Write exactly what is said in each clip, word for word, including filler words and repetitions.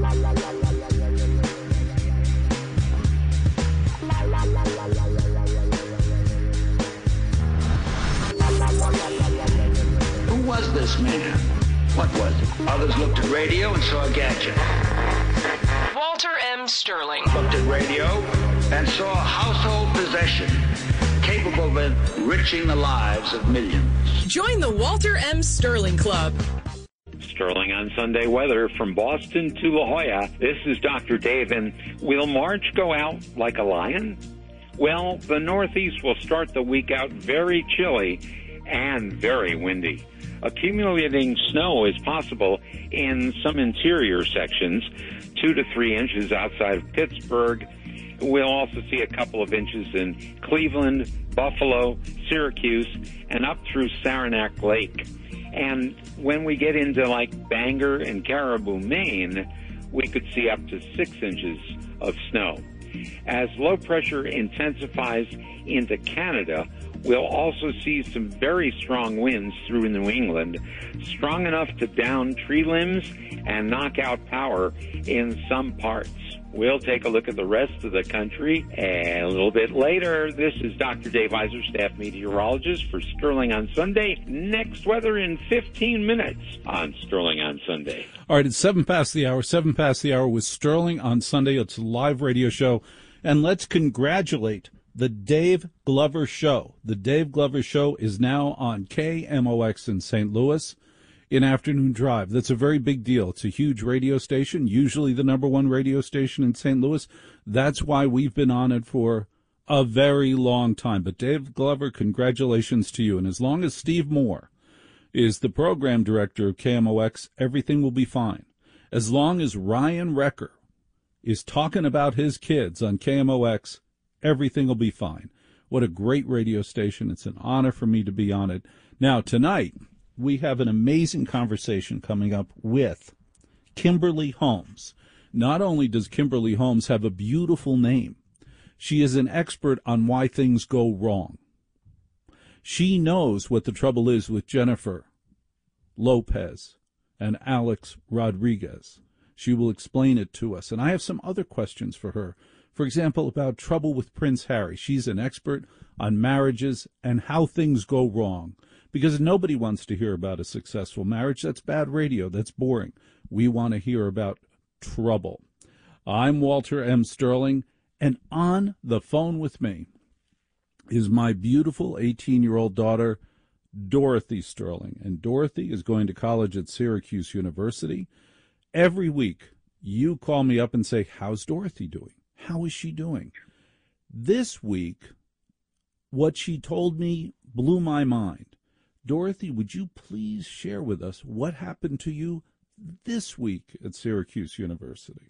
Who was this man? What was it? Others looked at radio and saw a gadget. Walter M. Sterling. Looked at radio and saw a household possession capable of enriching the lives of millions. Join the Walter M. Sterling Club. Sterling on Sunday weather from Boston to La Jolla. This is Doctor Dave, and will March go out like a lion? Well, the Northeast will start the week out very chilly and very windy. Accumulating snow is possible in some interior sections, two to three inches outside of Pittsburgh. We'll also see a couple of inches in Cleveland, Buffalo, Syracuse, and up through Saranac Lake. And when we get into like Bangor and Caribou, Maine, we could see up to six inches of snow. As low pressure intensifies into Canada, we'll also see some very strong winds through New England, strong enough to down tree limbs and knock out power in some parts. We'll take a look at the rest of the country a little bit later. This is Doctor Dave Iser, staff meteorologist for Sterling on Sunday. Next weather in fifteen minutes on Sterling on Sunday. All right, it's seven past the hour, seven past the hour with Sterling on Sunday. It's a live radio show. And let's congratulate the Dave Glover Show. The Dave Glover Show is now on K M O X in Saint Louis in Afternoon Drive. That's a very big deal. It's a huge radio station, usually the number one radio station in Saint Louis. That's why we've been on it for a very long time. But Dave Glover, congratulations to you. And as long as Steve Moore is the program director of K M O X, everything will be fine. As long as Ryan Recker is talking about his kids on K M O X, everything will be fine. What a great radio station. It's an honor for me to be on it. Now, tonight, we have an amazing conversation coming up with Kimberly Holmes. Not only does Kimberly Holmes have a beautiful name, she is an expert on why things go wrong. She knows what the trouble is with Jennifer Lopez and Alex Rodriguez. She will explain it to us. And I have some other questions for her. For example, about trouble with Prince Harry. She's an expert on marriages and how things go wrong. Because nobody wants to hear about a successful marriage. That's bad radio. That's boring. We want to hear about trouble. I'm Walter M. Sterling, and on the phone with me is my beautiful eighteen-year-old daughter, Dorothy Sterling. And Dorothy is going to college at Syracuse University. Every week, you call me up and say, how's Dorothy doing? How is she doing? This week, what she told me blew my mind. Dorothy, would you please share with us what happened to you this week at Syracuse University?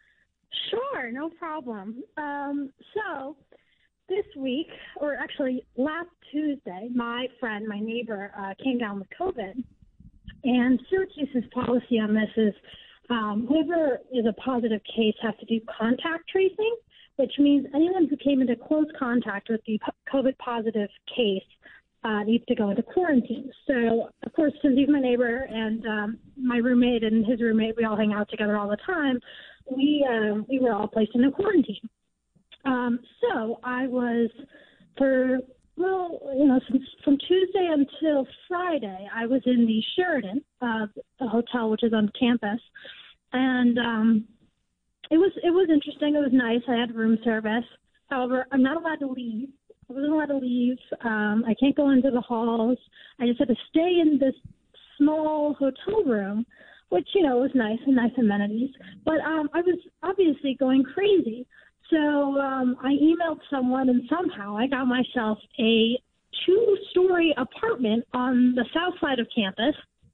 Sure, no problem. Um, so this week, or actually last Tuesday, my friend, my neighbor, uh, came down with COVID. And Syracuse's policy on this is um, whoever is a positive case has to do contact tracing, which means anyone who came into close contact with the COVID positive case uh, needs to go into quarantine. So, of course, since he's my neighbor and um, my roommate and his roommate, we all hang out together all the time, we, uh, we were all placed into quarantine. Um, so I was, for, well, you know, since, from Tuesday until Friday, I was in the Sheraton, uh, the hotel, which is on campus. And um, it was it was interesting. It was nice. I had room service. However, I'm not allowed to leave. I wasn't allowed to leave. Um, I can't go into the halls. I just had to stay in this small hotel room, which, you know, was nice and nice amenities. But um, I was obviously going crazy. So um, I emailed someone, and somehow I got myself a two-story apartment on the south side of campus,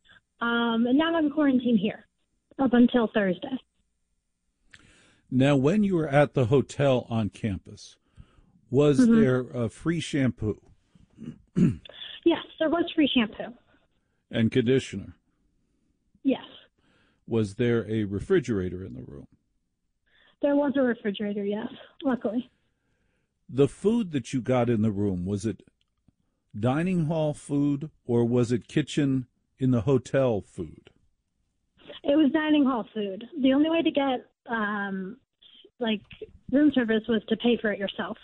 um, and now I'm quarantined here up until Thursday. Now, when you were at the hotel on campus, was mm-hmm. there a free shampoo? Yes, there was free shampoo. And conditioner? Yes. Was there a refrigerator in the room? There was a refrigerator, yes, luckily. The food that you got in the room, was it dining hall food or was it kitchen in the hotel food? It was dining hall food. The only way to get um, like room service was to pay for it yourself.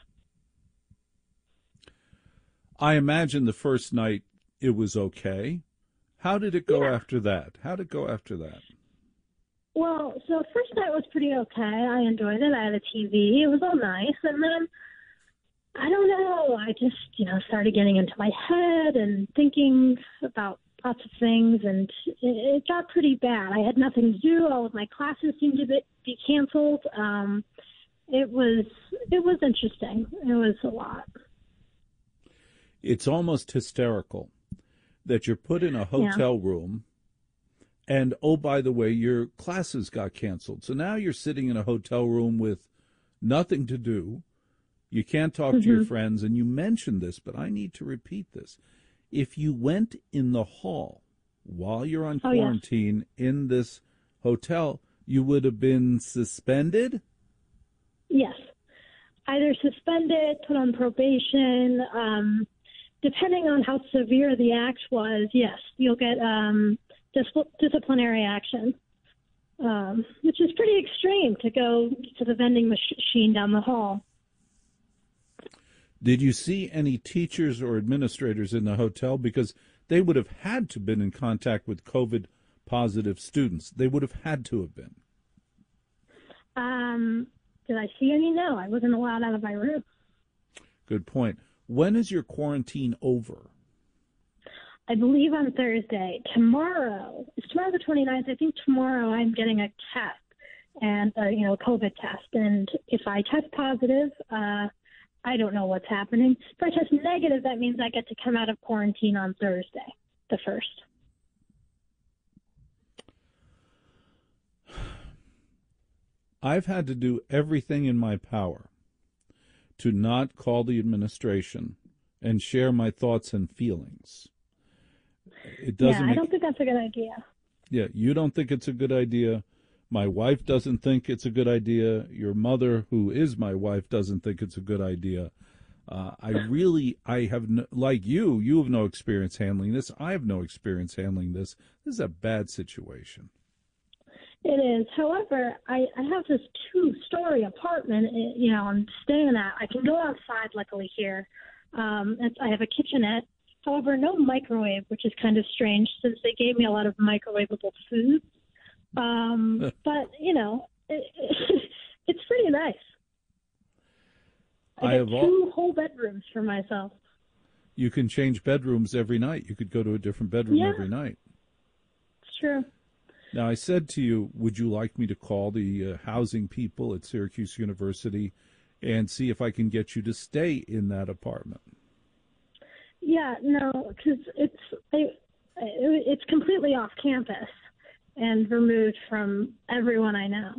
I imagine the first night it was okay. How did it go Yeah. after that? How did it go after that? Well, so first night was pretty okay. I enjoyed it. I had a T V. It was all nice. And then, I don't know, I just, you know, started getting into my head and thinking about lots of things, and it, it got pretty bad. I had nothing to do. All of my classes seemed to be, be canceled. Um, it was it was interesting. It was a lot. It's almost hysterical that you're put in a hotel yeah. room, and, oh, by the way, your classes got canceled. So now you're sitting in a hotel room with nothing to do. You can't talk mm-hmm. to your friends, and you mentioned this, but I need to repeat this. If you went in the hall while you're on oh, quarantine yeah. in this hotel, you would have been suspended? Yes. Either suspended, put on probation. Um, depending on how severe the act was, yes, you'll get um, dis- disciplinary action, um, which is pretty extreme to go to the vending machine down the hall. Did you see any teachers or administrators in the hotel? Because they would have had to have been in contact with COVID-positive students. They would have had to have been. Um, did I see any? No, I wasn't allowed out of my room. Good point. When is your quarantine over? I believe on Thursday. Tomorrow, it's tomorrow the twenty-ninth. I think tomorrow I'm getting a test, and uh, you know, a COVID test. And if I test positive, uh, I don't know what's happening. If I test negative, that means I get to come out of quarantine on Thursday, the first. I've had to do everything in my power to not call the administration and share my thoughts and feelings. It doesn't. Yeah, I make, don't think that's a good idea. Yeah, you don't think it's a good idea. My wife doesn't think it's a good idea. Your mother, who is my wife, doesn't think it's a good idea. Uh, I really, I have, no, like you, you have no experience handling this. I have no experience handling this. This is a bad situation. It is. However, I, I have this two-story apartment, you know, I'm staying at. I can go outside, luckily, here. Um, it's, I have a kitchenette. However, no microwave, which is kind of strange since they gave me a lot of microwavable food. Um, but, you know, it, it, it's pretty nice. I, I have two all, whole bedrooms for myself. You can change bedrooms every night. You could go to a different bedroom yeah, every night. It's true. Now, I said to you, would you like me to call the uh, housing people at Syracuse University and see if I can get you to stay in that apartment? Yeah, no, because it's, it, it's completely off campus and removed from everyone I know.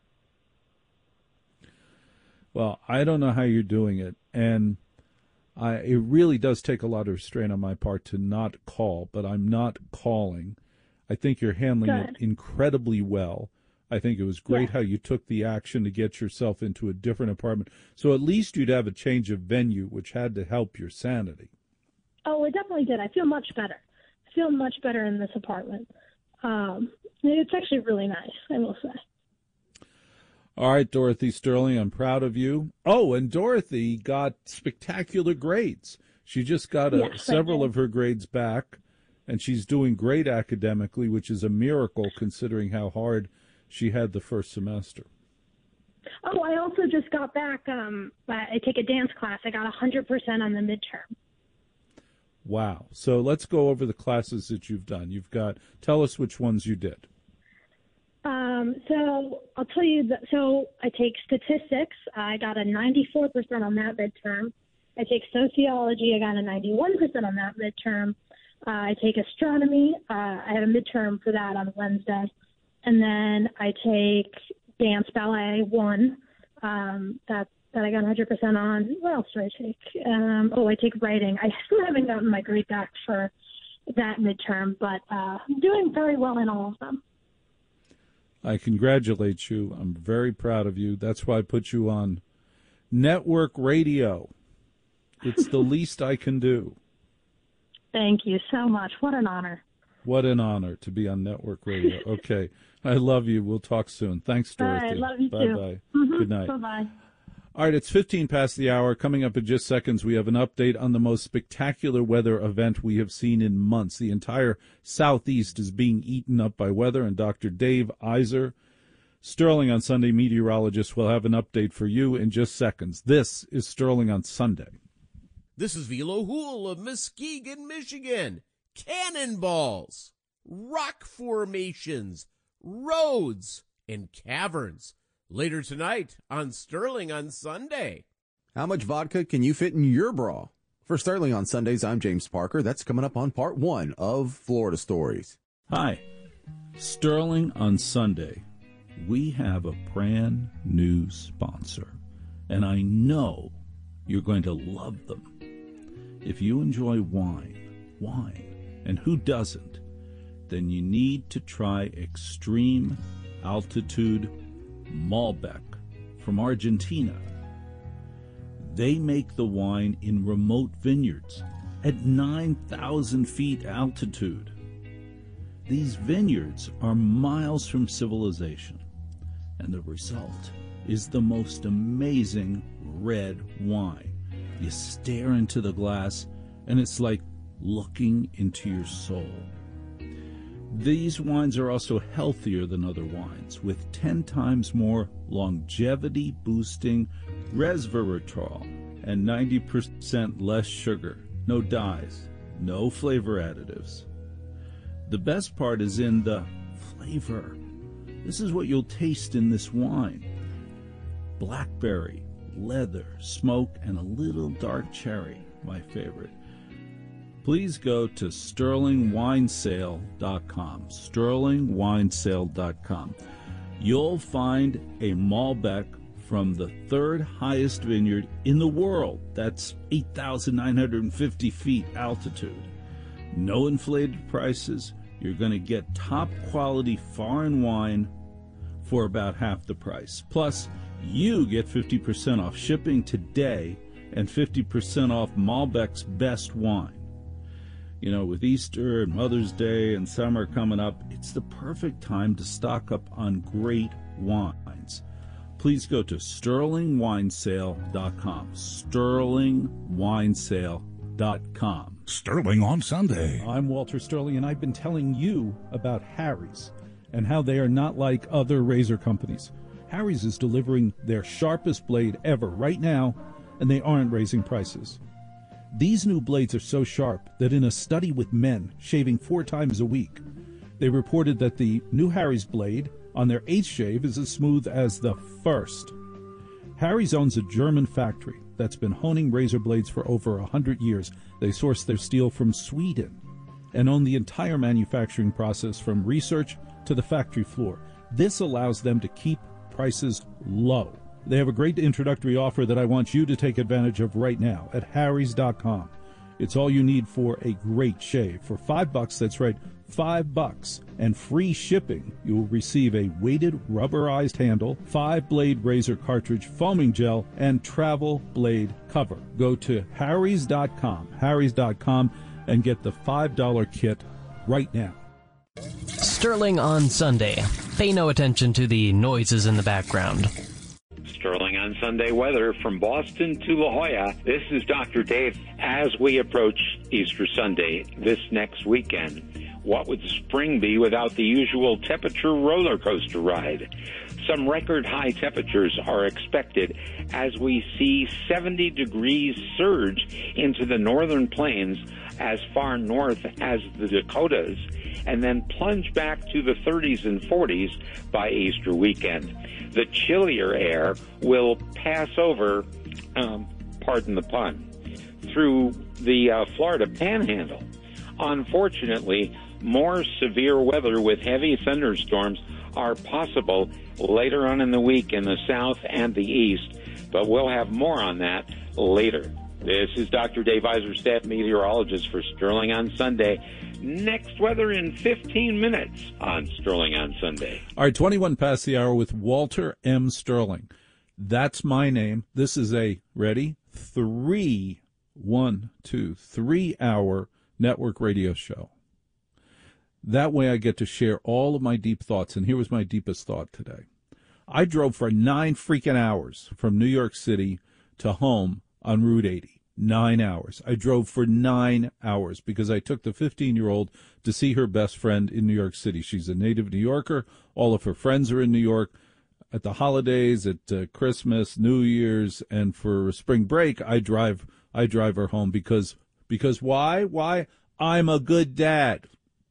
Well, I don't know how you're doing it, and I, it really does take a lot of restraint on my part to not call, but I'm not calling. I think you're handling Good. it incredibly well. I think it was great yeah. how you took the action to get yourself into a different apartment. So at least you'd have a change of venue, which had to help your sanity. Oh, it definitely did. I feel much better. I feel much better in this apartment. Um, it's actually really nice, I will say. All right, Dorothy Sterling, I'm proud of you. Oh, and Dorothy got spectacular grades. She just got a, yes, several of her grades back, and she's doing great academically, which is a miracle considering how hard she had the first semester. Oh, I also just got back, um, I take a dance class. I got one hundred percent on the midterm. Wow. So let's go over the classes that you've done. You've got, tell us which ones you did. Um, so I'll tell you, that, so I take statistics. I got a ninety-four percent on that midterm. I take sociology. I got a ninety-one percent on that midterm. Uh, I take astronomy. Uh, I had a midterm for that on Wednesday. And then I take dance ballet one. Um, that that I got one hundred percent on. What else do I take? Um, oh, I take writing. I still haven't gotten my grade back for that midterm, but uh, I'm doing very well in all of them. I congratulate you. I'm very proud of you. That's why I put you on network radio. It's the least I can do. Thank you so much. What an honor. What an honor to be on network radio. Okay. I love you. We'll talk soon. Thanks, Dorothy. All right, love you Bye-bye. too. Mm-hmm. Good night. Bye-bye. All right, it's fifteen past the hour. Coming up in just seconds, we have an update on the most spectacular weather event we have seen in months. The entire Southeast is being eaten up by weather, and Doctor Dave Iser, Sterling on Sunday meteorologist, will have an update for you in just seconds. This is Sterling on Sunday. This is Velo Hool of Muskegon, Michigan. Cannonballs, rock formations, roads, and caverns. Later tonight on Sterling on Sunday. How much vodka can you fit in your bra? For Sterling on Sundays, I'm James Parker. That's coming up on part one of Florida Stories. Hi, Sterling on Sunday. We have a brand new sponsor, and I know you're going to love them. If you enjoy wine, wine, and who doesn't, then you need to try Extreme Altitude Malbec from Argentina. They make the wine in remote vineyards at nine thousand feet altitude. These vineyards are miles from civilization, and the result is the most amazing red wine. You stare into the glass, and it's like looking into your soul. These wines are also healthier than other wines, with ten times more longevity-boosting resveratrol and ninety percent less sugar, no dyes, no flavor additives. The best part is in the flavor. This is what you'll taste in this wine. Blackberry, leather, smoke, and a little dark cherry, my favorite. Please go to sterling wine sale dot com, sterling wine sale dot com. You'll find a Malbec from the third highest vineyard in the world. That's eight thousand nine hundred fifty feet altitude. No inflated prices. You're going to get top quality foreign wine for about half the price. Plus, you get fifty percent off shipping today and fifty percent off Malbec's best wine. You know, with Easter and Mother's Day and summer coming up, it's the perfect time to stock up on great wines. Please go to sterling wine sale dot com, sterling wine sale dot com. Sterling on Sunday. I'm Walter Sterling, and I've been telling you about Harry's and how they are not like other razor companies. Harry's is delivering their sharpest blade ever right now, and they aren't raising prices. These new blades are so sharp that in a study with men shaving four times a week, they reported that the new Harry's blade on their eighth shave is as smooth as the first. Harry's owns a German factory that's been honing razor blades for over one hundred years. They source their steel from Sweden and own the entire manufacturing process from research to the factory floor. This allows them to keep prices low. They have a great introductory offer that I want you to take advantage of right now at harrys dot com. It's all you need for a great shave. For five bucks, that's right, five bucks, and free shipping, you will receive a weighted rubberized handle, five-blade razor cartridge, foaming gel, and travel blade cover. Go to harrys dot com, harrys dot com, and get the five dollar kit right now. Sterling on Sunday. Pay no attention to the noises in the background. Sterling on Sunday weather from Boston to La Jolla. This is Doctor Dave. As we approach Easter Sunday this next weekend, what would spring be without the usual temperature roller coaster ride? Some record high temperatures are expected as we see seventy degrees surge into the northern plains as far north as the Dakotas, and then plunge back to the thirties and forties by Easter weekend. The chillier air will pass over, um, pardon the pun, through the uh, Florida Panhandle. Unfortunately, more severe weather with heavy thunderstorms are possible later on in the week in the south and the east, but we'll have more on that later. This is Doctor Dave Iser, staff meteorologist for Sterling on Sunday. Next weather in fifteen minutes on Sterling on Sunday. All right, twenty-one past the hour with Walter M. Sterling. That's my name. This is a, ready, three, one, two, three hour network radio show. That way I get to share all of my deep thoughts. And here was my deepest thought today. I drove for nine freaking hours from New York City to home on Route eighty. Nine hours. I drove for nine hours because I took the fifteen-year-old to see her best friend in New York City. She's a native New Yorker. All of her friends are in New York. At the holidays, at uh, Christmas, New Year's, and for spring break, I drive I drive her home because because why? Why? I'm a good dad.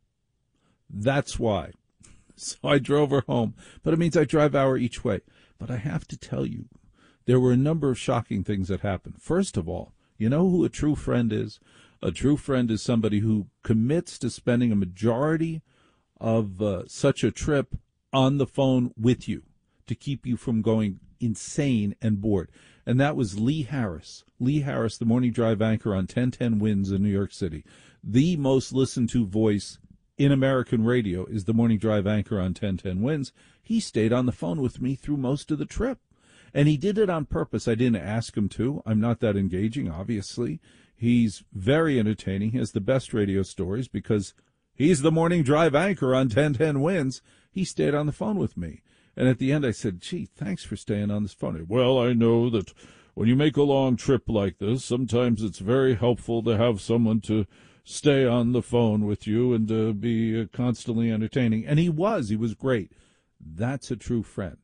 That's why. So I drove her home. But it means I drive hour each way. But I have to tell you, there were a number of shocking things that happened. First of all, you know who a true friend is? A true friend is somebody who commits to spending a majority of uh, such a trip on the phone with you to keep you from going insane and bored. And that was Lee Harris. Lee Harris, the morning drive anchor on ten ten Wins in New York City. The most listened to voice in American radio is the morning drive anchor on ten ten Wins. He stayed on the phone with me through most of the trip. And he did it on purpose. I didn't ask him to. I'm not that engaging, obviously. He's very entertaining. He has the best radio stories because he's the morning drive anchor on ten ten Wins. He stayed on the phone with me. And at the end I said, gee, thanks for staying on this phone. Well, I know that when you make a long trip like this, sometimes it's very helpful to have someone to stay on the phone with you and to be uh, constantly entertaining. And he was. He was great. That's a true friend.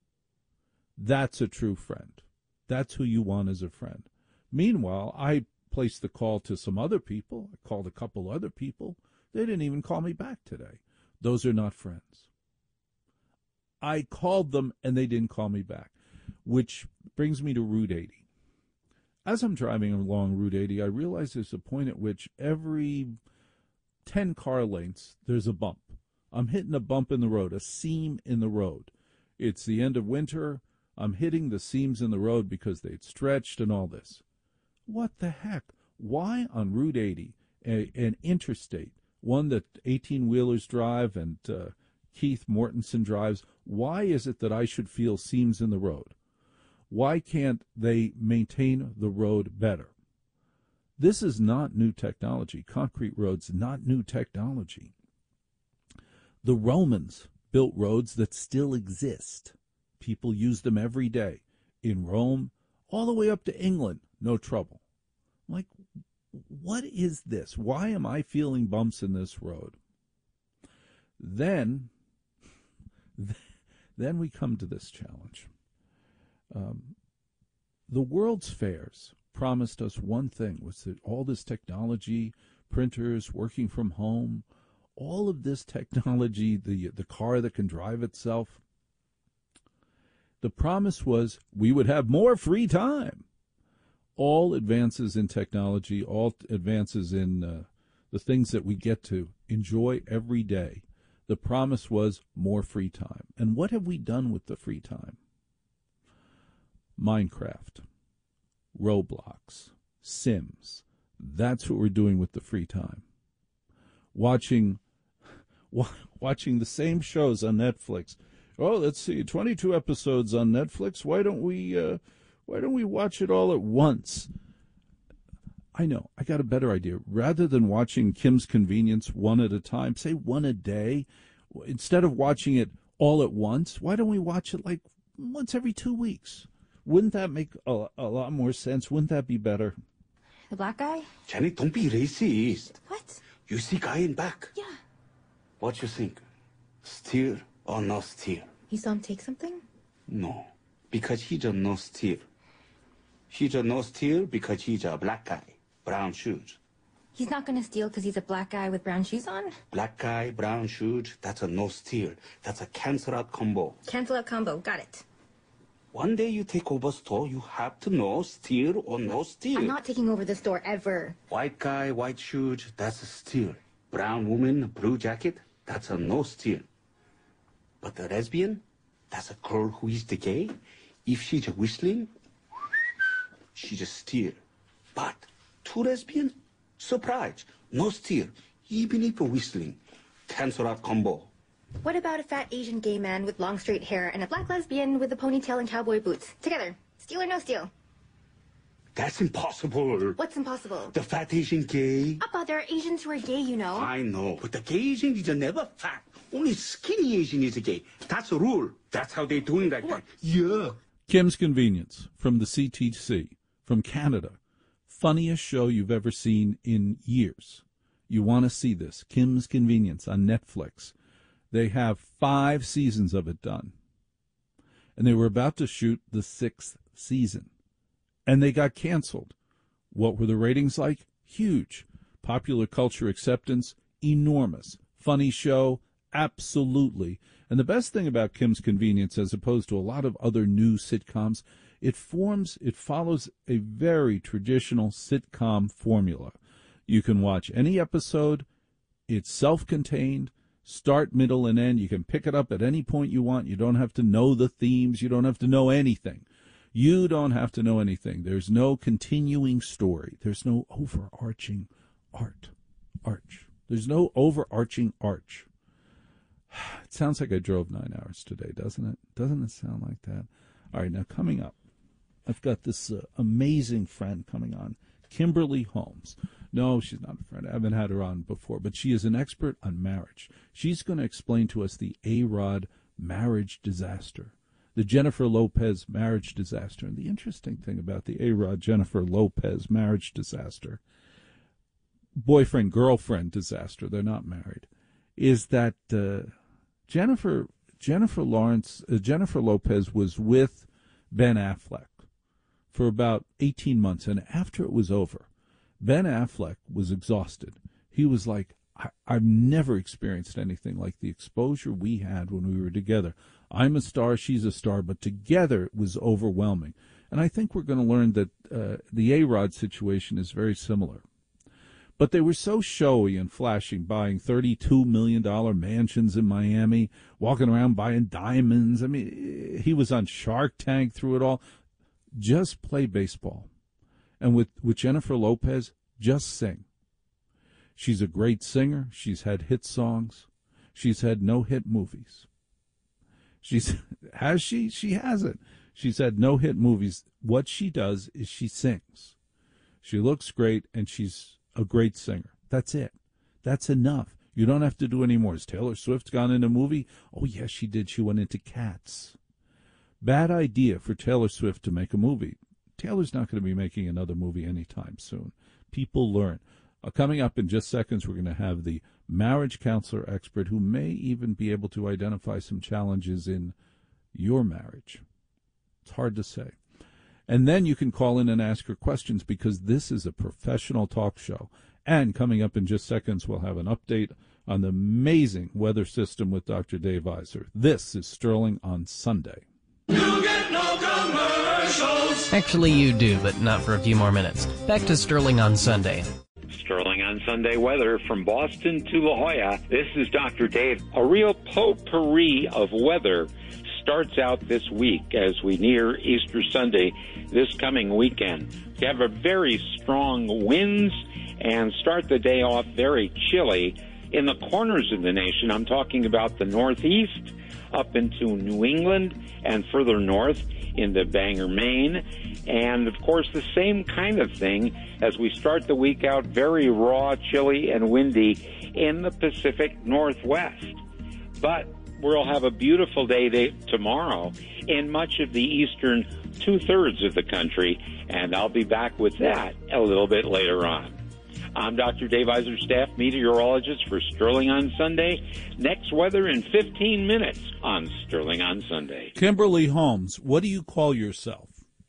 That's a true friend. That's who you want as a friend. Meanwhile, I placed the call to some other people. I called a couple other people. They didn't even call me back today. Those are not friends. I called them and they didn't call me back, which brings me to Route eighty. As I'm driving along Route eighty, I realize there's a point at which every ten car lengths, there's a bump. I'm hitting a bump in the road, a seam in the road. It's the end of winter. I'm hitting the seams in the road because they'd stretched and all this. What the heck? Why on Route eighty, a, an interstate, one that eighteen-wheelers drive and uh, Keith Mortensen drives, why is it that I should feel seams in the road? Why can't they maintain the road better? This is not new technology. Concrete roads, not new technology. The Romans built roads that still exist. People use them every day. In Rome, all the way up to England, no trouble. Like, what is this? Why am I feeling bumps in this road? Then, then we come to this challenge. Um, the World's Fairs promised us one thing, was that all this technology, printers, working from home, all of this technology, the the car that can drive itself, the promise was we would have more free time. All advances in technology, all advances in uh, the things that we get to enjoy every day, the promise was more free time. And what have we done with the free time? Minecraft, Roblox, Sims. That's what we're doing with the free time. Watching, watching the same shows on Netflix. Oh, let's see, twenty-two episodes on Netflix. Why don't we, uh, why don't we watch it all at once? I know, I got a better idea. Rather than watching Kim's Convenience one at a time, say one a day, instead of watching it all at once, why don't we watch it like once every two weeks? Wouldn't that make a, a lot more sense? Wouldn't that be better? The black guy? Jenny, don't be racist. What? You see guy in back. Yeah. What you think? Steer or no steer? You saw him take something? No, because he's a no steer. He's a no steer because he's a black guy, brown shoes. He's not going to steal because he's a black guy with brown shoes on? Black guy, brown shoes, that's a no steer. That's a cancel out combo. Cancel out combo, got it. One day you take over store, you have to know steer or no steer. I'm not taking over the store ever. White guy, white shoes, that's a steer. Brown woman, blue jacket, that's a no steer. But the lesbian, that's a girl who is the gay. If she's a whistling, she's a steer. But two lesbian, surprise, no steer, even if a whistling. Cancel out combo. What about a fat Asian gay man with long straight hair and a black lesbian with a ponytail and cowboy boots? Together. Steal or no steal? That's impossible. What's impossible? The fat Asian gay. Papa, there are Asians who are gay, you know. I know, but the gay Asian is never fat. Only skinny Asian is gay. That's the rule. That's how they're doing like that. Yeah. Kim's Convenience from the C T C, from Canada. Funniest show you've ever seen in years. You want to see this. Kim's Convenience on Netflix. They have five seasons of it done. And they were about to shoot the sixth season. And they got canceled. What were the ratings like? Huge. Popular culture acceptance, enormous. Funny show, absolutely. And the best thing about Kim's Convenience, as opposed to a lot of other new sitcoms, it forms, it follows a very traditional sitcom formula. You can watch any episode. It's self-contained, start, middle, and end. You can pick it up at any point you want. You don't have to know the themes. You don't have to know anything. You don't have to know anything. There's no continuing story. There's no overarching art. Arch. There's no overarching arch. It sounds like I drove nine hours today, doesn't it? Doesn't it sound like that? All right, now coming up, I've got this uh, amazing friend coming on, Kimberly Holmes. No, she's not a friend. I haven't had her on before, but she is an expert on marriage. She's going to explain to us the A-Rod marriage disaster, the Jennifer Lopez marriage disaster. And the interesting thing about the A-Rod Jennifer Lopez marriage disaster, boyfriend-girlfriend disaster, they're not married, is that uh, Jennifer Jennifer Lawrence, uh, Jennifer Lopez was with Ben Affleck for about eighteen months, and after it was over, Ben Affleck was exhausted. He was like, I, I've never experienced anything like the exposure we had when we were together. I'm a star, she's a star, but together it was overwhelming. And I think we're going to learn that uh, the A-Rod situation is very similar. But they were so showy and flashing, buying thirty-two million dollars mansions in Miami, walking around buying diamonds. I mean, he was on Shark Tank through it all. Just play baseball. And with, with Jennifer Lopez, just sing. She's a great singer. She's had hit songs. She's had no-hit movies. She's has she? She hasn't. She's had no-hit movies. What she does is she sings. She looks great, and she's a great singer. That's it. That's enough. You don't have to do any more. Has Taylor Swift gone in a movie? Oh, yes, she did. She went into Cats. Bad idea for Taylor Swift to make a movie. Taylor's not going to be making another movie anytime soon. People learn. Uh, coming up in just seconds, we're going to have the marriage counselor expert who may even be able to identify some challenges in your marriage. It's hard to say. And then you can call in and ask her questions because this is a professional talk show. And coming up in just seconds, we'll have an update on the amazing weather system with Doctor Dave Iser. This is Sterling on Sunday. You get no commercials. Actually, you do, but not for a few more minutes. Back to Sterling on Sunday. Sterling on Sunday weather from Boston to La Jolla. This is Doctor Dave. A real potpourri of weather starts out this week as we near Easter Sunday this coming weekend. We have a very strong winds and start the day off very chilly. In the corners of the nation, I'm talking about the Northeast, up into New England, and further north into Bangor, Maine. And, of course, the same kind of thing as we start the week out very raw, chilly, and windy in the Pacific Northwest. But we'll have a beautiful day day tomorrow in much of the eastern two-thirds of the country, and I'll be back with that a little bit later on. I'm Doctor Dave Iser, staff meteorologist for Sterling on Sunday. Next weather in fifteen minutes on Sterling on Sunday. Kimberly Holmes, what do you call yourself?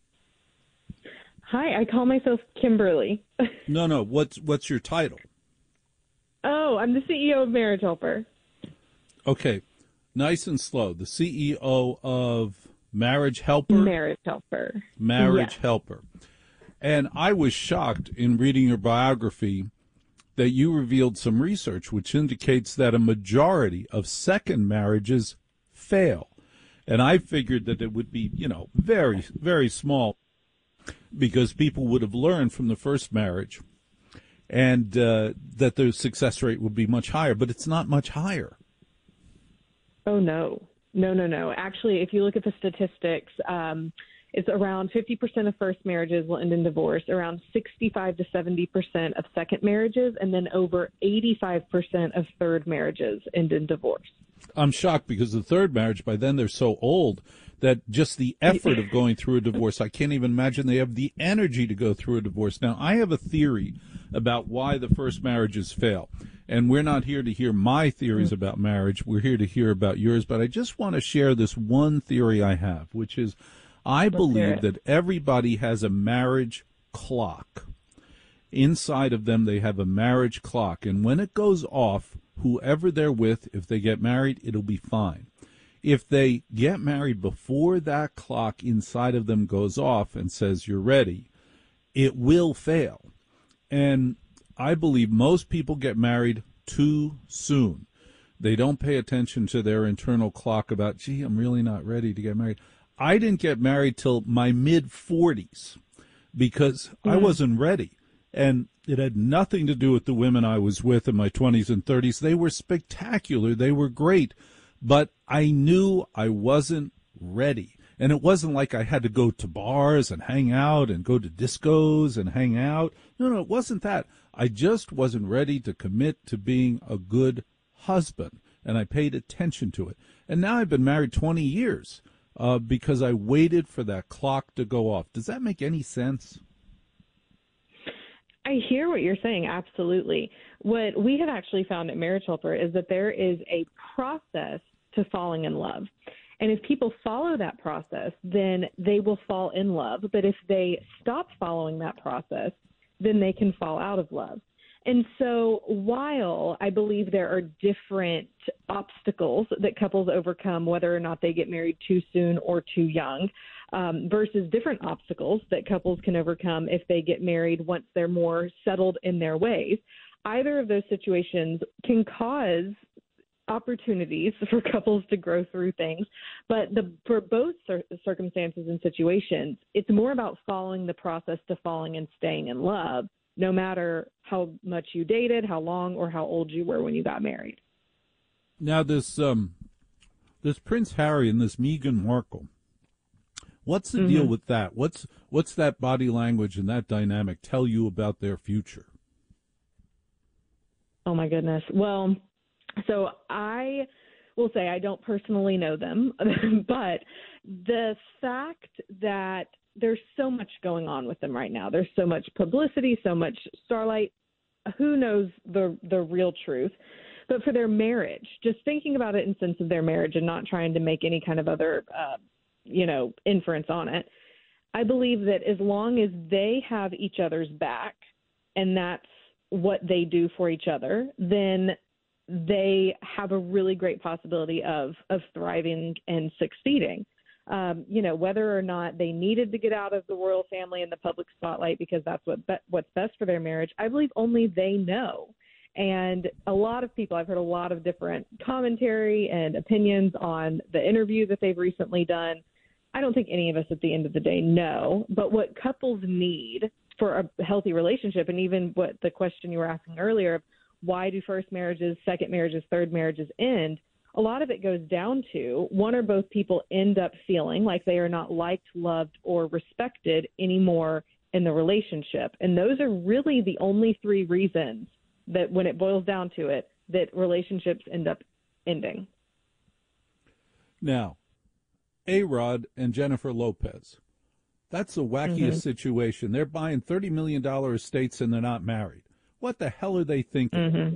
Hi, I call myself Kimberly. No, no, what's what's your title? Oh, I'm the C E O of Marriage Helper. Okay, nice and slow. The C E O of Marriage Helper? Marriage Helper. Marriage yes. Helper. And I was shocked in reading your biography that you revealed some research which indicates that a majority of second marriages fail. And I figured that it would be, you know, very, very small because people would have learned from the first marriage and uh, that the success rate would be much higher. But it's not much higher. Oh, no. No, no, no. Actually, if you look at the statistics, um, It's around fifty percent of first marriages will end in divorce, around sixty-five to seventy percent of second marriages, and then over eighty-five percent of third marriages end in divorce. I'm shocked because the third marriage, by then they're so old that just the effort of going through a divorce, I can't even imagine they have the energy to go through a divorce. Now, I have a theory about why the first marriages fail. And we're not here to hear my theories about marriage. We're here to hear about yours. But I just want to share this one theory I have, which is I believe that everybody has a marriage clock. Inside of them, they have a marriage clock. And when it goes off, whoever they're with, if they get married, it'll be fine. If they get married before that clock inside of them goes off and says, you're ready, it will fail. And I believe most people get married too soon. They don't pay attention to their internal clock about, gee, I'm really not ready to get married. I didn't get married till my mid-forties because mm. I wasn't ready. And it had nothing to do with the women I was with in my twenties and thirties. They were spectacular. They were great. But I knew I wasn't ready. And it wasn't like I had to go to bars and hang out and go to discos and hang out. No, no, it wasn't that. I just wasn't ready to commit to being a good husband. And I paid attention to it. And now I've been married twenty years uh, because I waited for that clock to go off. Does that make any sense? I hear what you're saying, absolutely. What we have actually found at Marriage Helper is that there is a process to falling in love. And if people follow that process, then they will fall in love. But if they stop following that process, then they can fall out of love. And so while I believe there are different obstacles that couples overcome, whether or not they get married too soon or too young, um, versus different obstacles that couples can overcome if they get married once they're more settled in their ways, either of those situations can cause opportunities for couples to grow through things. But the, for both cir- circumstances and situations, it's more about following the process to falling and staying in love, no matter how much you dated, how long, or how old you were when you got married. Now, this um, this Prince Harry and this Meghan Markle, what's the mm-hmm. deal with that? What's what's that body language and that dynamic tell you about their future? Oh, my goodness. Well, so I will say I don't personally know them, but the fact that there's so much going on with them right now. There's so much publicity, so much starlight. Who knows the the real truth? But for their marriage, just thinking about it in sense of their marriage and not trying to make any kind of other, uh, you know, inference on it, I believe that as long as they have each other's back and that's what they do for each other, then they have a really great possibility of of thriving and succeeding. Um, you know, whether or not they needed to get out of the royal family and the public spotlight because that's what be- what's best for their marriage, I believe only they know. And a lot of people, I've heard a lot of different commentary and opinions on the interview that they've recently done. I don't think any of us at the end of the day know, but what couples need for a healthy relationship, and even what the question you were asking earlier, why do first marriages, second marriages, third marriages end? A lot of it goes down to one or both people end up feeling like they are not liked, loved, or respected anymore in the relationship. And those are really the only three reasons that when it boils down to it, that relationships end up ending. Now, A-Rod and Jennifer Lopez, that's the wackiest mm-hmm. situation. They're buying thirty million dollars estates and they're not married. What the hell are they thinking? Mm-hmm.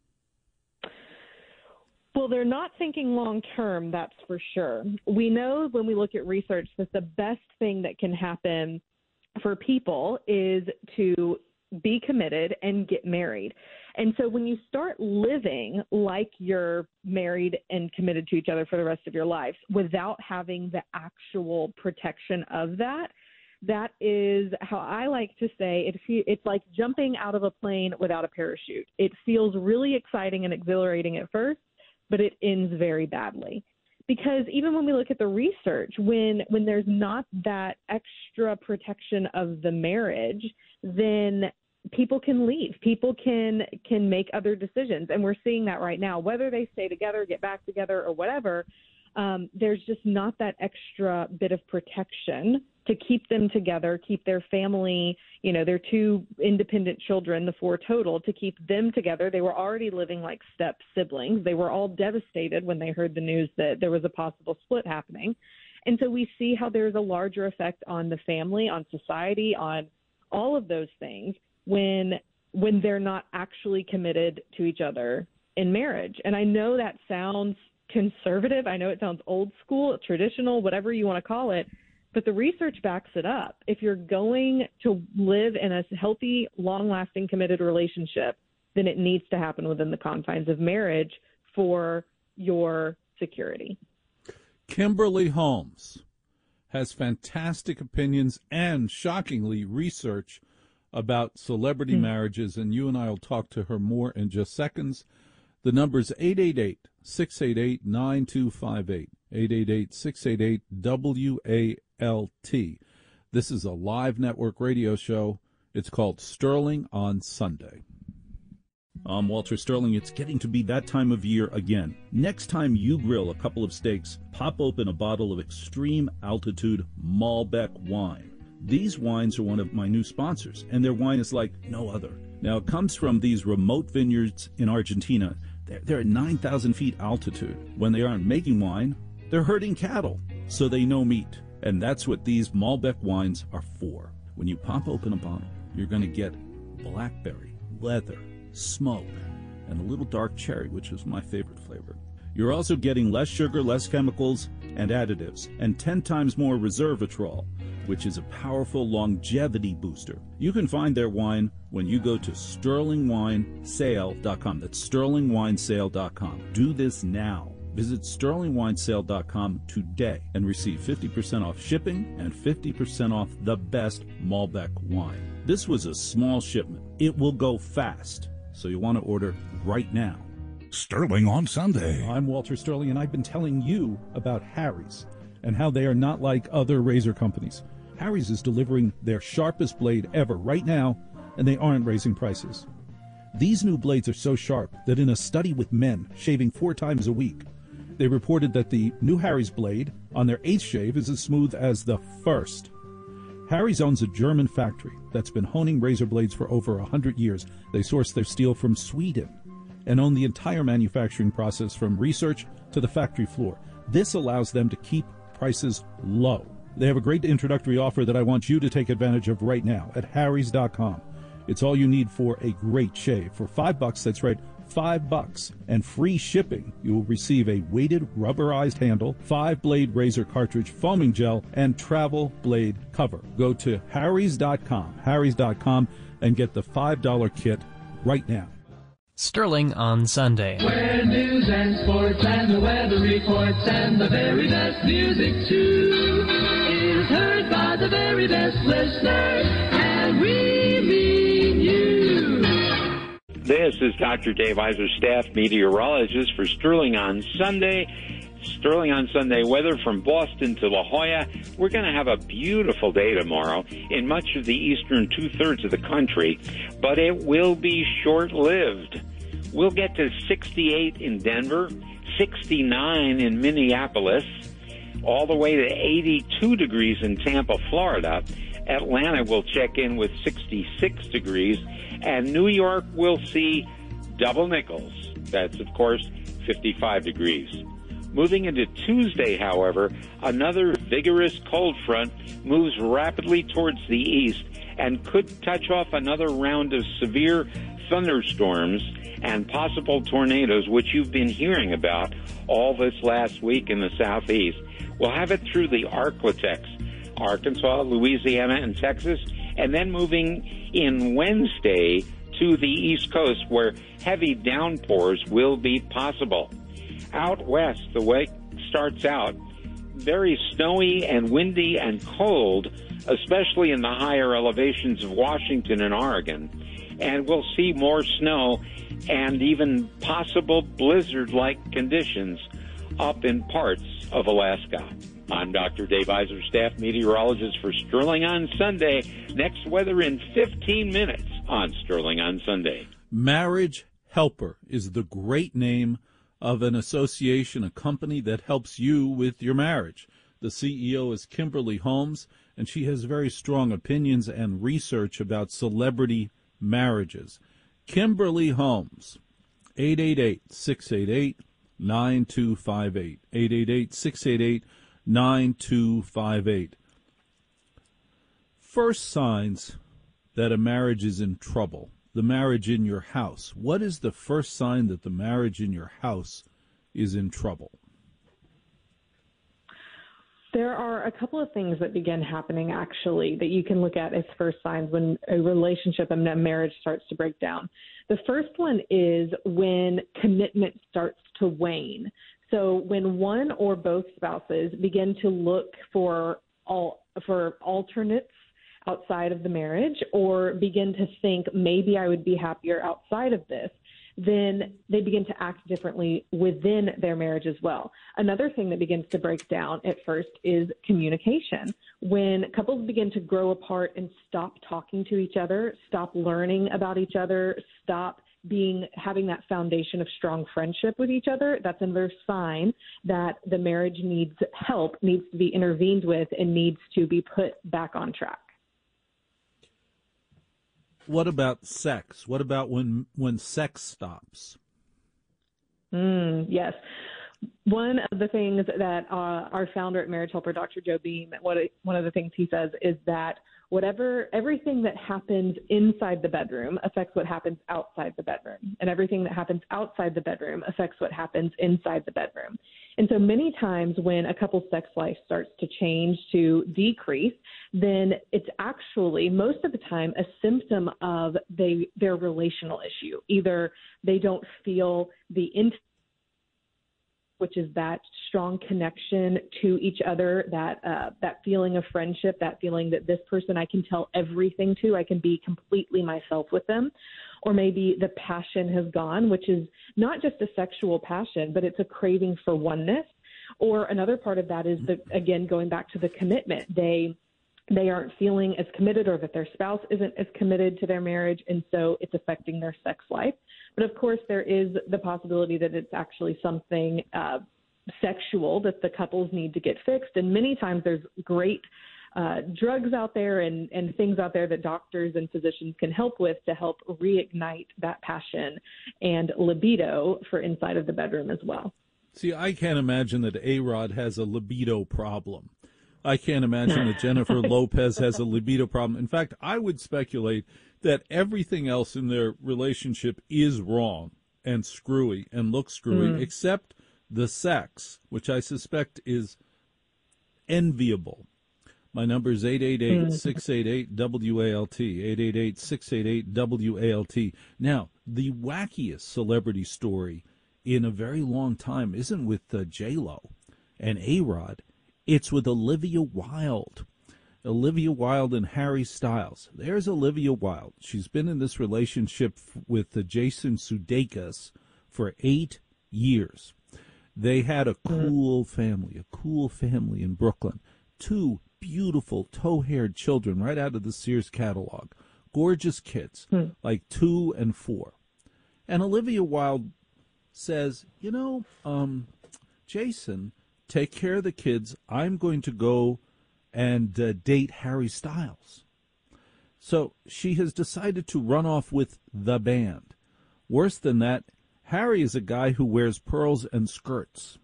Well, they're not thinking long term, that's for sure. We know when we look at research that the best thing that can happen for people is to be committed and get married. And so when you start living like you're married and committed to each other for the rest of your lives without having the actual protection of that, that is how I like to say it. It's like jumping out of a plane without a parachute. It feels really exciting and exhilarating at first, but it ends very badly. Because even when we look at the research, when when there's not that extra protection of the marriage, then people can leave. People can can make other decisions. And we're seeing that right now, whether they stay together, get back together, or whatever. um, there's just not that extra bit of protection to keep them together, keep their family, you know, their two independent children, the four total, to keep them together. They were already living like step siblings. They were all devastated when they heard the news that there was a possible split happening. And so we see how there's a larger effect on the family, on society, on all of those things when when they're not actually committed to each other in marriage. And I know that sounds conservative. I know it sounds old school, traditional, whatever you want to call it. But the research backs it up. If you're going to live in a healthy, long-lasting, committed relationship, then it needs to happen within the confines of marriage for your security. Kimberly Holmes has fantastic opinions and, shockingly, research about celebrity mm-hmm. marriages, and you and I will talk to her more in just seconds. The number's eight eight eight, six eight eight, nine two five eight, eight eight eight, six eight eight, W A L T. This is a live network radio show. It's called Sterling on Sunday. I'm Walter Sterling. It's getting to be that time of year again. Next time you grill a couple of steaks, pop open a bottle of Extreme Altitude Malbec wine. These wines are one of my new sponsors, and their wine is like no other. Now, it comes from these remote vineyards in Argentina. They're, they're at nine thousand feet altitude. When they aren't making wine, they're herding cattle, so they know meat. And that's what these Malbec wines are for. When you pop open a bottle, you're going to get blackberry, leather, smoke, and a little dark cherry, which is my favorite flavor. You're also getting less sugar, less chemicals, and additives, and ten times more resveratrol, which is a powerful longevity booster. You can find their wine when you go to sterling wine sale dot com. That's sterling wine sale dot com. Do this now. Visit sterling wine sale dot com today and receive fifty percent off shipping and fifty percent off the best Malbec wine. This was a small shipment. It will go fast, so you want to order right now. Sterling on Sunday. I'm Walter Sterling, and I've been telling you about Harry's and how they are not like other razor companies. Harry's is delivering their sharpest blade ever right now, and they aren't raising prices. These new blades are so sharp that in a study with men shaving four times a week, they reported that the new Harry's blade on their eighth shave is as smooth as the first. Harry's owns a German factory that's been honing razor blades for over one hundred years. They source their steel from Sweden and own the entire manufacturing process from research to the factory floor. This allows them to keep prices low. They have a great introductory offer that I want you to take advantage of right now at harrys dot com. It's all you need for a great shave. For five bucks, that's right, five bucks, and free shipping, you will receive a weighted rubberized handle, five-blade razor cartridge, foaming gel, and travel blade cover. Go to harrys dot com, harrys dot com, and get the five dollar kit right now. Sterling on Sunday. Where news and sports and the weather reports and the very best music too is heard by the very best listeners, and we mean you. This is Doctor Dave Iser, staff meteorologist for Sterling on Sunday. Sterling on Sunday weather from Boston to La Jolla. We're going to have a beautiful day tomorrow in much of the eastern two-thirds of the country, but it will be short-lived. We'll get to sixty-eight in Denver, sixty-nine in Minneapolis, all the way to eighty-two degrees in Tampa, Florida. Atlanta will check in with sixty-six degrees, and New York will see double nickels. That's, of course, fifty-five degrees. Moving into Tuesday, however, another vigorous cold front moves rapidly towards the east and could touch off another round of severe thunderstorms and possible tornadoes, which you've been hearing about all this last week in the southeast. We'll have it through the Arklatex, Arkansas, Louisiana, and Texas, and then moving in Wednesday to the East Coast, where heavy downpours will be possible. Out west, the week starts out very snowy and windy and cold, especially in the higher elevations of Washington and Oregon. And we'll see more snow and even possible blizzard-like conditions up in parts of Alaska. I'm Doctor Dave Iser, staff meteorologist for Sterling on Sunday. Next weather in fifteen minutes on Sterling on Sunday. Marriage Helper is the great name of an association, a company that helps you with your marriage. The C E O is Kimberly Holmes, and she has very strong opinions and research about celebrity marriages. Kimberly Holmes, eight eight eight, six eight eight, nine two five eight, eight eight eight, six eight eight, nine two five eight. First signs that a marriage is in trouble, the marriage in your house. What is the first sign that the marriage in your house is in trouble? There are a couple of things that begin happening, actually, that you can look at as first signs when a relationship and a marriage starts to break down. The first one is when commitment starts to wane. So when one or both spouses begin to look for all for alternates outside of the marriage, or begin to think maybe I would be happier outside of this, then they begin to act differently within their marriage as well. Another thing that begins to break down at first is communication. When couples begin to grow apart and stop talking to each other, stop learning about each other, stop being having that foundation of strong friendship with each other, that's another sign that the marriage needs help, needs to be intervened with, and needs to be put back on track. What about sex? What about when when sex stops? Mm, yes. One of the things that uh, our founder at Marriage Helper, Doctor Joe Beam, what, one of the things he says is that whatever, everything that happens inside the bedroom affects what happens outside the bedroom, and everything that happens outside the bedroom affects what happens inside the bedroom. And so many times when a couple's sex life starts to change, to decrease, then it's actually most of the time a symptom of they, their relational issue. Either they don't feel the intimacy, which is that strong connection to each other, that uh, that feeling of friendship, that feeling that this person I can tell everything to, I can be completely myself with them. Or maybe the passion has gone, which is not just a sexual passion, but it's a craving for oneness. Or another part of that is, the, again, going back to the commitment. They they aren't feeling as committed, or that their spouse isn't as committed to their marriage, and so it's affecting their sex life. But of course, there is the possibility that it's actually something uh, sexual that the couples need to get fixed. And many times there's great uh, drugs out there and, and things out there that doctors and physicians can help with to help reignite that passion and libido for inside of the bedroom as well. See, I can't imagine that A-Rod has a libido problem. I can't imagine that Jennifer Lopez has a libido problem. In fact, I would speculate that everything else in their relationship is wrong and screwy and looks screwy, mm. except the sex, which I suspect is enviable. My number is eight eight eight, six eight eight, W A L T, eight eight eight, six eight eight, W A L T. Now, the wackiest celebrity story in a very long time isn't with uh, J-Lo and A-Rod. It's with Olivia Wilde. Olivia Wilde and Harry Styles. There's Olivia Wilde. She's been in this relationship with uh, Jason Sudeikis for eight years. They had a cool family, a cool family in Brooklyn. Two beautiful tow-haired children right out of the Sears catalog. Gorgeous kids, hmm. like two and four. And Olivia Wilde says, you know, um, Jason, take care of the kids. I'm going to go and uh, date Harry Styles. So she has decided to run off with the band. Worse than that, Harry is a guy who wears pearls and skirts.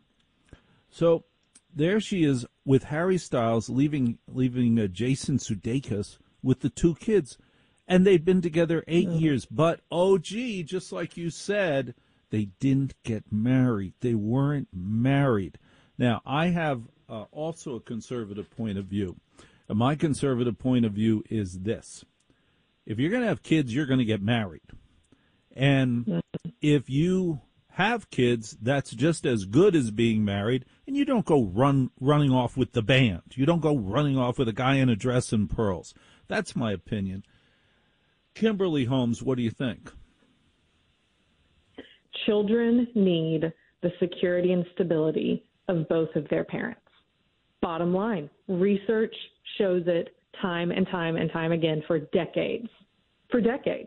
So there she is with Harry Styles, leaving leaving uh, Jason Sudeikis with the two kids. And they've been together eight oh. years. But, oh, gee, just like you said, they didn't get married. They weren't married. Now, I have uh, also a conservative point of view. And my conservative point of view is this. If you're going to have kids, you're going to get married. And if you have kids, that's just as good as being married, and you don't go run running off with the band. You don't go running off with a guy in a dress and pearls. That's my opinion. Kimberly Holmes, what do you think? Children need the security and stability of both of their parents. Bottom line, research shows it time and time and time again for decades. For decades.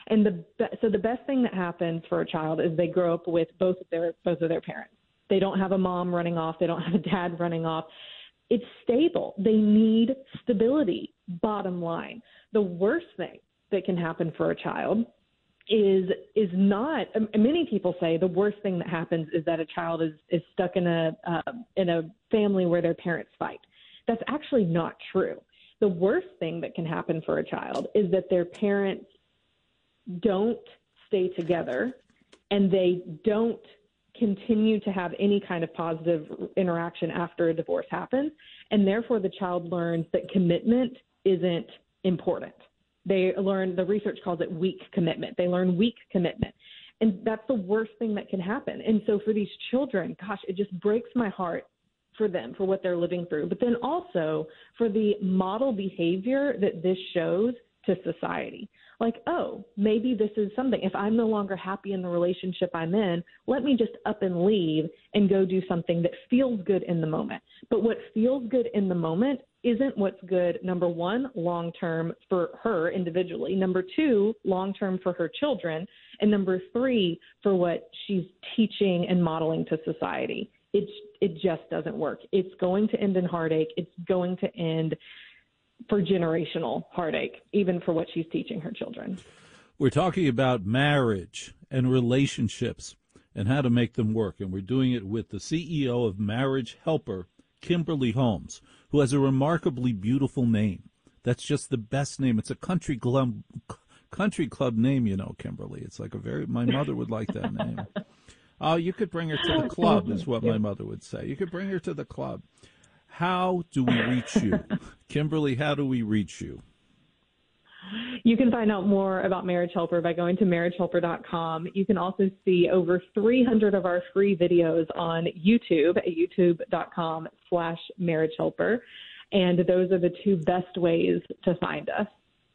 And the be- so the best thing that happens for a child is they grow up with both of their both of their parents. They don't have a mom running off. They don't have a dad running off. It's stable. They need stability, bottom line. The worst thing that can happen for a child is is not, many people say the worst thing that happens is that a child is, is stuck in a uh, in a family where their parents fight. That's actually not true. The worst thing that can happen for a child is that their parents don't stay together and they don't continue to have any kind of positive interaction after a divorce happens, and therefore the child learns that commitment isn't important. They learn, the research calls it weak commitment. They learn weak commitment. And that's the worst thing that can happen. And so for these children, gosh, it just breaks my heart for them, for what they're living through. But then also for the model behavior that this shows to society. Like, oh, maybe this is something. If I'm no longer happy in the relationship I'm in, let me just up and leave and go do something that feels good in the moment. But what feels good in the moment isn't what's good, number one, long-term for her individually, number two, long-term for her children, and number three, for what she's teaching and modeling to society. It, it just doesn't work. It's going to end in heartache. It's going to end for generational heartache, even for what she's teaching her children. We're talking about marriage and relationships and how to make them work, and we're doing it with the C E O of Marriage Helper, Kimberly Holmes, who has a remarkably beautiful name. That's just the best name. It's a country club, country club name, you know, Kimberly. It's like a very, my mother would like that name. Oh, you could bring her to the club, is what my mother would say. You could bring her to the club. How do we reach you? Kimberly, how do we reach you? You can find out more about Marriage Helper by going to marriage helper dot com. You can also see over three hundred of our free videos on YouTube at youtube dot com slash marriage helper. And those are the two best ways to find us.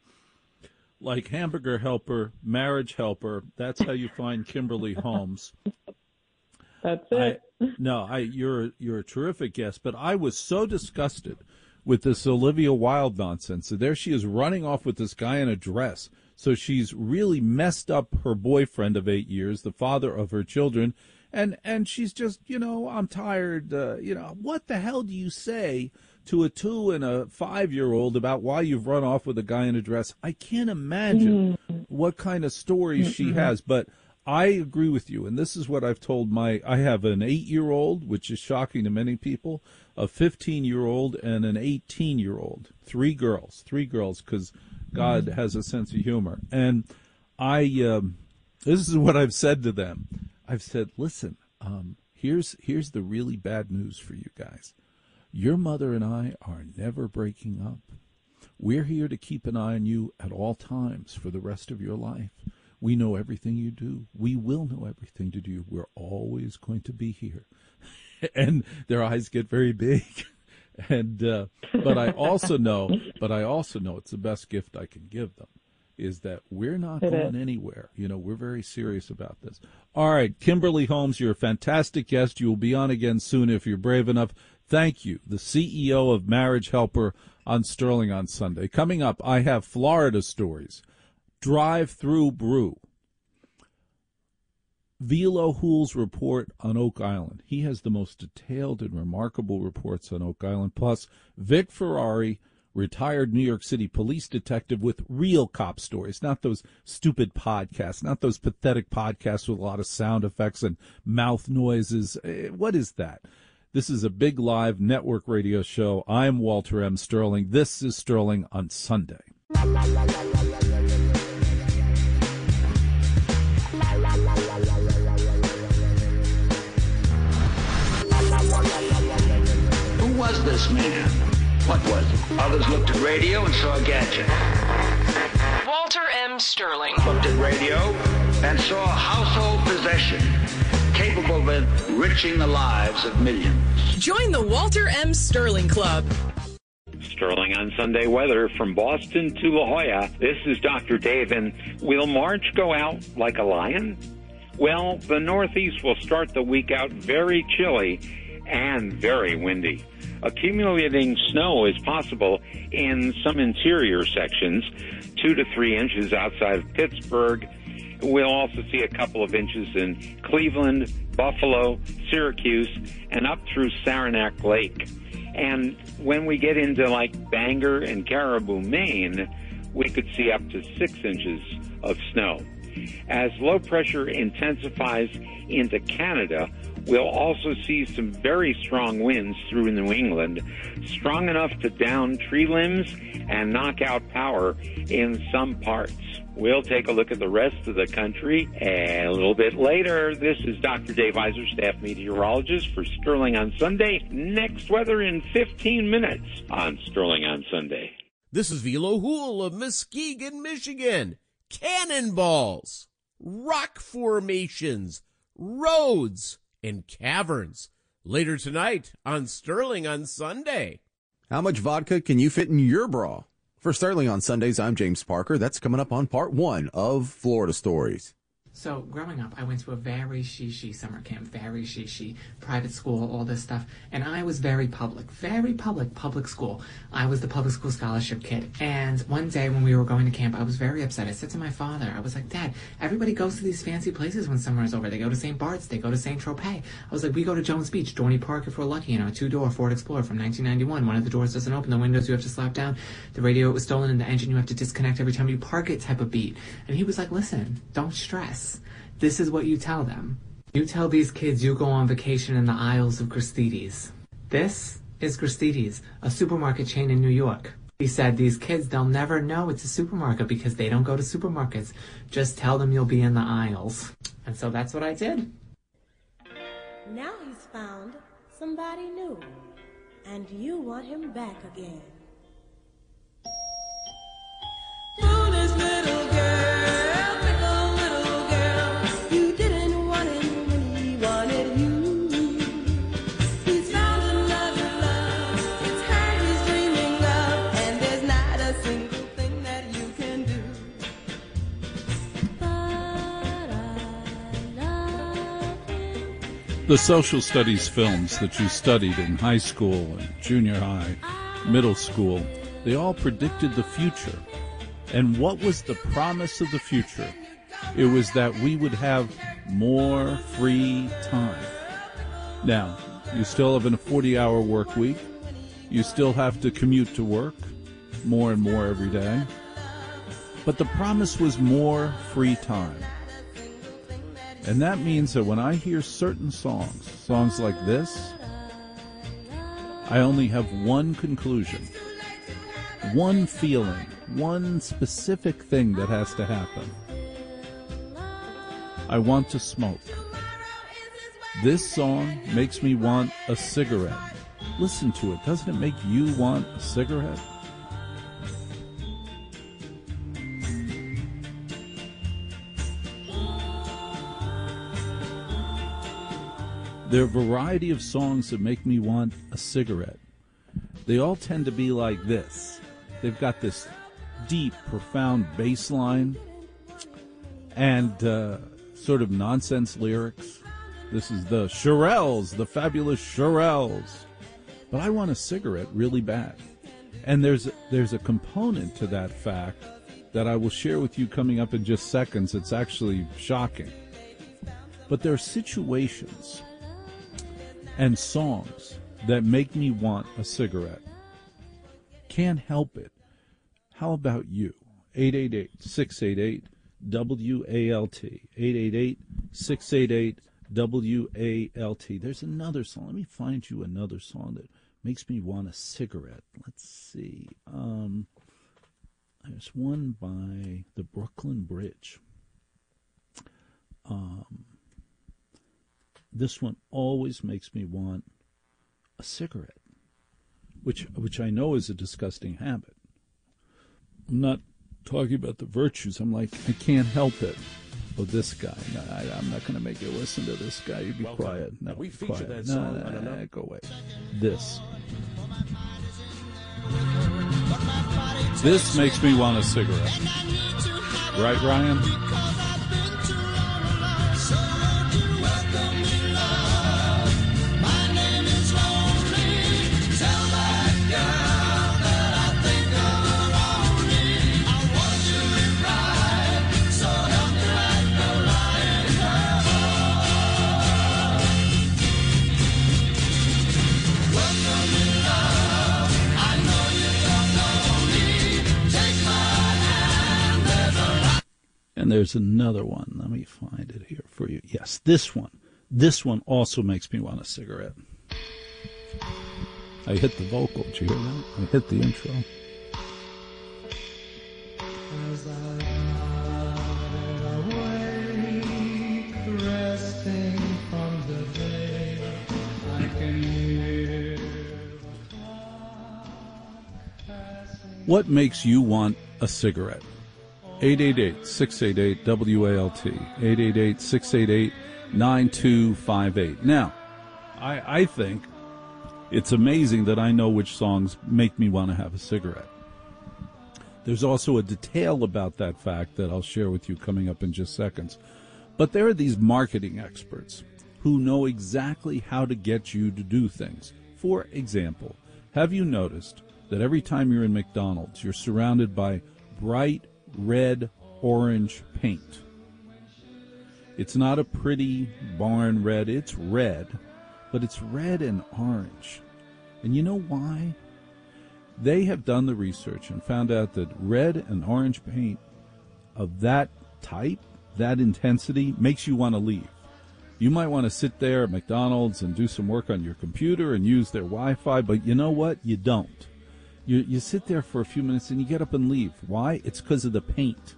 Like Hamburger Helper, Marriage Helper, that's how you find Kimberly Holmes. That's it. I, no, I you're you're a terrific guest, but I was so disgusted with this Olivia Wilde nonsense. So there she is running off with this guy in a dress. So she's really messed up her boyfriend of eight years, the father of her children, and and she's just, you know, I'm tired. Uh, you know, what the hell do you say to a two and a five-year-old about why you've run off with a guy in a dress? I can't imagine mm. what kind of stories mm-hmm. she has, but I agree with you, and this is what I've told my, I have an eight-year-old, which is shocking to many people, a fifteen-year-old, and an eighteen-year-old. Three girls, three girls, because God mm-hmm. has a sense of humor. And I, um, this is what I've said to them. I've said, listen, um, here's here's the really bad news for you guys. Your mother and I are never breaking up. We're here to keep an eye on you at all times for the rest of your life. We know everything you do. We will know everything to do. We're always going to be here. And their eyes get very big. And uh, but I also know, but I also know it's the best gift I can give them is that we're not it going is. anywhere. You know, we're very serious about this. All right, Kimberly Holmes, you're a fantastic guest. You will be on again soon if you're brave enough. Thank you, the C E O of Marriage Helper on Sterling on Sunday. Coming up, I have Florida stories. Drive-through brew. Velo Hool's report on Oak Island. He has the most detailed and remarkable reports on Oak Island. Plus, Vic Ferrari, retired New York City police detective with real cop stories, not those stupid podcasts, not those pathetic podcasts with a lot of sound effects and mouth noises. What is that? This is a big live network radio show. I'm Walter M. Sterling. This is Sterling on Sunday. Who was this man? What was it? Others looked at radio and saw a gadget. Walter M. Sterling. Looked at radio and saw a household possession capable of enriching the lives of millions. Join the Walter M. Sterling Club. Sterling on Sunday weather from Boston to La Jolla. This is Doctor Dave, and will March go out like a lion? Well, the Northeast will start the week out very chilly and very windy. Accumulating snow is possible in some interior sections, two to three inches outside of Pittsburgh. We'll also see a couple of inches in Cleveland, Buffalo, Syracuse, and up through Saranac Lake. And when we get into like Bangor and Caribou, Maine, we could see up to six inches of snow. As low pressure intensifies into Canada, we'll also see some very strong winds through New England, strong enough to down tree limbs and knock out power in some parts. We'll take a look at the rest of the country a little bit later. This is Doctor Dave Iser, staff meteorologist for Sterling on Sunday. Next weather in fifteen minutes on Sterling on Sunday. This is Velo Hool of Muskegon, Michigan. Cannonballs, rock formations, roads, and caverns. Later tonight on Sterling on Sunday. How much vodka can you fit in your bra? For Sterling on Sundays, I'm James Parker. That's coming up on part one of Florida Stories. So growing up, I went to a very she-she summer camp, very she-she, private school, all this stuff. And I was very public, very public, public school. I was the public school scholarship kid. And one day when we were going to camp, I was very upset. I said to my father, I was like, Dad, everybody goes to these fancy places when summer is over. They go to Saint Bart's, they go to Saint Tropez. I was like, we go to Jones Beach, Dorney Park if we're lucky, you know, a two-door Ford Explorer from nineteen ninety-one. One of the doors doesn't open, the windows you have to slap down, the radio it was stolen, and the engine you have to disconnect every time you park it type of beat. And he was like, listen, don't stress. This is what you tell them. You tell these kids you go on vacation in the aisles of Gristedes. This is Gristedes, a supermarket chain in New York. He said, these kids, they'll never know it's a supermarket because they don't go to supermarkets. Just tell them you'll be in the aisles. And so that's what I did. Now he's found somebody new, and you want him back again. Foolish little girl, fickle little girl, you didn't want him when he wanted you. He's found another love, it's her he's dreaming of, and there's not a single thing that you can do. But I love him. The social studies films that you studied in high school and junior high, middle school, they all predicted the future. And what was the promise of the future? It was that we would have more free time. Now, you still have a forty-hour work week. You still have to commute to work more and more every day. But the promise was more free time. And that means that when I hear certain songs, songs like this, I only have one conclusion, one feeling, one specific thing that has to happen. I want to smoke. This song makes me want a cigarette. Listen to it. Doesn't it make you want a cigarette? There are a variety of songs that make me want a cigarette. They all tend to be like this. They've got this deep, profound bass line and uh, sort of nonsense lyrics. This is the Shirelles, the fabulous Shirelles. But I want a cigarette really bad. And there's there's a component to that fact that I will share with you coming up in just seconds. It's actually shocking. But there are situations and songs that make me want a cigarette. Can't help it. How about you? eight eight eight, six eight eight, W A L T. eight eight eight, six eight eight, W A L T. There's another song. Let me find you another song that makes me want a cigarette. Let's see. Um, there's one by the Brooklyn Bridge. Um, this one always makes me want a cigarette, which which I know is a disgusting habit. I'm not talking about the virtues. I'm like, I can't help it. Oh, this guy. No, I, I'm not going to make you listen to this guy. You be Welcome. quiet. No, we feature quiet. that song no, no, no, no, go away. This. This makes me want a cigarette. Right, Ryan? Tell And there's another one. Let me find it here for you. Yes, this one. This one also makes me want a cigarette. I hit the vocal. Did you hear that? I hit the intro. As I lie awake, resting from the day, I can hear the clock passing. What makes you want a cigarette? eight eight eight, six eight eight, W A L T. eight eight eight, six eight eight, nine two five eight. Now, I, I think it's amazing that I know which songs make me want to have a cigarette. There's also a detail about that fact that I'll share with you coming up in just seconds. But there are these marketing experts who know exactly how to get you to do things. For example, have you noticed that every time you're in McDonald's, you're surrounded by bright red, orange paint? It's not a pretty barn red. It's red, but it's red and orange. And you know why? They have done the research and found out that red and orange paint of that type, that intensity, makes you want to leave. You might want to sit there at McDonald's and do some work on your computer and use their Wi-Fi, but you know what? You don't. You, you sit there for a few minutes and you get up and leave. Why? It's because of the paint.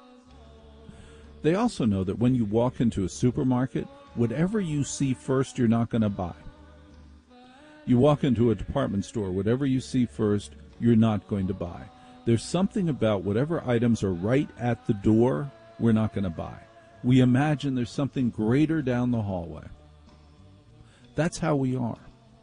They also know that when you walk into a supermarket, whatever you see first, you're not going to buy. You walk into a department store, whatever you see first, you're not going to buy. There's something about whatever items are right at the door, we're not going to buy. We imagine there's something greater down the hallway. That's how we are.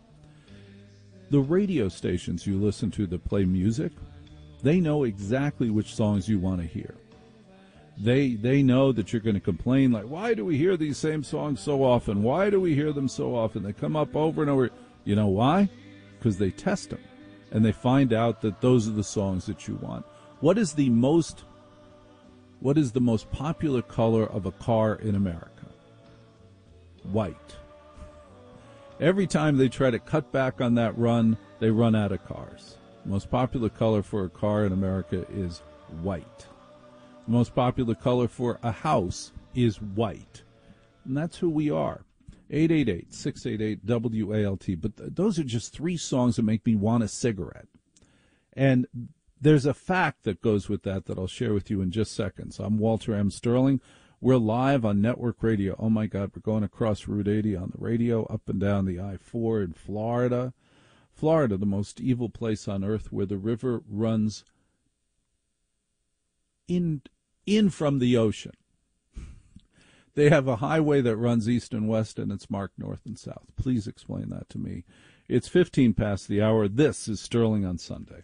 The radio stations you listen to that play music, they know exactly which songs you want to hear. They they know that you're going to complain, like, why do we hear these same songs so often? Why do we hear them so often? They come up over and over. You know why? Because they test them, and they find out that those are the songs that you want. What is the most, what is the most popular color of a car in America? White. Every time they try to cut back on that run, they run out of cars. The most popular color for a car in America is white. The most popular color for a house is white. And that's who we are. eight eight eight, six eight eight, W A L T. But th- those are just three songs that make me want a cigarette. And there's a fact that goes with that that I'll share with you in just seconds. I'm Walter M. Sterling. We're live on network radio. Oh, my God, we're going across Route eighty on the radio, up and down the I four in Florida. Florida, the most evil place on earth, where the river runs in in from the ocean. They have a highway that runs east and west, and it's marked north and south. Please explain that to me. It's fifteen past the hour. This is Sterling on Sunday.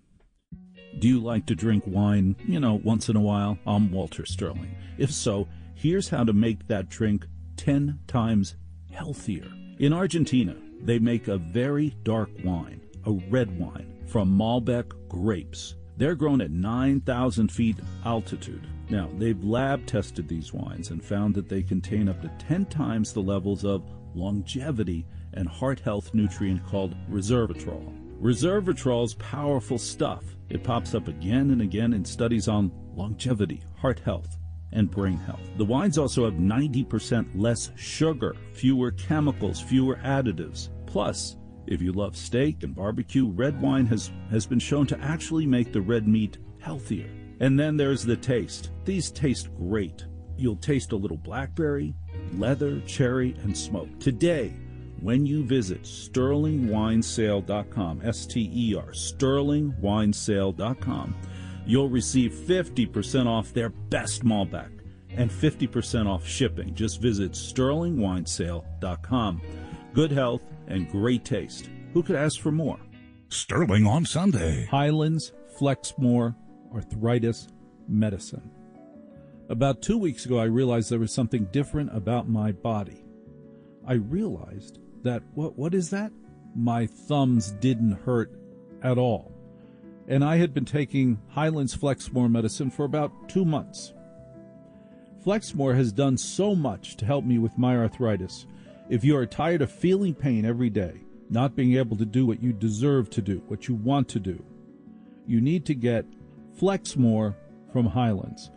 Do you like to drink wine, you know, once in a while? I'm Walter Sterling. If so, here's how to make that drink ten times healthier. In Argentina, they make a very dark wine, a red wine, from Malbec grapes. They're grown at nine thousand feet altitude. Now, they've lab-tested these wines and found that they contain up to ten times the levels of longevity and heart health nutrient called resveratrol. Resveratrol's powerful stuff. It pops up again and again in studies on longevity, heart health, and brain health. The wines also have ninety percent less sugar, fewer chemicals, fewer additives. Plus, if you love steak and barbecue, red wine has, has been shown to actually make the red meat healthier. And then there's the taste. These taste great. You'll taste a little blackberry, leather, cherry, and smoke. Today, when you visit sterling wine sale dot com, S T E R, sterling wine sale dot com, you'll receive fifty percent off their best Malbec and fifty percent off shipping. Just visit sterling wine sale dot com. Good health and great taste. Who could ask for more? Sterling on Sunday. Highlands Flexmore Arthritis Medicine. About two weeks ago, I realized there was something different about my body. I realized that, what what is that? My thumbs didn't hurt at all. And I had been taking Highlands Flexmore medicine for about two months. Flexmore has done so much to help me with my arthritis. If you are tired of feeling pain every day, not being able to do what you deserve to do, what you want to do, you need to get Flexmore from Highlands.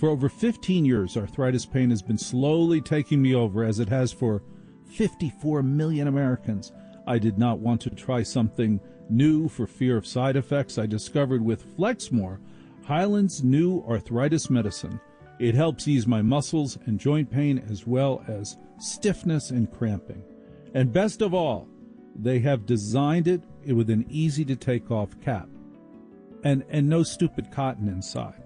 For over fifteen years, arthritis pain has been slowly taking me over, as it has for fifty-four million Americans. I did not want to try something new for fear of side effects. I discovered with Flexmore, Hyland's new arthritis medicine. It helps ease my muscles and joint pain as well as stiffness and cramping. And best of all, they have designed it with an easy-to-take-off cap and, and no stupid cotton inside.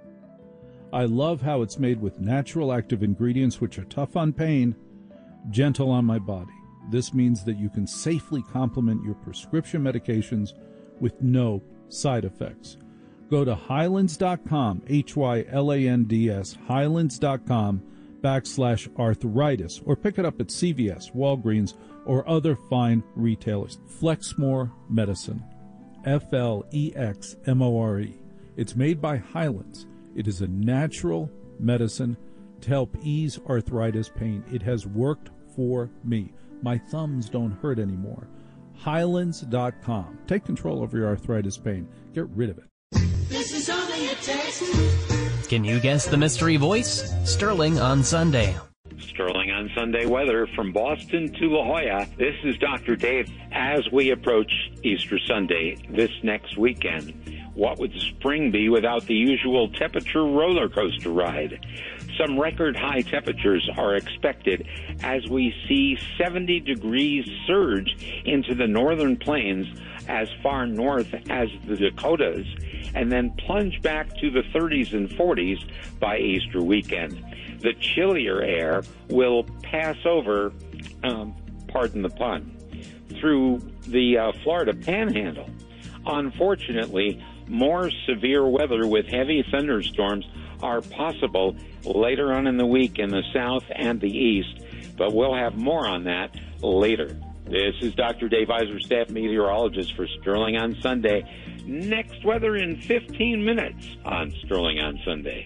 I love how it's made with natural active ingredients which are tough on pain, gentle on my body. This means that you can safely complement your prescription medications with no side effects. Go to Hylands dot com, H Y L A N D S, Hylands dot com backslash arthritis, or pick it up at C V S, Walgreens, or other fine retailers. Flexmore Medicine, F L E X M O R E. It's made by Hylands. It is a natural medicine to help ease arthritis pain. It has worked for me. My thumbs don't hurt anymore. Hylands dot com. Take control over your arthritis pain. Get rid of it. This is only a test. Can you guess the mystery voice? Sterling on Sunday. Sterling on Sunday weather from Boston to La Jolla. This is Doctor Dave. As we approach Easter Sunday this next weekend, what would spring be without the usual temperature roller coaster ride? Some record high temperatures are expected as we see seventy degrees surge into the northern plains as far north as the Dakotas, and then plunge back to the thirties and forties by Easter weekend. The chillier air will pass over, um, pardon the pun, through the uh, Florida Panhandle. Unfortunately, more severe weather with heavy thunderstorms are possible later on in the week in the south and the east, but we'll have more on that later. This is Doctor Dave Iser, staff meteorologist for Sterling on Sunday. Next weather in fifteen minutes on Sterling on Sunday.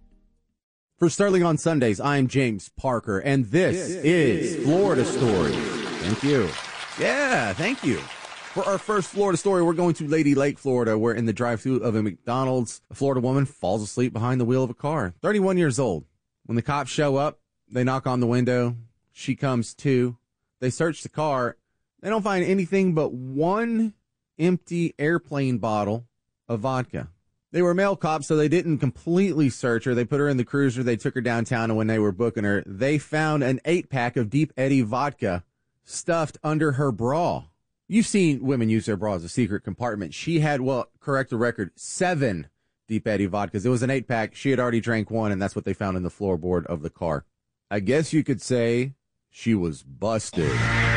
For Sterling on Sundays, I'm James Parker, and this yeah, is yeah, Florida Story. Thank you. Yeah, thank you. For our first Florida story, we're going to Lady Lake, Florida, where in the drive-thru of a McDonald's, a Florida woman falls asleep behind the wheel of a car. thirty-one years old. When the cops show up, they knock on the window. She comes to. They search the car. They don't find anything but one empty airplane bottle of vodka. They were male cops, so they didn't completely search her. They put her in the cruiser. They took her downtown, and when they were booking her, they found an eight-pack of Deep Eddy vodka stuffed under her bra. You've seen women use their bra as a secret compartment. She had, well, correct the record, seven Deep Eddy vodkas. It was an eight-pack. She had already drank one, and that's what they found in the floorboard of the car. I guess you could say she was busted.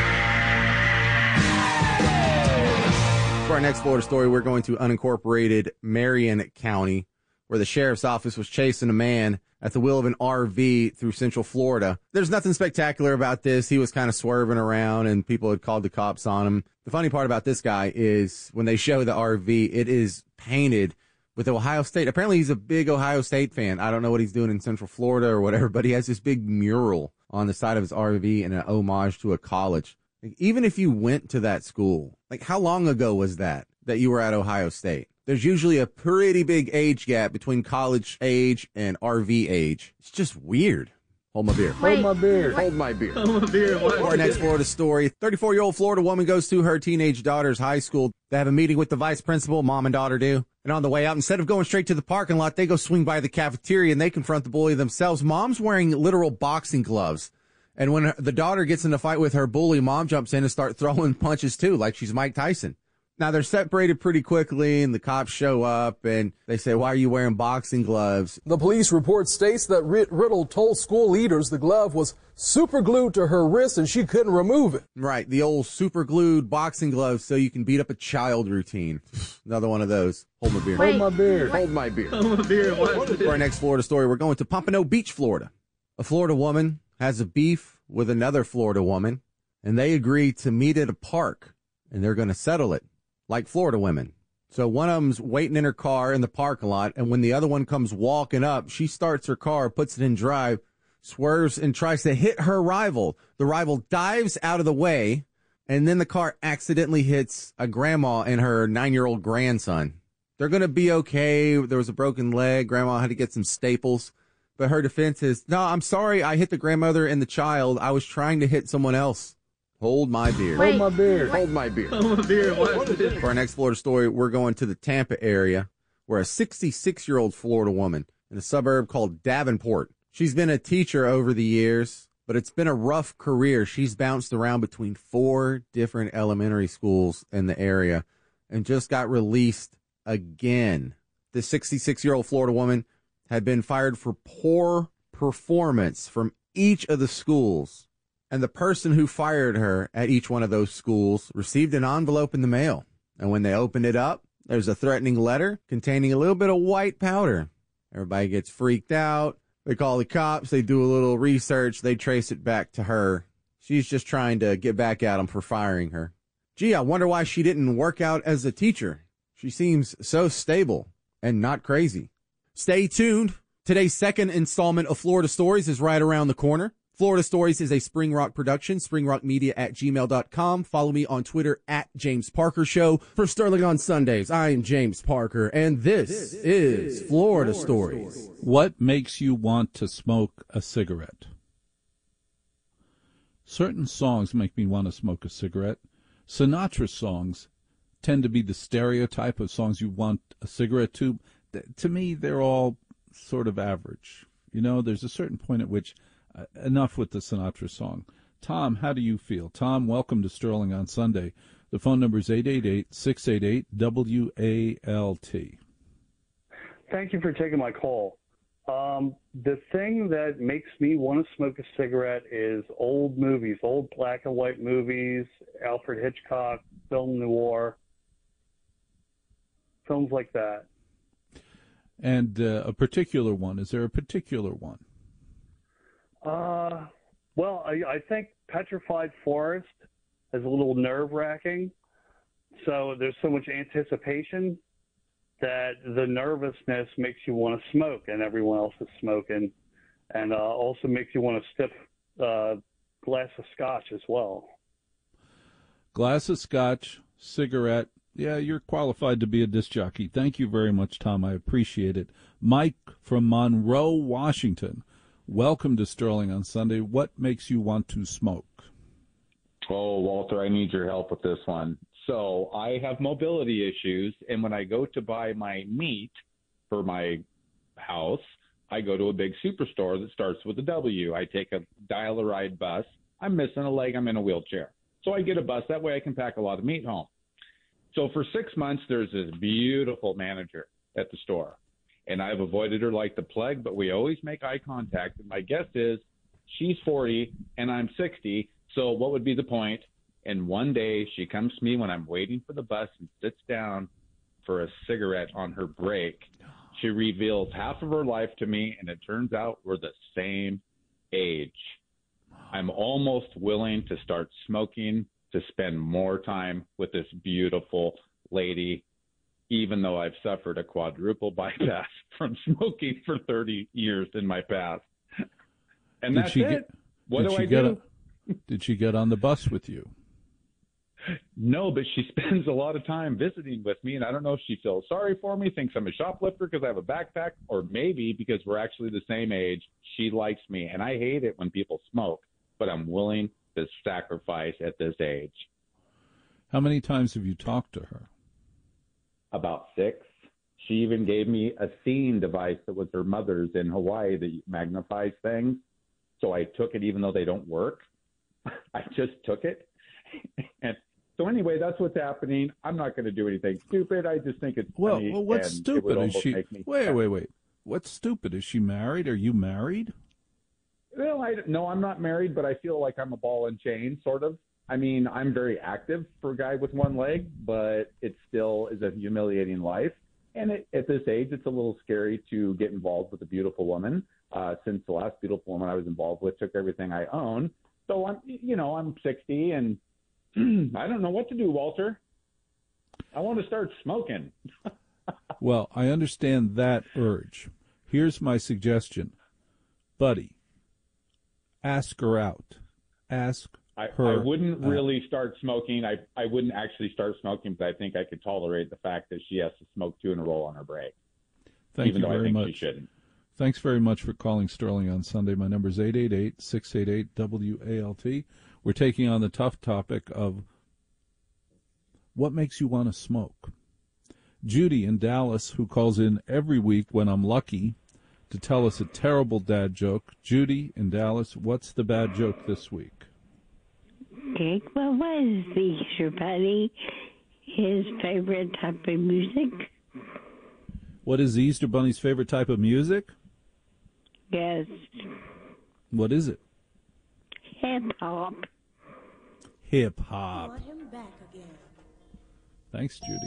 For our next Florida story, we're going to unincorporated Marion County, where the sheriff's office was chasing a man at the wheel of an R V through Central Florida. There's nothing spectacular about this. He was kind of swerving around, and people had called the cops on him. The funny part about this guy is when they show the R V, it is painted with Ohio State. Apparently, he's a big Ohio State fan. I don't know what he's doing in Central Florida or whatever, but he has this big mural on the side of his R V in an homage to a college. Like, even if you went to that school, like how long ago was that, that you were at Ohio State? There's usually a pretty big age gap between college age and R V age. It's just weird. Hold my beer. Wait, Hold my beer. what? Hold my beer. Hold my beer. What? For our next Florida story, thirty-four-year-old Florida woman goes to her teenage daughter's high school. They have a meeting with the vice principal, mom and daughter do. And on the way out, instead of going straight to the parking lot, they go swing by the cafeteria and they confront the bully themselves. Mom's wearing literal boxing gloves. And when the daughter gets in a fight with her bully, mom jumps in and starts throwing punches too, like she's Mike Tyson. Now, they're separated pretty quickly, and the cops show up, and they say, why are you wearing boxing gloves? The police report states that Riddle told school leaders the glove was super glued to her wrist and she couldn't remove it. Right, the old super glued boxing gloves so you can beat up a child routine. Another one of those. Hold my beer. Wait, Hold my beer. what? Hold my beer. Hold my beer. What? For our next Florida story, we're going to Pompano Beach, Florida. A Florida woman has a beef with another Florida woman, and they agree to meet at a park, and they're going to settle it. Like Florida women. So one of them's waiting in her car in the parking lot, and when the other one comes walking up, she starts her car, puts it in drive, swerves, and tries to hit her rival. The rival dives out of the way, and then the car accidentally hits a grandma and her nine-year-old grandson. They're going to be okay. There was a broken leg. Grandma had to get some staples. But her defense is, no, I'm sorry. I hit the grandmother and the child. I was trying to hit someone else. Hold my beer. Hold my beer. Hold my beer. Hold my beer. What is it? For our next Florida story, we're going to the Tampa area where a sixty-six-year-old Florida woman in a suburb called Davenport. She's been a teacher over the years, but it's been a rough career. She's bounced around between four different elementary schools in the area and just got released again. The sixty-six-year-old Florida woman had been fired for poor performance from each of the schools. And the person who fired her at each one of those schools received an envelope in the mail. And when they opened it up, there's a threatening letter containing a little bit of white powder. Everybody gets freaked out. They call the cops. They do a little research. They trace it back to her. She's just trying to get back at them for firing her. Gee, I wonder why she didn't work out as a teacher. She seems so stable and not crazy. Stay tuned. Today's second installment of Florida Stories is right around the corner. Florida Stories is a Spring Rock production, springrockmedia at gmail dot com. Follow me on Twitter at James Parker Show. For Sterling on Sundays, I am James Parker, and this is Florida Stories. What makes you want to smoke a cigarette? Certain songs make me want to smoke a cigarette. Sinatra songs tend to be the stereotype of songs you want a cigarette to. To me, they're all sort of average. You know, there's a certain point at which Uh, enough with the Sinatra song. Tom, how do you feel? Tom, welcome to Sterling on Sunday. The phone number is eight eight eight, six eight eight, W A L T. Thank you for taking my call. Um, the thing that makes me want to smoke a cigarette is old movies, old black and white movies, Alfred Hitchcock, film noir, films like that. And uh, a particular one, is there a particular one? Uh, well, I, I think Petrified Forest is a little nerve-wracking. So there's so much anticipation that the nervousness makes you want to smoke, and everyone else is smoking, and uh, also makes you want a stiff uh, glass of scotch as well. Glass of scotch, cigarette. Yeah, you're qualified to be a disc jockey. Thank you very much, Tom. I appreciate it. Mike from Monroe, Washington. Welcome to Sterling on Sunday. What makes you want to smoke? Oh, Walter, I need your help with this one. So I have mobility issues, and when I go to buy my meat for my house, I go to a big superstore that starts with a W. I take a dial-a-ride bus. I'm missing a leg. I'm in a wheelchair. So I get a bus. That way I can pack a lot of meat home. So for six months, there's this beautiful manager at the store. And I've avoided her like the plague, but we always make eye contact. And my guess is she's forty and I'm sixty, so what would be the point? And one day she comes to me when I'm waiting for the bus and sits down for a cigarette on her break. She reveals half of her life to me, and it turns out we're the same age. I'm almost willing to start smoking to spend more time with this beautiful lady, even though I've suffered a quadruple bypass from smoking for thirty years in my past. And Did that's she it. get, what did do she I get do? A, did she get on the bus with you? No, but she spends a lot of time visiting with me, and I don't know if she feels sorry for me, thinks I'm a shoplifter because I have a backpack, or maybe because we're actually the same age, she likes me. And I hate it when people smoke, but I'm willing to sacrifice at this age. How many times have you talked to her? About six. She even gave me a seeing device that was her mother's in Hawaii that magnifies things. So I took it even though they don't work. I just took it. And so anyway, that's what's happening. I'm not going to do anything stupid. I just think it's Well, funny, well what's and it stupid? would Is almost she? make me Wait, sad. wait, wait. What's stupid? Is she married? Are you married? Well, I, no, I'm not married, but I feel like I'm a ball and chain, sort of. I mean, I'm very active for a guy with one leg, but it still is a humiliating life. And it, at this age, it's a little scary to get involved with a beautiful woman. Uh, since the last beautiful woman I was involved with took everything I own. So I'm, you know, I'm sixty and I don't know what to do, Walter. I want to start smoking. Well, I understand that urge. Here's my suggestion. Buddy, ask her out. Ask I, her. I wouldn't uh, really start smoking. I, I wouldn't actually start smoking, but I think I could tolerate the fact that she has to smoke two in a row on her break. Thank even you though very I think much. she shouldn't. Thanks very much for calling Sterling on Sunday. My number is eight eight eight, six eight eight, W A L T. We're taking on the tough topic of what makes you want to smoke. Judy in Dallas, who calls in every week when I'm lucky to tell us a terrible dad joke. Judy in Dallas, what's the bad joke this week? Dick, what was the Easter Bunny his favorite type of music? What is the Easter Bunny's favorite type of music? Yes, What is it? hip hop. Hip hop. Thanks, Judy.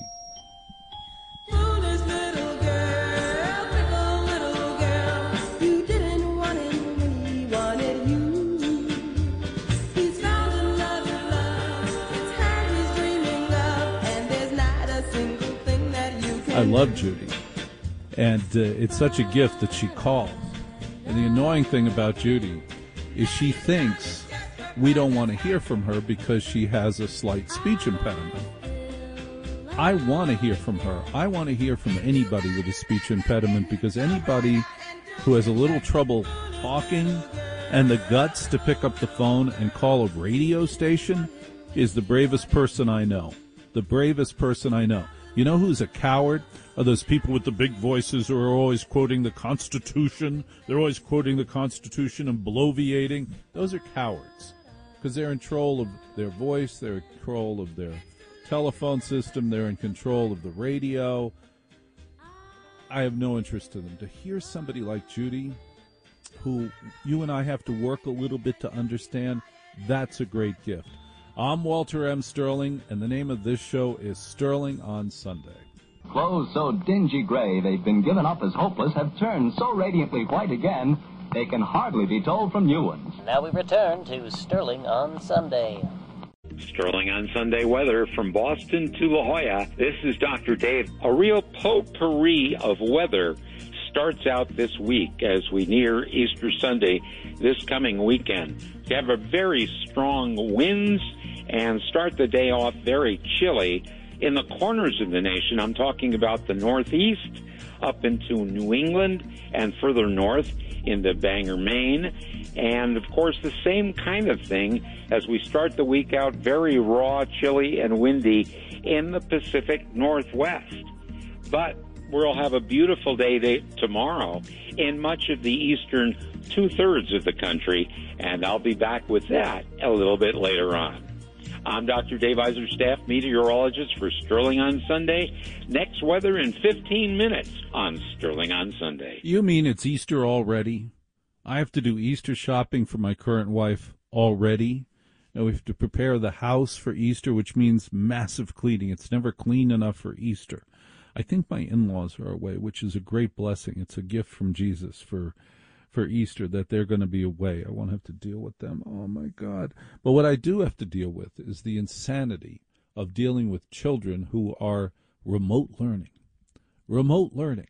Foolish little girl, fickle little girl, you didn't want him when he wanted you. He's found another love, it's her he's dreaming of, and there's not a single thing that you can I love Judy. And uh, it's such a gift that she calls. And the annoying thing about Judy is she thinks we don't want to hear from her because she has a slight speech impediment. I want to hear from her. I want to hear from anybody with a speech impediment, because anybody who has a little trouble talking and the guts to pick up the phone and call a radio station is the bravest person I know. The bravest person I know. You know who's a coward? Are those people with the big voices who are always quoting the Constitution. They're always quoting the Constitution and bloviating. Those are cowards, because they're in control of their voice, they're in control of their telephone system, they're in control of the radio. I have no interest in them. To hear somebody like Judy, who you and I have to work a little bit to understand, that's a great gift. I'm Walter M. Sterling, and the name of this show is Sterling on Sunday. Clothes so dingy gray they've been given up as hopeless have turned so radiantly white again they can hardly be told from new ones. Now we return to Sterling on Sunday. Sterling on Sunday weather from Boston to La Jolla. This is Doctor Dave. A real potpourri of weather starts out this week as we near Easter Sunday this coming weekend. We have a very strong winds and start the day off very chilly. In the corners of the nation, I'm talking about the Northeast, up into New England and further north into Bangor, Maine. And, of course, the same kind of thing as we start the week out very raw, chilly, and windy in the Pacific Northwest. But we'll have a beautiful day to, tomorrow in much of the eastern two-thirds of the country, and I'll be back with that a little bit later on. I'm Doctor Dave Iser, staff meteorologist for Sterling on Sunday. Next weather in fifteen minutes on Sterling on Sunday. You mean it's Easter already? I have to do Easter shopping for my current wife already. And we have to prepare the house for Easter, which means massive cleaning. It's never clean enough for Easter. I think my in-laws are away, which is a great blessing. It's a gift from Jesus for for Easter that they're going to be away. I won't have to deal with them. Oh, my God. But what I do have to deal with is the insanity of dealing with children who are remote learning. Remote learning.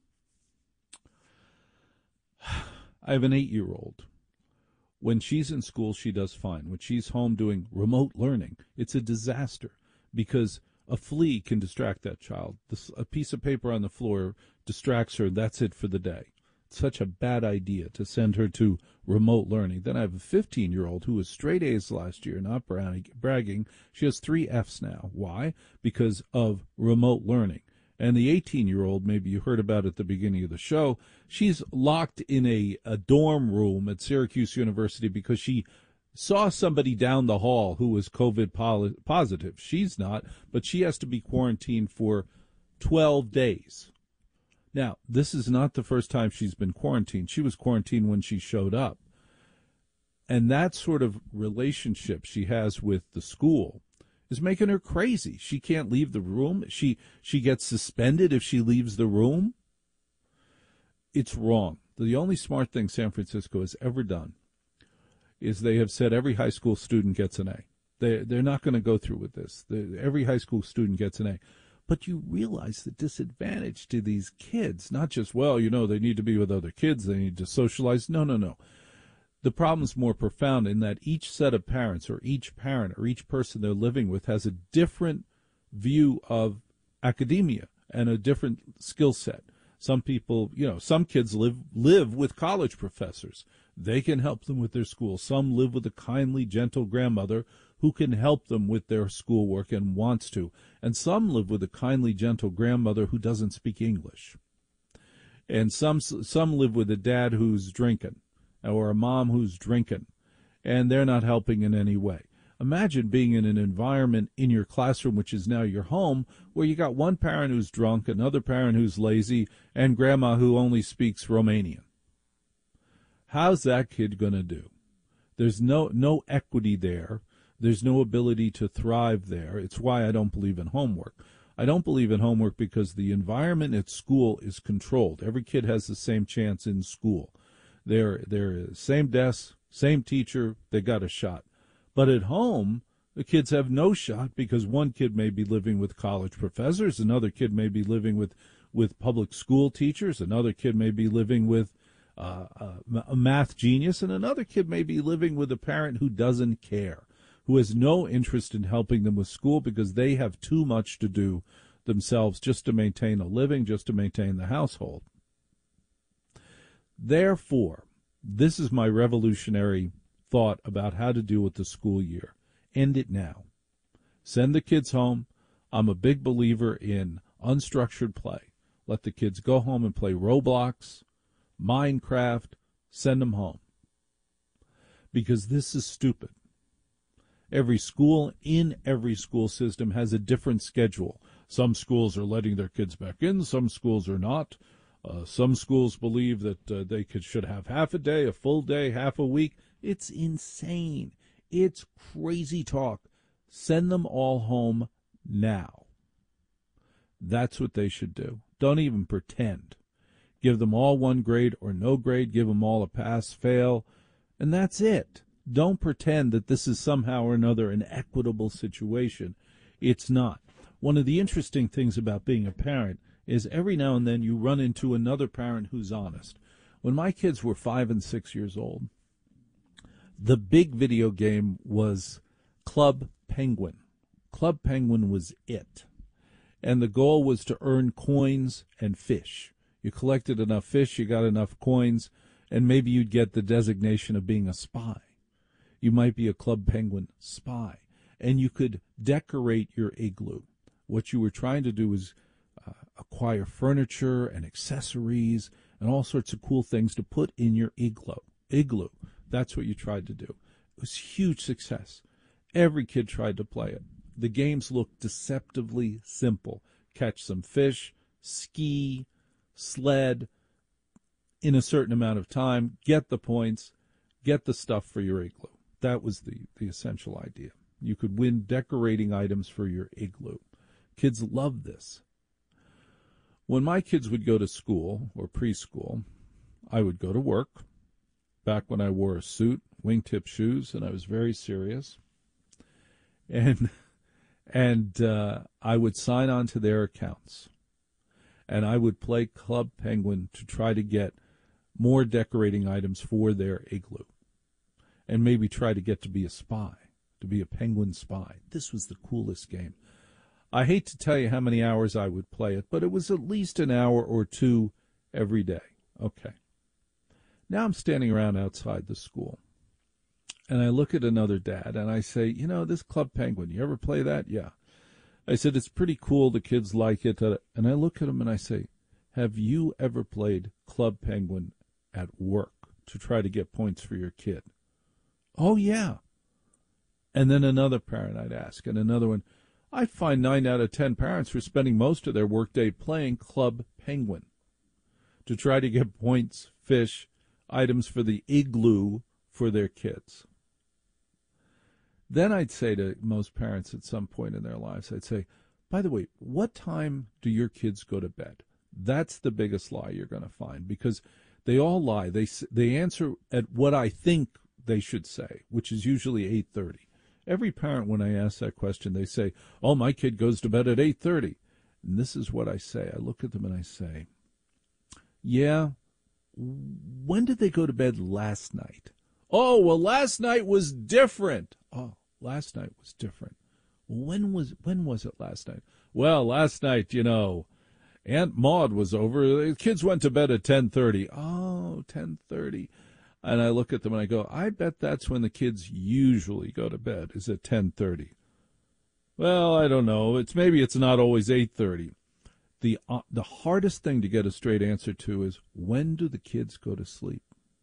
I have an eight-year-old. When she's in school, she does fine. When she's home doing remote learning, it's a disaster because a flea can distract that child. This, a piece of paper on the floor distracts her. That's it for the day. It's such a bad idea to send her to remote learning. Then I have a fifteen-year-old who was straight A's last year, not bragging. She has three F's now. Why? Because of remote learning. And the eighteen-year-old, maybe you heard about at the beginning of the show, she's locked in a, a dorm room at Syracuse University because she saw somebody down the hall who was COVID poli- positive. She's not, but she has to be quarantined for twelve days. Now, this is not the first time she's been quarantined. She was quarantined when she showed up. And that sort of relationship she has with the school is making her crazy. She can't leave the room. She she gets suspended if she leaves the room. It's wrong. The only smart thing San Francisco has ever done is they have said every high school student gets an A. They, they're not going to go through with this. They, every high school student gets an A. But you realize the disadvantage to these kids, not just, well, you know, they need to be with other kids, they need to socialize. No, no, no. The problem's more profound in that each set of parents or each parent or each person they're living with has a different view of academia and a different skill set. Some people, you know, some kids live live with college professors. They can help them with their school. Some live with a kindly, gentle grandmother who can help them with their schoolwork and wants to. And some live with a kindly, gentle grandmother who doesn't speak English. And some some live with a dad who's drinking or a mom who's drinking, and they're not helping in any way. Imagine being in an environment in your classroom, which is now your home, where you got one parent who's drunk, another parent who's lazy, and grandma who only speaks Romanian. How's that kid going to do? There's no no equity there. There's no ability to thrive there. It's why I don't believe in homework. I don't believe in homework because the environment at school is controlled. Every kid has the same chance in school. They're, they're same desk, same teacher, they got a shot. But at home, the kids have no shot because one kid may be living with college professors, another kid may be living with, with public school teachers, another kid may be living with uh, a math genius, and another kid may be living with a parent who doesn't care, who has no interest in helping them with school because they have too much to do themselves just to maintain a living, just to maintain the household. Therefore, this is my revolutionary thought about how to deal with the school year. End it now. Send the kids home. I'm a big believer in unstructured play. Let the kids go home and play Roblox, Minecraft, send them home. Because this is stupid. Every school in every school system has a different schedule. Some schools are letting their kids back in, some schools are not. Uh, some schools believe that uh, they could, should have half a day, a full day, half a week. It's insane. It's crazy talk. Send them all home now. That's what they should do. Don't even pretend. Give them all one grade or no grade. Give them all a pass, fail, and that's it. Don't pretend that this is somehow or another an equitable situation. It's not. One of the interesting things about being a parent is every now and then you run into another parent who's honest. When my kids were five and six years old, the big video game was Club Penguin. Club Penguin was it. And the goal was to earn coins and fish. You collected enough fish, you got enough coins, and maybe you'd get the designation of being a spy. You might be a Club Penguin spy. And you could decorate your igloo. What you were trying to do was uh, acquire furniture and accessories and all sorts of cool things to put in your igloo. Igloo. That's what you tried to do. It was a huge success. Every kid tried to play it. The games looked deceptively simple. Catch some fish, ski, sled in a certain amount of time, get the points, get the stuff for your igloo. That was the, the essential idea. You could win decorating items for your igloo. Kids loved this. When my kids would go to school or preschool, I would go to work, back when I wore a suit, wingtip shoes, and I was very serious. And and uh, I would sign on to their accounts. And I would play Club Penguin to try to get more decorating items for their igloo. And maybe try to get to be a spy, to be a penguin spy. This was the coolest game. I hate to tell you how many hours I would play it, but it was at least an hour or two every day. Okay. Now I'm standing around outside the school, and I look at another dad, and I say, you know, this Club Penguin, you ever play that? Yeah. I said, it's pretty cool. The kids like it. And I look at him, and I say, have you ever played Club Penguin at work to try to get points for your kid? Oh, yeah. And then another parent I'd ask, and another one. I find nine out of ten parents were spending most of their workday playing Club Penguin to try to get points, fish, items for the igloo for their kids. Then I'd say to most parents at some point in their lives, I'd say, by the way, what time do your kids go to bed? That's the biggest lie you're going to find, because they all lie. They they answer at what I think they should say, which is usually eight thirty. Every parent, when I ask that question, they say, oh, my kid goes to bed at eight thirty. And this is what I say. I look at them and I say, yeah, when did they go to bed last night? Oh, well, last night was different. Oh, last night was different. When was when was it last night? Well, last night, you know, Aunt Maud was over. The kids went to bed at ten thirty. Oh, ten thirty. And I look at them and I go, I bet that's when the kids usually go to bed, is at ten thirty. Well, I don't know. It's maybe it's not always eight thirty. The uh, the hardest thing to get a straight answer to is, when do the kids go to sleep?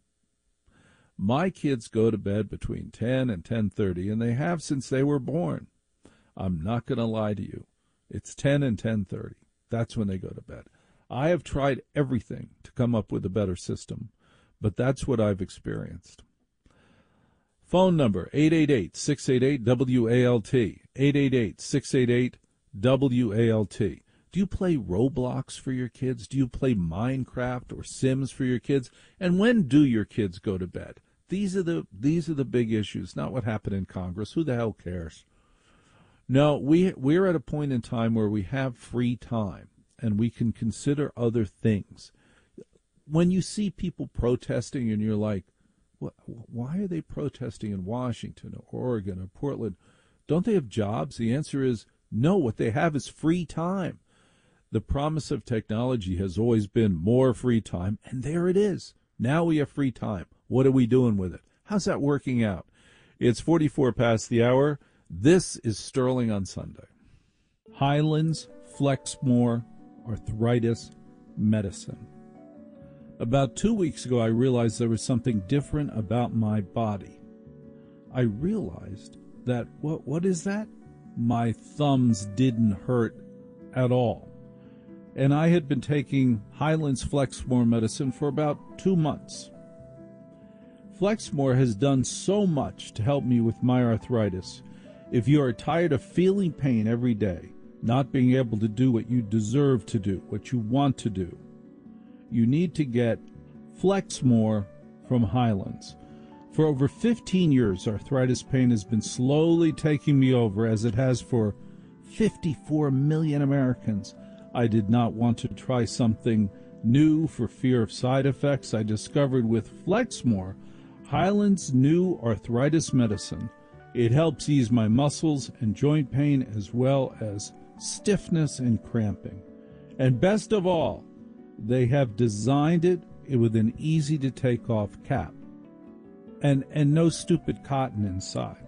My kids go to bed between ten and ten thirty, and they have since they were born. I'm not going to lie to you. It's ten and ten thirty. That's when they go to bed. I have tried everything to come up with a better system, but that's what I've experienced. Phone number, eight eight eight, six eight eight, W A L T, eight eight eight, six eight eight, W A L T. Do you play Roblox for your kids? Do you play Minecraft or Sims for your kids? And when do your kids go to bed? These are the these are the big issues, not what happened in Congress. Who the hell cares? No, we we're at a point in time where we have free time and we can consider other things. When you see people protesting and you're like, what, why are they protesting in Washington or Oregon or Portland? Don't they have jobs? The answer is no. What they have is free time. The promise of technology has always been more free time, and there it is. Now we have free time. What are we doing with it? How's that working out? It's forty-four past the hour. This is Sterling on Sunday. Highlands Flexmore Arthritis Medicine. About two weeks ago, I realized there was something different about my body. I realized that, what what is that? My thumbs didn't hurt at all. And I had been taking Highlands Flexmore medicine for about two months. Flexmore has done so much to help me with my arthritis. If you are tired of feeling pain every day, not being able to do what you deserve to do, what you want to do, you need to get Flexmore from Highlands. For over fifteen years, arthritis pain has been slowly taking me over, as it has for fifty-four million Americans. I did not want to try something new for fear of side effects. I discovered with Flexmore, Highlands' new arthritis medicine. It helps ease my muscles and joint pain, as well as stiffness and cramping. And best of all, they have designed it with an easy-to-take-off cap and, and no stupid cotton inside.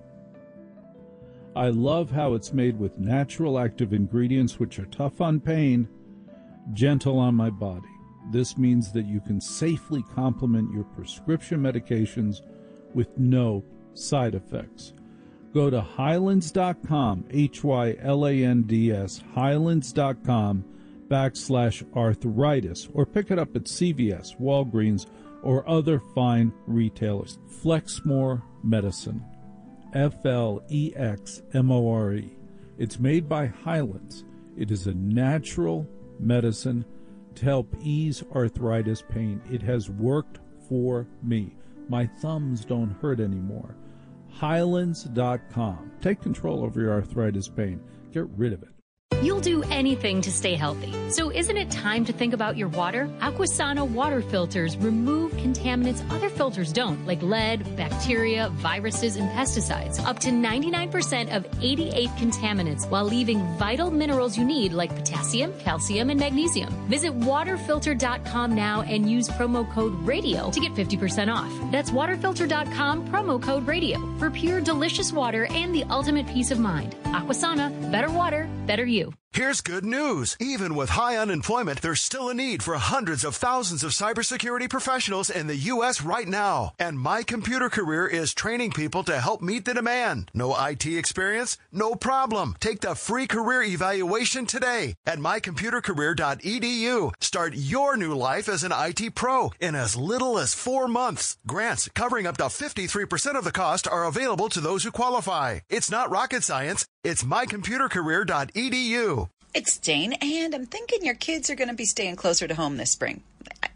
I love how it's made with natural active ingredients which are tough on pain, gentle on my body. This means that you can safely complement your prescription medications with no side effects. Go to Highlands dot com, H Y L A N D S, Highlands dot com backslash arthritis, or pick it up at C V S, Walgreens, or other fine retailers. Flexmore Medicine, F L E X M O R E. It's made by Highlands. It is a natural medicine to help ease arthritis pain. It has worked for me. My thumbs don't hurt anymore. Highlands dot com. Take control over your arthritis pain. Get rid of it. You'll do anything to stay healthy. So isn't it time to think about your water? Aquasana water filters remove contaminants other filters don't, like lead, bacteria, viruses, and pesticides. Up to ninety-nine percent of eighty-eight contaminants, while leaving vital minerals you need, like potassium, calcium, and magnesium. Visit water filter dot com now and use promo code RADIO to get fifty percent off. That's water filter dot com, promo code RADIO, for pure, delicious water and the ultimate peace of mind. Aquasana, better water, better you. Here's good news. Even with high unemployment, there's still a need for hundreds of thousands of cybersecurity professionals in the U S right now. And My Computer Career is training people to help meet the demand. No I T experience? No problem. Take the free career evaluation today at my computer career dot e d u. Start your new life as an I T pro in as little as four months. Grants covering up to fifty-three percent of the cost are available to those who qualify. It's not rocket science. It's my computer career dot e d u. It's Jane, and I'm thinking your kids are going to be staying closer to home this spring.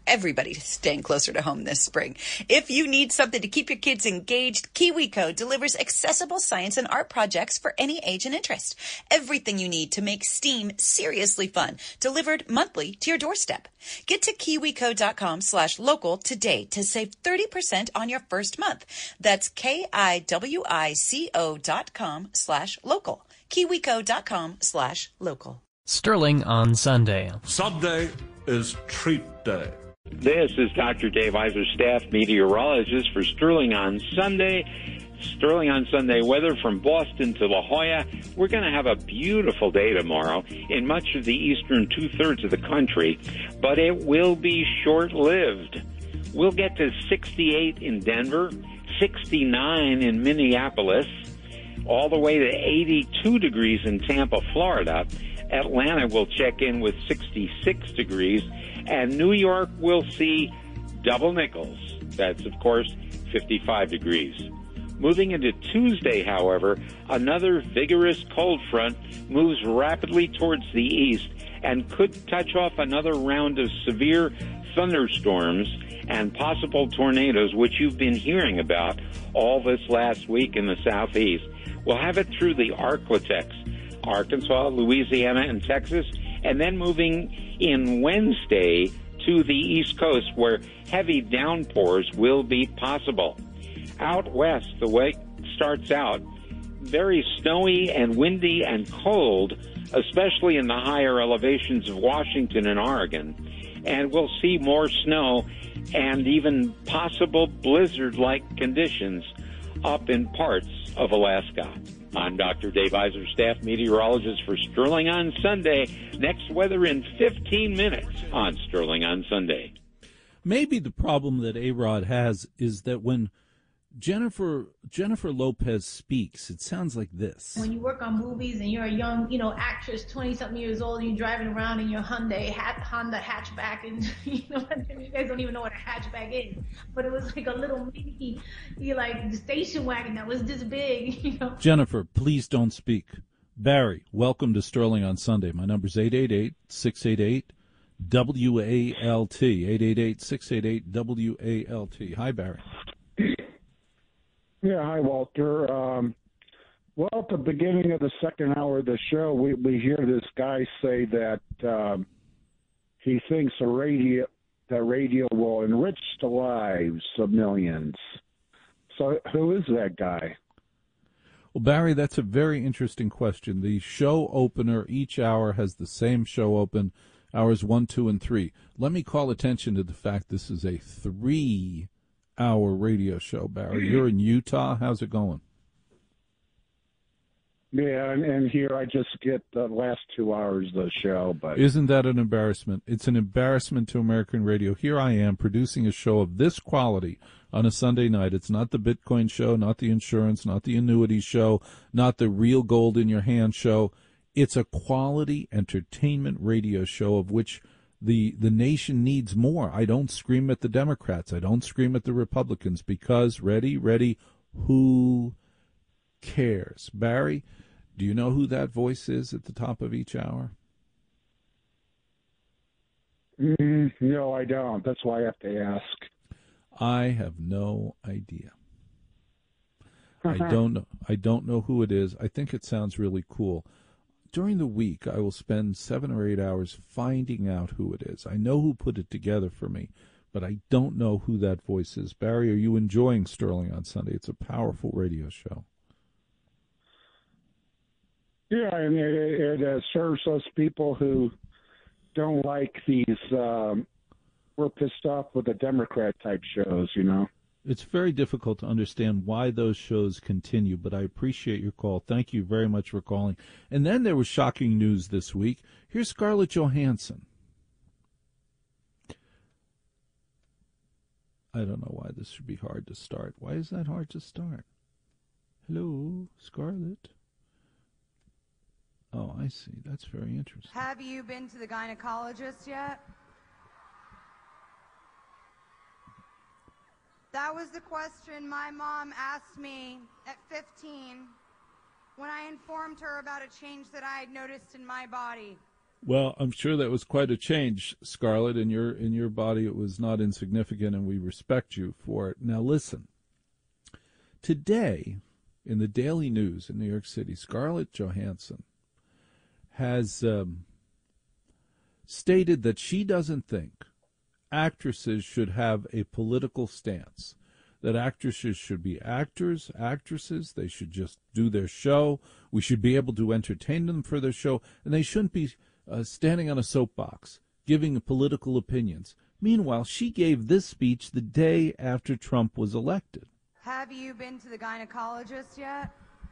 everybody's staying closer to home this spring. If you need something to keep your kids engaged, KiwiCo delivers accessible science and art projects for any age and interest. Everything you need to make STEAM seriously fun, delivered monthly to your doorstep. Get to kiwico.com slash local today to save thirty percent on your first month. That's K-I-W-I-C-O dot com slash local. kiwico.com slash local. Sterling on Sunday. Sunday is treat day. This is Doctor Dave Iser, staff meteorologist for Sterling on Sunday. Sterling on Sunday weather from Boston to La Jolla. We're going to have a beautiful day tomorrow in much of the eastern two-thirds of the country, but it will be short-lived. We'll get to sixty-eight in Denver, sixty-nine in Minneapolis, all the way to eighty-two degrees in Tampa, Florida. Atlanta will check in with sixty-six degrees, and New York will see double nickels. That's, of course, fifty-five degrees. Moving into Tuesday, however, another vigorous cold front moves rapidly towards the east and could touch off another round of severe thunderstorms and possible tornadoes, which you've been hearing about all this last week in the southeast. We'll have it through the Arklatex, Arkansas, Louisiana, and Texas, and then moving in Wednesday to the East Coast, where heavy downpours will be possible. Out west, the week starts out very snowy and windy and cold, especially in the higher elevations of Washington and Oregon. And we'll see more snow and even possible blizzard-like conditions up in parts of Alaska. I'm Doctor Dave Iser, staff meteorologist for Sterling on Sunday. Next weather in fifteen minutes on Sterling on Sunday. Maybe the problem that A-Rod has is that when Jennifer Jennifer Lopez speaks, it sounds like this. When you work on movies and you're a young, you know, actress, twenty-something years old, and you're driving around in your Hyundai hat, Honda hatchback, and you know, you guys don't even know what a hatchback is, but it was like a little mini, you like the station wagon that was this big, you know. Jennifer, please don't speak. Barry, welcome to Sterling on Sunday. My number's eight eight eight, six eight eight, W A L T, eight eight eight, six eight eight, W A L T. Hi, Barry. Yeah, hi, Walter. Um, well, at the beginning of the second hour of the show, we, we hear this guy say that um, he thinks a radio that radio will enrich the lives of millions. So who is that guy? Well, Barry, that's a very interesting question. The show opener each hour has the same show open, hours one, two, and three. Let me call attention to the fact this is a three hour radio show, Barry. You're in Utah. How's it going? Yeah, and, and here I just get the last two hours of the show. But isn't that an embarrassment? It's an embarrassment to American radio. Here I am producing a show of this quality on a Sunday night. It's not the Bitcoin show, not the insurance, not the annuity show, not the real gold in your hand show. It's a quality entertainment radio show of which The the nation needs more. I don't scream at the Democrats. I don't scream at the Republicans because, ready, ready, who cares? Barry, do you know who that voice is at the top of each hour? Mm, no, I don't. That's why I have to ask. I have no idea. I don't know. I don't know who it is. I think it sounds really cool. During the week, I will spend seven or eight hours finding out who it is. I know who put it together for me, but I don't know who that voice is. Barry, are you enjoying Sterling on Sunday? It's a powerful radio show. Yeah, and it, it uh, serves those people who don't like these, um, we're pissed off with the Democrat-type shows, you know. It's very difficult to understand why those shows continue, but I appreciate your call. Thank you very much for calling. And then there was shocking news this week. Here's Scarlett Johansson. I don't know why this should be hard to start. Why is that hard to start? Hello, Scarlett. Oh, I see. That's very interesting. Have you been to the gynecologist yet? That was the question my mom asked me at fifteen when I informed her about a change that I had noticed in my body. Well, I'm sure that was quite a change, Scarlett. In your in your body, it was not insignificant, and we respect you for it. Now, listen. Today, in the Daily News in New York City, Scarlett Johansson has um, stated that she doesn't think actresses should have a political stance, that actresses should be actors, actresses, they should just do their show, we should be able to entertain them for their show, and they shouldn't be uh, standing on a soapbox giving political opinions. Meanwhile, she gave this speech the day after Trump was elected. Have you been to the gynecologist yet?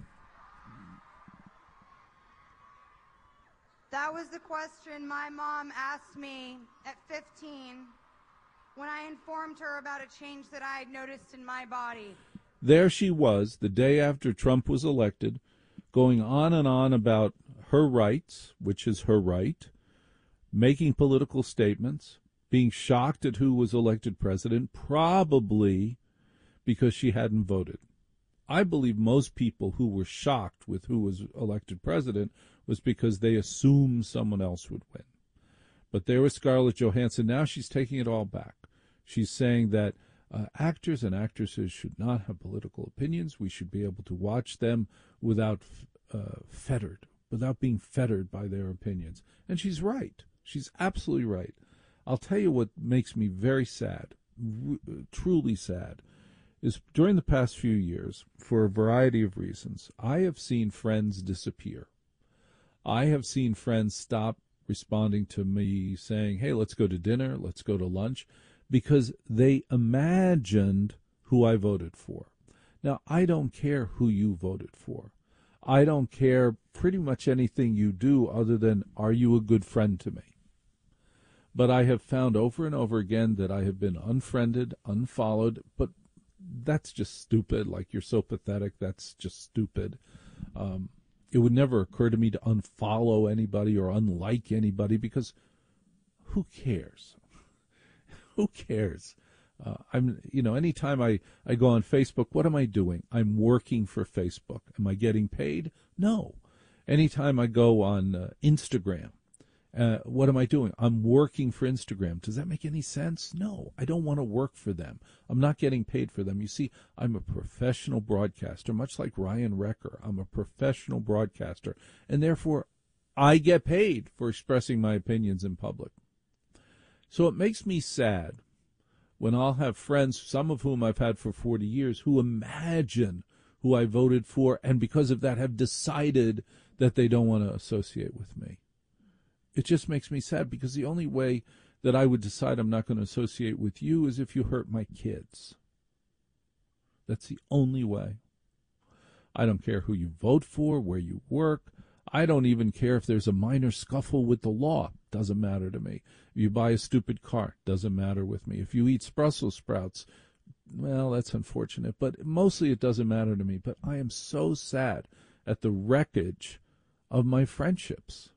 That was the question my mom asked me at fifteen when I informed her about a change that I had noticed in my body. There she was, the day after Trump was elected, going on and on about her rights, which is her right, making political statements, being shocked at who was elected president, probably because she hadn't voted. I believe most people who were shocked with who was elected president was because they assumed someone else would win. But there was Scarlett Johansson. Now she's taking it all back. She's saying that uh, actors and actresses should not have political opinions. We should be able to watch them without uh, fettered, without being fettered by their opinions. And she's right. She's absolutely right. I'll tell you what makes me very sad, r- truly sad, is during the past few years, for a variety of reasons, I have seen friends disappear. I have seen friends stop responding to me saying, hey, let's go to dinner, let's go to lunch, because they imagined who I voted for. Now, I don't care who you voted for. I don't care pretty much anything you do other than, are you a good friend to me? But I have found over and over again that I have been unfriended, unfollowed, but that's just stupid. Like, you're so pathetic, that's just stupid. Um, it would never occur to me to unfollow anybody or unlike anybody because who cares? Who cares? Uh, I'm, you know, anytime I, I go on Facebook, what am I doing? I'm working for Facebook. Am I getting paid? No. Anytime I go on uh, Instagram, uh, what am I doing? I'm working for Instagram. Does that make any sense? No, I don't want to work for them. I'm not getting paid for them. You see, I'm a professional broadcaster, much like Ryan Recker. I'm a professional broadcaster, and therefore I get paid for expressing my opinions in public. So it makes me sad when I'll have friends, some of whom I've had for forty years, who imagine who I voted for and because of that have decided that they don't want to associate with me. It just makes me sad because the only way that I would decide I'm not going to associate with you is if you hurt my kids. That's the only way. I don't care who you vote for, where you work. I don't even care if there's a minor scuffle with the law. Doesn't matter to me. If you buy a stupid car, doesn't matter with me. If you eat Brussels sprouts, well, that's unfortunate. But mostly it doesn't matter to me. But I am so sad at the wreckage of my friendships.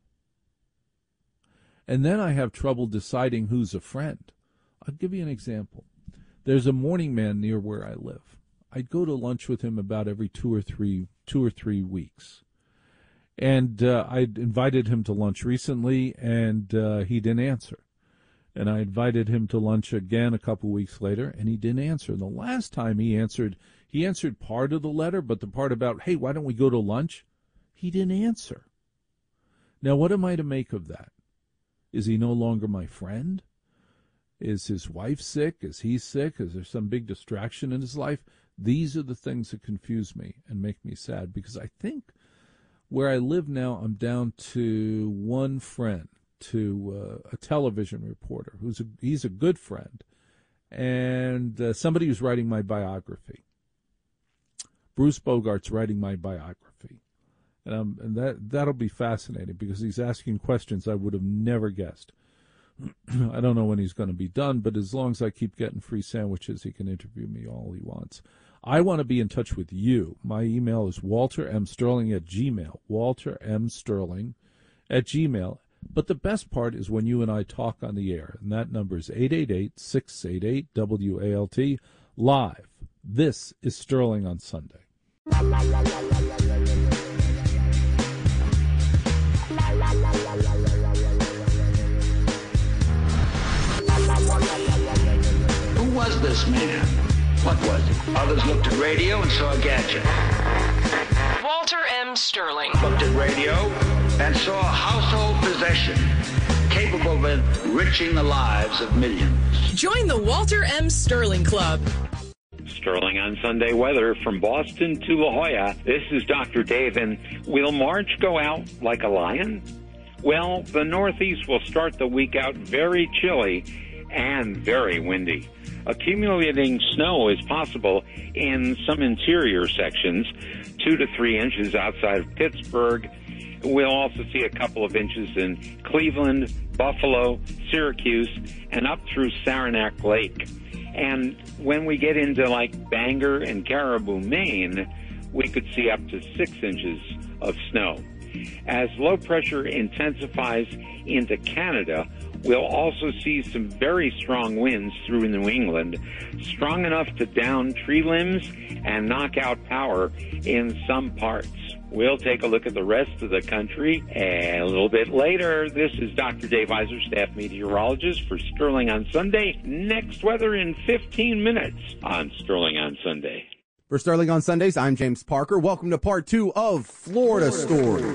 And then I have trouble deciding who's a friend. I'll give you an example. There's a morning man near where I live. I'd go to lunch with him about every two or three, two or three weeks. And uh, I'd invited him to lunch recently, and uh, he didn't answer. And I invited him to lunch again a couple weeks later, and he didn't answer. And the last time he answered, he answered part of the letter, but the part about, hey, why don't we go to lunch? He didn't answer. Now, what am I to make of that? Is he no longer my friend? Is his wife sick? Is he sick? Is there some big distraction in his life? These are the things that confuse me and make me sad, because I think where I live now, I'm down to one friend, to uh, a television reporter who's a, he's a good friend, and uh, somebody who's writing my biography. Bruce Bogart's writing my biography, and, um, and that that'll be fascinating because he's asking questions I would have never guessed. I don't know when he's going to be done, but as long as I keep getting free sandwiches, he can interview me all he wants. I want to be in touch with you. My email is walter m sterling at gmail. Walter M. Sterling at gmail. But the best part is when you and I talk on the air, and that number is eight eight eight, six eight eight, W A L T, live. This is Sterling on Sunday. La la la la la la la la la. was this man? What was it? Others looked at radio and saw a gadget. Walter M. Sterling. Looked at radio and saw a household possession capable of enriching the lives of millions. Join the Walter M. Sterling Club. Sterling on Sunday weather from Boston to La Jolla. This is Doctor Dave, and will March go out like a lion? Well, the Northeast will start the week out very chilly and very windy. Accumulating snow is possible in some interior sections, two to three inches outside of Pittsburgh. We'll also see a couple of inches in Cleveland, Buffalo, Syracuse, and up through Saranac Lake. And when we get into like Bangor and Caribou, Maine, we could see up to six inches of snow. As low pressure intensifies into Canada, we'll also see some very strong winds through New England, strong enough to down tree limbs and knock out power in some parts. We'll take a look at the rest of the country a little bit later. This is Doctor Dave Iser, staff meteorologist for Sterling on Sunday. Next weather in fifteen minutes on Sterling on Sunday. For Sterling on Sundays, I'm James Parker. Welcome to part two of Florida Story.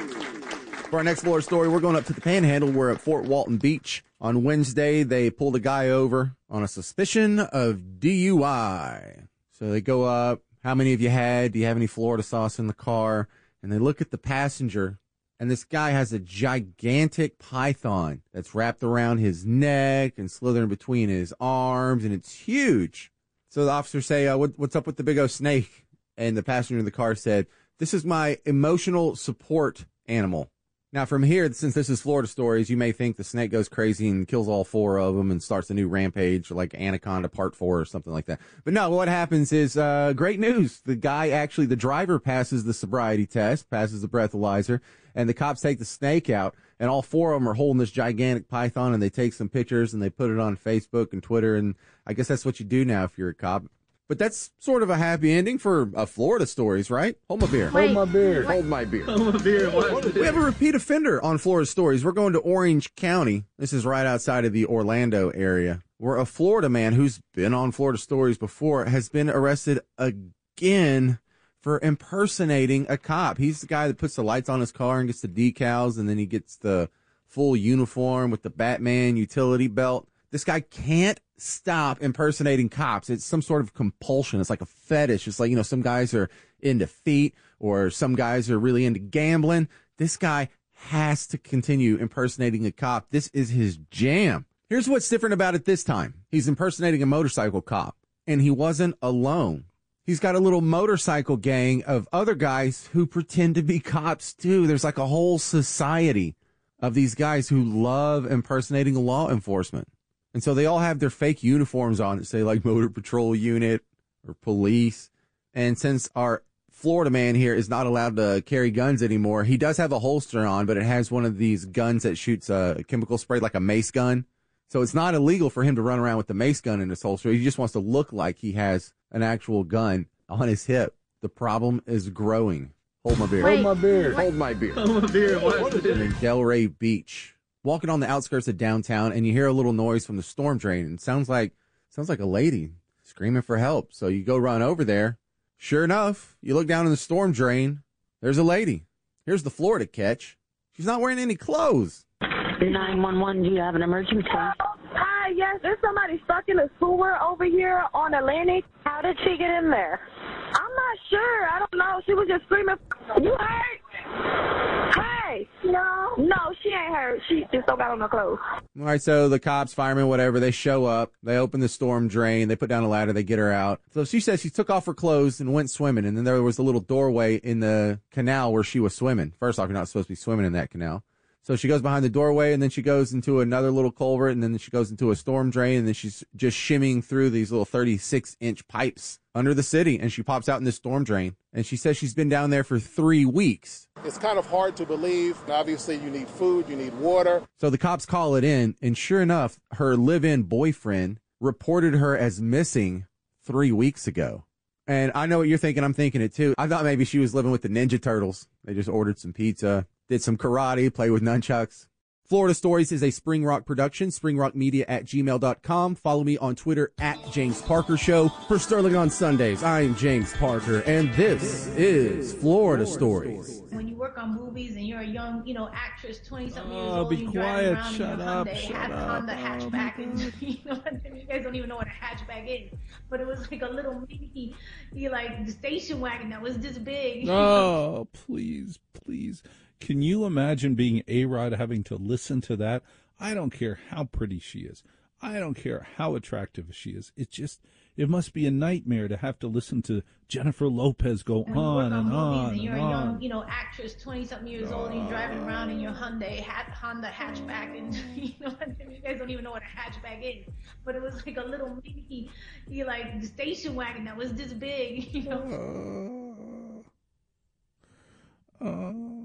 For our next Florida story, we're going up to the Panhandle. We're at Fort Walton Beach. On Wednesday, they pulled a guy over on a suspicion of D U I. So they go up. How many of you had? Do you have any Florida sauce in the car? And they look at the passenger, and this guy has a gigantic python that's wrapped around his neck and slithering between his arms, and it's huge. So the officers say, uh, what, what's up with the big old snake? And the passenger in the car said, this is my emotional support animal. Now, from here, since this is Florida Stories, you may think the snake goes crazy and kills all four of them and starts a new rampage like Anaconda Part four or something like that. But no, what happens is uh, great news. The guy actually, the driver passes the sobriety test, passes the breathalyzer, and the cops take the snake out, and all four of them are holding this gigantic python, and they take some pictures, and they put it on Facebook and Twitter, and I guess that's what you do now if you're a cop. But that's sort of a happy ending for uh, Florida Stories, right? Hold my beer. Hold my beer. Hold my beer. Hold my beer. We have a repeat offender on Florida Stories. We're going to Orange County. This is right outside of the Orlando area, where a Florida man who's been on Florida Stories before has been arrested again for impersonating a cop. He's the guy that puts the lights on his car and gets the decals, and then he gets the full uniform with the Batman utility belt. This guy can't stop impersonating cops. It's some sort of compulsion. It's like a fetish. It's like, you know, some guys are into feet or some guys are really into gambling. This guy has to continue impersonating a cop. This is his jam. Here's what's different about it this time. He's impersonating a motorcycle cop, and he wasn't alone. He's got a little motorcycle gang of other guys who pretend to be cops too. There's like a whole society of these guys who love impersonating law enforcement. And so they all have their fake uniforms on that say like Motor Patrol Unit or police. And since our Florida man here is not allowed to carry guns anymore, he does have a holster on, but it has one of these guns that shoots a chemical spray like a mace gun. So it's not illegal for him to run around with the mace gun in his holster. He just wants to look like he has an actual gun on his hip. The problem is growing. Hold my beer. Wait, Hold my beer. Hold my beer. Hold my beer. What? I'm in Delray Beach. Walking on the outskirts of downtown, and you hear a little noise from the storm drain. And it sounds like sounds like a lady screaming for help. So you go run over there. Sure enough, you look down in the storm drain. There's a lady. Here's the Florida catch. She's not wearing any clothes. nine one one, do you have an emergency? Hi, yes, there's somebody stuck in the sewer over here on Atlantic. How did she get in there? I'm not sure. I don't know. She was just screaming, you hurt? Hey! No. No, she ain't hurt. She just don't got on her clothes. All right, so the cops, firemen, whatever, they show up. They open the storm drain. They put down a ladder. They get her out. So she says she took off her clothes and went swimming, and then there was a little doorway in the canal where she was swimming. First off, you're not supposed to be swimming in that canal. So she goes behind the doorway, and then she goes into another little culvert, and then she goes into a storm drain, and then she's just shimmying through these little thirty-six inch pipes under the city, and she pops out in this storm drain. And she says she's been down there for three weeks. It's kind of hard to believe. Obviously, you need food, you need water. So the cops call it in, and sure enough, her live-in boyfriend reported her as missing three weeks ago. And I know what you're thinking. I'm thinking it too. I thought maybe she was living with the Ninja Turtles. They just ordered some pizza, did some karate, played with nunchucks. Florida Stories is a Spring Rock production, springrockmedia at gmail dot com. Follow me on Twitter at James Parker Show. For Sterling on Sundays, I am James Parker, and this is Florida Stories. When you work on movies and you're a young, you know, actress, twenty-something years Oh, old, be and you quiet. driving around Shut in your up, Hyundai, shut hat- up. Honda Oh, hatchback, and you know, you guys don't even know what a hatchback is, but it was like a little mini, you like the station wagon that was this big. Oh, please, please. Can you imagine being A-Rod having to listen to that? I don't care how pretty she is. I don't care how attractive she is. It just, it must be a nightmare to have to listen to Jennifer Lopez go And when you on work and on movies on and and you're a on. young, you know, actress, twenty-something years old, and you're driving around in your Hyundai, hat, Honda hatchback, and you know, you guys don't even know what a hatchback is, but it was like a little mini, you like the station wagon that was this big, you know. Oh.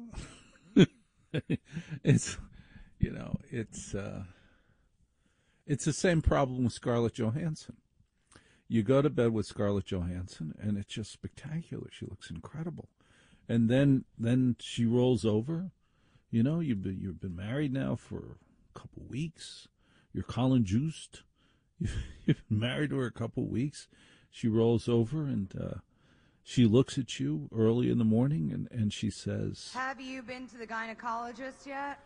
It's, you know, it's uh, it's the same problem with Scarlett Johansson. You go to bed with Scarlett Johansson, and it's just spectacular. She looks incredible, and then then she rolls over. You know, you've been you've been married now for a couple weeks. You're Colin Jost. You've, you've been married to her a couple weeks. She rolls over and uh, she looks at you early in the morning, and, and she says, Have you been to the gynecologist yet?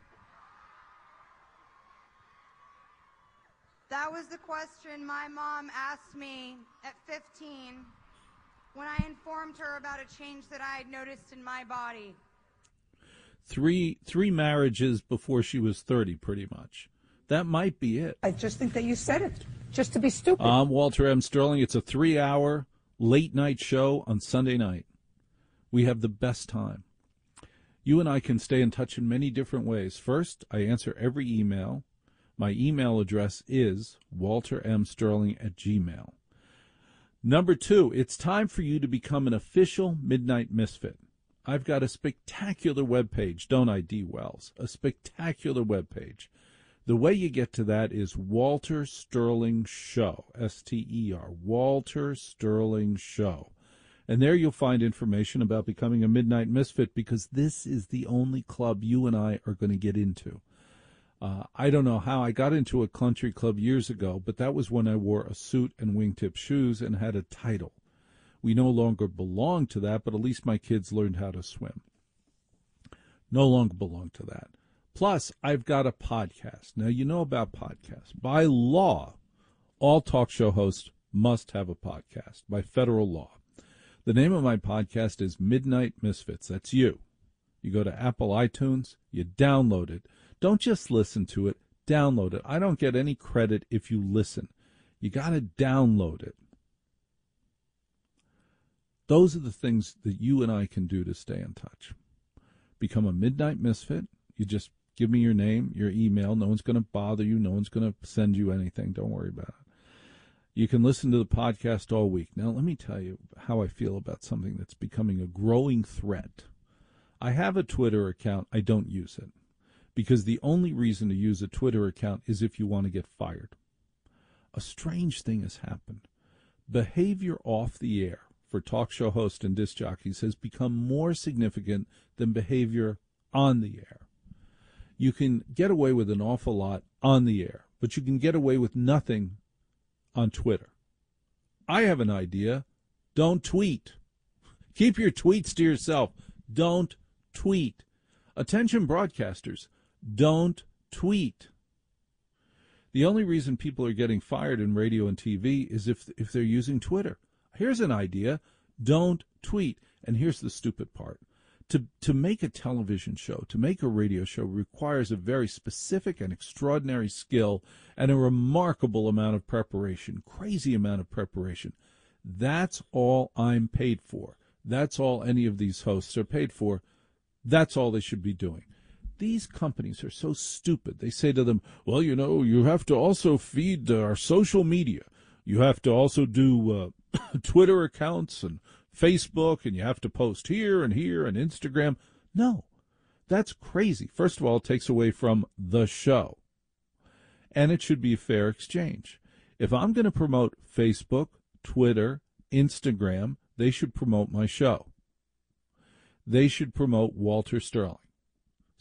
That was the question my mom asked me at fifteen when I informed her about a change that I had noticed in my body. three three marriages before she was thirty, pretty much. That might be it. I just think that you said it just to be stupid. I'm Walter M. Sterling. It's a three-hour late-night show on Sunday night. We have the best time. You and I can stay in touch in many different ways. First, I answer every email. My email address is waltermsterling at gmail. Number two, it's time for you to become an official Midnight Misfit. I've got a spectacular webpage, don't I, D. Wells? A spectacular webpage. The way you get to that is Walter Sterling Show, S T E R, Walter Sterling Show. And there you'll find information about becoming a Midnight Misfit, because this is the only club you and I are going to get into. Uh, I don't know how I got into a country club years ago, but that was when I wore a suit and wingtip shoes and had a title. We no longer belong to that, but at least my kids learned how to swim. No longer belong to that. Plus, I've got a podcast. Now, you know about podcasts. By law, all talk show hosts must have a podcast, by federal law. The name of my podcast is Midnight Misfits. That's you. You go to Apple iTunes, you download it. Don't just listen to it, download it. I don't get any credit if you listen. You got to download it. Those are the things that you and I can do to stay in touch. Become a Midnight Misfit. You just give me your name, your email. No one's going to bother you. No one's going to send you anything. Don't worry about it. You can listen to the podcast all week. Now, let me tell you how I feel about something that's becoming a growing threat. I have a Twitter account. I don't use it, because the only reason to use a Twitter account is if you want to get fired. A strange thing has happened. Behavior off the air for talk show hosts and disc jockeys has become more significant than behavior on the air. You can get away with an awful lot on the air, but you can get away with nothing on Twitter. I have an idea. Don't tweet. Keep your tweets to yourself. Don't tweet. Attention broadcasters, don't tweet. The only reason people are getting fired in radio and T V is if if they're using Twitter. Here's an idea. Don't tweet. And here's the stupid part. To to make a television show, to make a radio show, requires a very specific and extraordinary skill and a remarkable amount of preparation, crazy amount of preparation. That's all I'm paid for. That's all any of these hosts are paid for. That's all they should be doing. These companies are so stupid. They say to them, well, you know, you have to also feed our social media. You have to also do uh, Twitter accounts and Facebook, and you have to post here and here and Instagram. No, that's crazy. First of all, it takes away from the show. And it should be a fair exchange. If I'm going to promote Facebook, Twitter, Instagram, they should promote my show. They should promote Walter Sterling.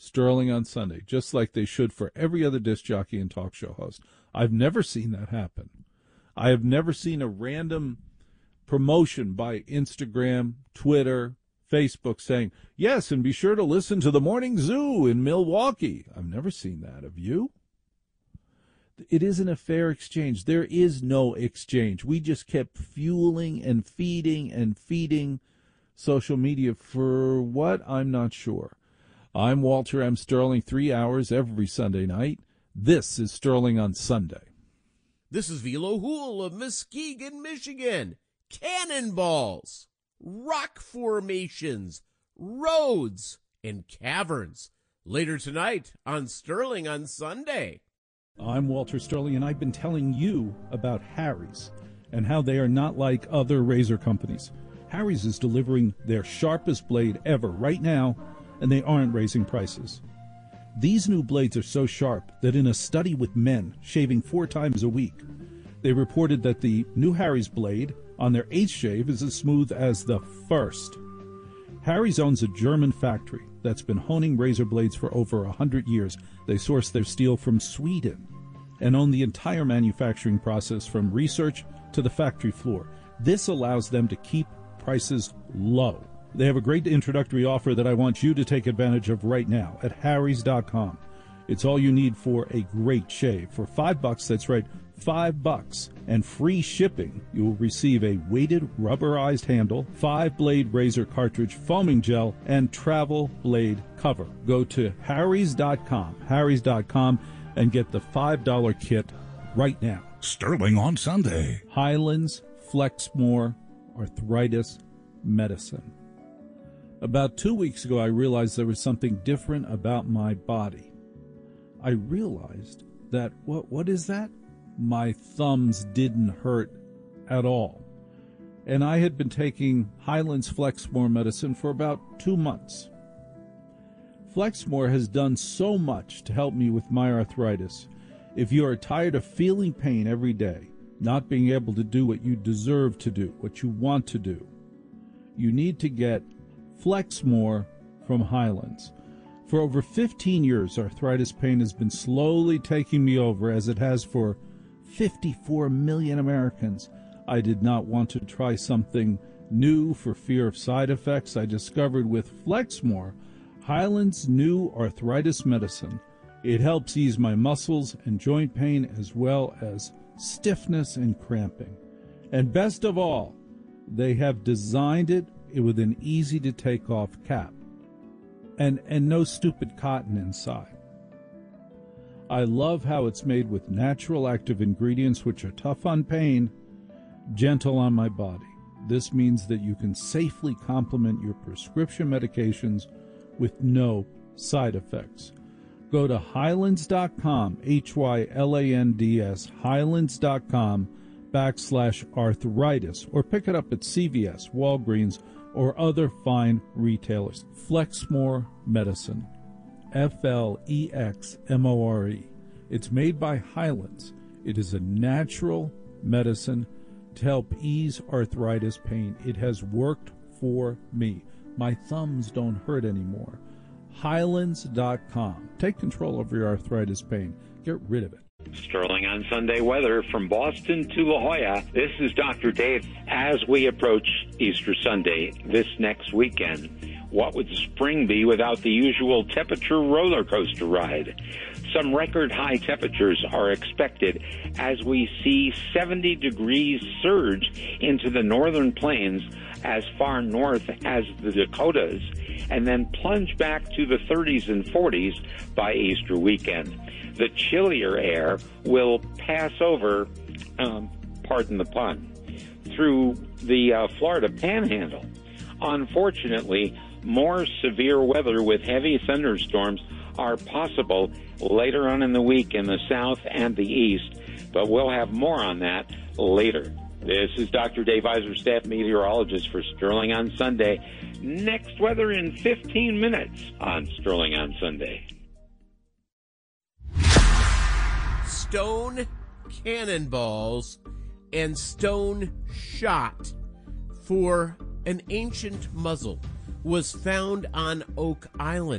Sterling on Sunday, just like they should for every other disc jockey and talk show host. I've never seen that happen. I have never seen a random promotion by Instagram, Twitter, Facebook saying, yes, and be sure to listen to the Morning Zoo in Milwaukee. I've never seen that. Have you? It isn't a fair exchange. There is no exchange. We just kept fueling and feeding and feeding social media for what? I'm not sure. I'm Walter M. Sterling, three hours every Sunday night. This is Sterling on Sunday. This is Velo Hool of Muskegon, Michigan. Cannonballs, rock formations, roads, and caverns. Later tonight on Sterling on Sunday. I'm Walter Sterling, and I've been telling you about Harry's and how they are not like other razor companies. Harry's is delivering their sharpest blade ever right now, and they aren't raising prices. These new blades are so sharp that in a study with men shaving four times a week, they reported that the new Harry's blade on their eighth shave is as smooth as the first. Harry's owns a German factory that's been honing razor blades for over one hundred years. They source their steel from Sweden and own the entire manufacturing process from research to the factory floor. This allows them to keep prices low. They have a great introductory offer that I want you to take advantage of right now at harrys dot com. It's all you need for a great shave. For five bucks, that's right, five bucks, and free shipping, you will receive a weighted rubberized handle, five-blade razor cartridge, foaming gel, and travel blade cover. Go to harrys dot com, harrys dot com, and get the five dollar kit right now. Sterling on Sunday. Highlands Flexmore Arthritis Medicine. About two weeks ago, I realized there was something different about my body. I realized that, what what is that? My thumbs didn't hurt at all. And I had been taking Highlands Flexmore medicine for about two months. Flexmore has done so much to help me with my arthritis. If you are tired of feeling pain every day, not being able to do what you deserve to do, what you want to do, you need to get Flexmore from Highlands. For over fifteen years, arthritis pain has been slowly taking me over, as it has for fifty-four million Americans. I did not want to try something new for fear of side effects. I discovered with Flexmore, Highlands' new arthritis medicine. It helps ease my muscles and joint pain as well as stiffness and cramping. And best of all, they have designed it with an easy-to-take-off cap and, and no stupid cotton inside. I love how it's made with natural active ingredients which are tough on pain, gentle on my body. This means that you can safely complement your prescription medications with no side effects. Go to highlands dot com, H Y L A N D S, highlands dot com backslash arthritis, or pick it up at C V S, Walgreens, or other fine retailers. Flexmore Medicine, F L E X M O R E. It's made by Highlands. It is a natural medicine to help ease arthritis pain. It has worked for me. My thumbs don't hurt anymore. highlands dot com. Take control over your arthritis pain. Get rid of it. Sterling on Sunday weather from Boston to La Jolla. This is Doctor Dave. As we approach Easter Sunday this next weekend, what would spring be without the usual temperature roller coaster ride? Some record high temperatures are expected as we see seventy degrees surge into the northern plains as far north as the Dakotas, and then plunge back to the thirties and forties by Easter weekend. The chillier air will pass over, um, pardon the pun, through the uh, Florida Panhandle. Unfortunately, more severe weather with heavy thunderstorms are possible later on in the week in the south and the east, but we'll have more on that later. This is Doctor Dave Iser, staff meteorologist for Sterling on Sunday. Next weather in fifteen minutes on Sterling on Sunday. Stone cannonballs and stone shot for an ancient muzzle was found on Oak Island.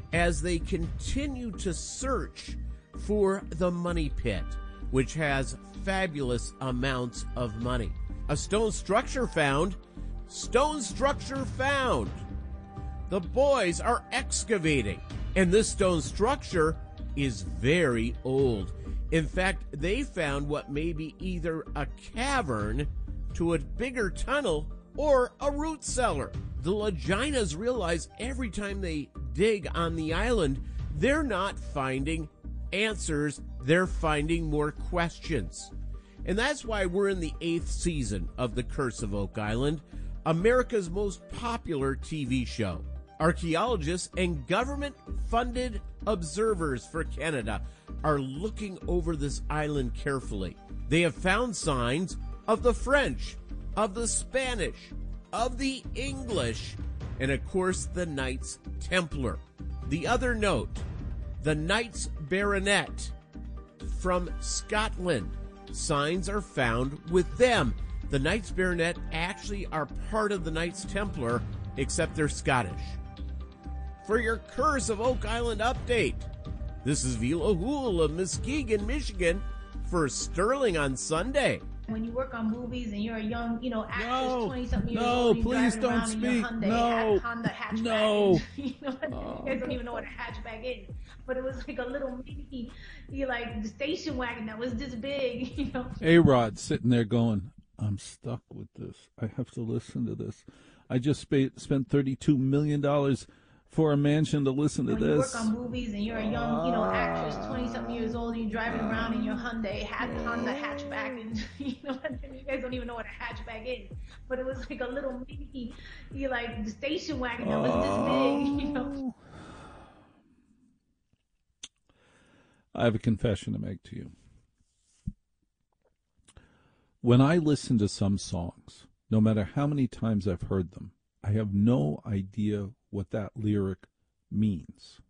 as they continue to search for the money pit, which has fabulous amounts of money. A stone structure found. Stone structure found. The boys are excavating, and this stone structure is very old. In fact, they found what may be either a cavern to a bigger tunnel or a root cellar. The Laginas realize every time they dig on the island, they're not finding answers, they're finding more questions. And that's why we're in the eighth season of The Curse of Oak Island, America's most popular T V show. Archaeologists and government-funded observers for Canada are looking over this island carefully. They have found signs of the French, of the Spanish, of the English, and of course the Knights Templar. The other note, the Knights Baronet from Scotland. Signs are found with them. The Knights Baronet actually are part of the Knights Templar, except they're Scottish. For your Curse of Oak Island update, this is Vila Hool of Muskegon, Michigan, for Sterling on Sunday. When you work on movies and you're a young, you know, actress, twenty-something years no, old, you're please driving don't around in your speak. Hyundai, No, Honda hatchback. no. And, you know, you guys don't even know what a hatchback is. But it was like a little mini, you know, like the station wagon that was this big, you know. A-Rod sitting there going, I'm stuck with this. I have to listen to this. I just sp- spent thirty-two million dollars for a mansion to listen to when this. you work on movies and you're a young, you know, actress, twenty-something years old, and you're driving around in your Hyundai, hat, Honda hatchback, and you know, you guys don't even know what a hatchback is. But it was like a little mini, you know, like the station wagon that was this big, you know. I have a confession to make to you. When I listen to some songs, no matter how many times I've heard them, I have no idea what that lyric means.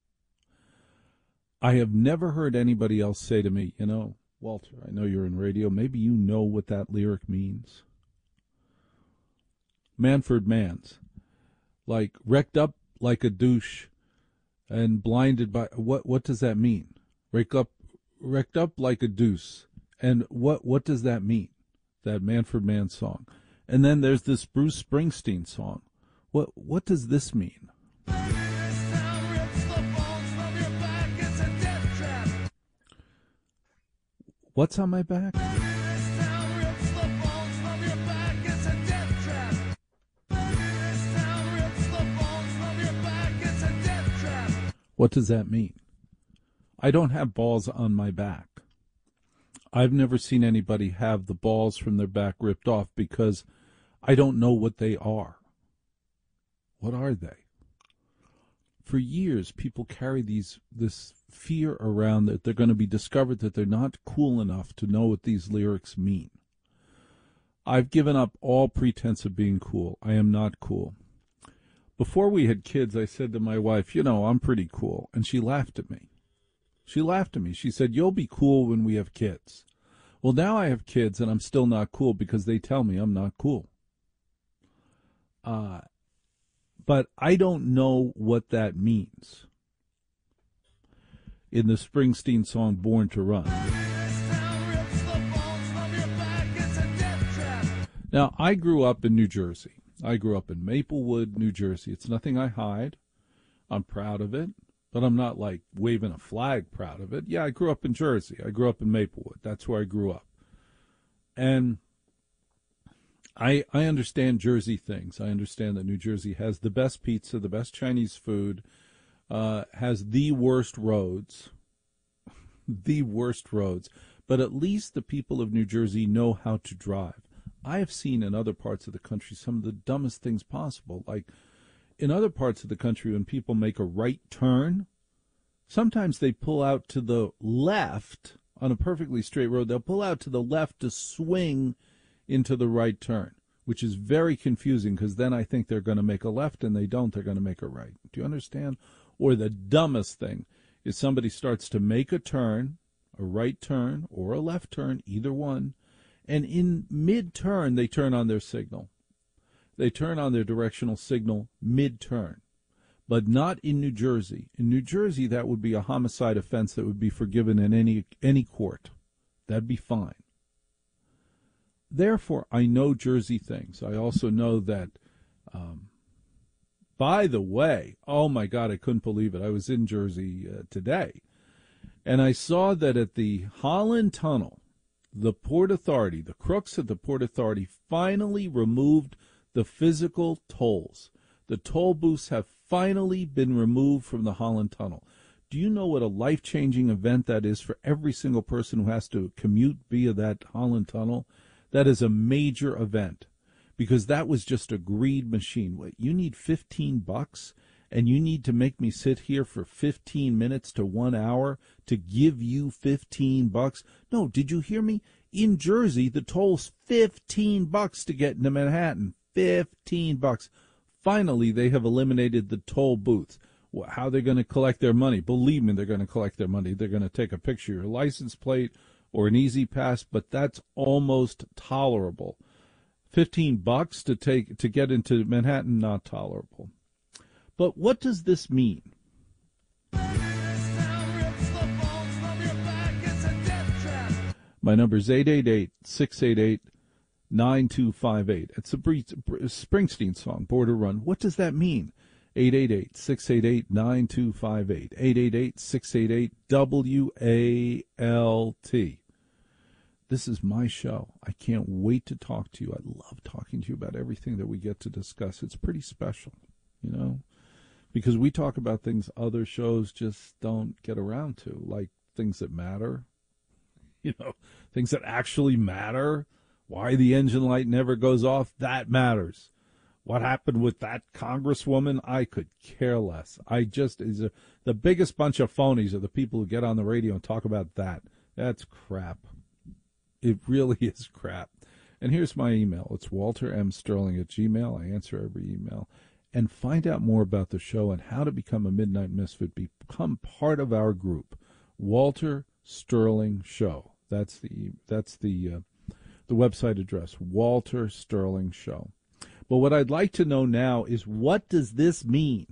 I have never heard anybody else say to me, you know, Walter, I know you're in radio, maybe you know what that lyric means. Manfred Mann's, like, wrecked up like a douche and blinded by, what what does that mean? Wreck up, wrecked up like a deuce. And what what does that mean? That Manfred Mann song. And then there's this Bruce Springsteen song. What what does this mean? What's on my back? What does that mean? I don't have balls on my back. I've never seen anybody have the balls from their back ripped off because I don't know what they are. What are they? For years, people carry these this fear around that they're going to be discovered that they're not cool enough to know what these lyrics mean. I've given up all pretense of being cool. I am not cool. Before we had kids, I said to my wife, you know, I'm pretty cool. And she laughed at me. She laughed at me. She said, you'll be cool when we have kids. Well, now I have kids, and I'm still not cool because they tell me I'm not cool. Uh, but I don't know what that means. In the Springsteen song, Born to Run. Now, I grew up in New Jersey. I grew up in Maplewood, New Jersey. It's nothing I hide. I'm proud of it. But I'm not, like, waving a flag proud of it. Yeah, I grew up in Jersey. I grew up in Maplewood. That's where I grew up. And I I understand Jersey things. I understand that New Jersey has the best pizza, the best Chinese food, uh, has the worst roads, the worst roads. But at least the people of New Jersey know how to drive. I have seen in other parts of the country some of the dumbest things possible, like in other parts of the country, when people make a right turn, sometimes they pull out to the left on a perfectly straight road. They'll pull out to the left to swing into the right turn, which is very confusing because then I think they're going to make a left and they don't. They're going to make a right. Do you understand? Or the dumbest thing is somebody starts to make a turn, a right turn or a left turn, either one, and in mid-turn they turn on their signal. They turn on their directional signal mid-turn. but not in New Jersey. In New Jersey, that would be a homicide offense that would be forgiven in any any court. That'd be fine. Therefore, I know Jersey things. I also know that, um, by the way, oh my God, I couldn't believe it. I was in Jersey uh, today, and I saw that at the Holland Tunnel, the Port Authority, the crooks at the Port Authority finally removed the physical tolls. The toll booths have finally been removed from the Holland Tunnel. Do you know what a life-changing event that is for every single person who has to commute via that Holland Tunnel? That is a major event, because that was just a greed machine. Wait, you need fifteen bucks, and you need to make me sit here for fifteen minutes to one hour to give you fifteen bucks? No, did you hear me? In Jersey, the toll's fifteen bucks to get into Manhattan. fifteen bucks. Finally, they have eliminated the toll booths. How they're going to collect their money? Believe me, they're going to collect their money. They're going to take a picture of your license plate or an Easy Pass, but that's almost tolerable. Fifteen bucks to take to get into Manhattan, not tolerable. But what does this mean? My number is eight eight eight, six eight eight, nine two five eight. It's a Springsteen song, Border Run. What does that mean? eight eight eight, six eight eight, nine two five eight. eight eight eight, six eight eight, W A L T. This is my show. I can't wait to talk to you. I love talking to you about everything that we get to discuss. It's pretty special, you know, because we talk about things other shows just don't get around to, like things that matter, you know, things that actually matter. Why the engine light never goes off, that matters. What happened with that congresswoman, I could care less. I just, is a, the biggest bunch of phonies are the people who get on the radio and talk about that. That's crap. It really is crap. And here's my email. It's walter m sterling at gmail. I answer every email. And find out more about the show and how to become a Midnight Misfit. Become part of our group, Walter Sterling Show. That's the that's the uh, the website address, Walter Sterling Show. But what I'd like to know now is, what does this mean?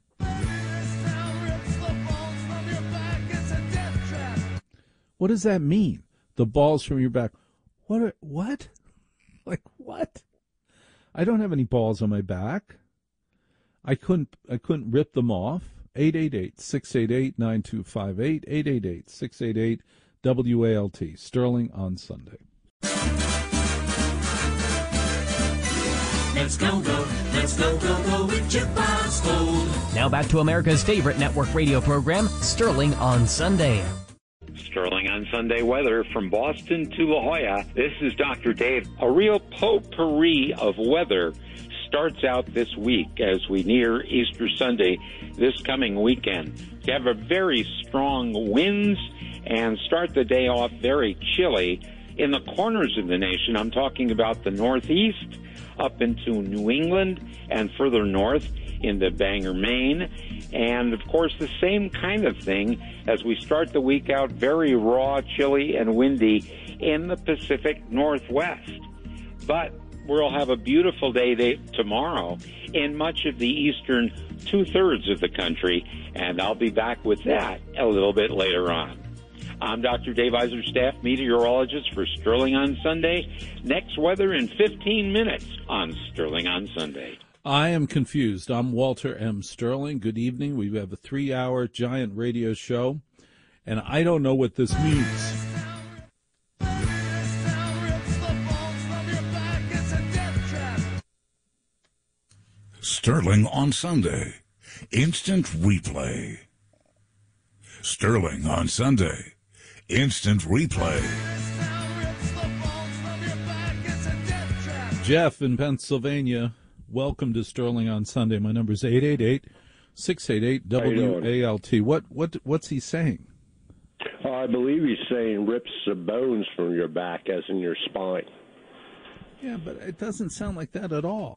What does that mean? The balls from your back. What? Are, what? Like what? I don't have any balls on my back. I couldn't. I couldn't rip them off. eight eight eight, six eight eight, nine two five eight. eight eight eight, six eight eight, W A L T. Sterling on Sunday. Let's go, go, let's go, go, go with Chip Osgold. Now back to America's favorite network radio program, Sterling on Sunday. Sterling on Sunday weather from Boston to La Jolla. This is Doctor Dave. A real potpourri of weather starts out this week as we near Easter Sunday this coming weekend. You have a very strong winds and start the day off very chilly. In the corners of the nation, I'm talking about the Northeast, up into New England and further north into Bangor, Maine. And, of course, the same kind of thing as we start the week out very raw, chilly, and windy in the Pacific Northwest. But we'll have a beautiful day, day tomorrow in much of the eastern two-thirds of the country, and I'll be back with that a little bit later on. I'm Doctor Dave Iser, staff meteorologist for Sterling on Sunday. Next weather in fifteen minutes on Sterling on Sunday. I am confused. I'm Walter M. Sterling. Good evening. We have a three-hour giant radio show, and I don't know what this means. Sterling on Sunday. Instant replay. Sterling on Sunday. Instant replay. Jeff in Pennsylvania, welcome to Sterling on Sunday. My number is eight eight eight, six eight eight, W A L T. What, what, what's he saying? Uh, I believe he's saying rips the bones from your back, as in your spine. Yeah, but it doesn't sound like that at all.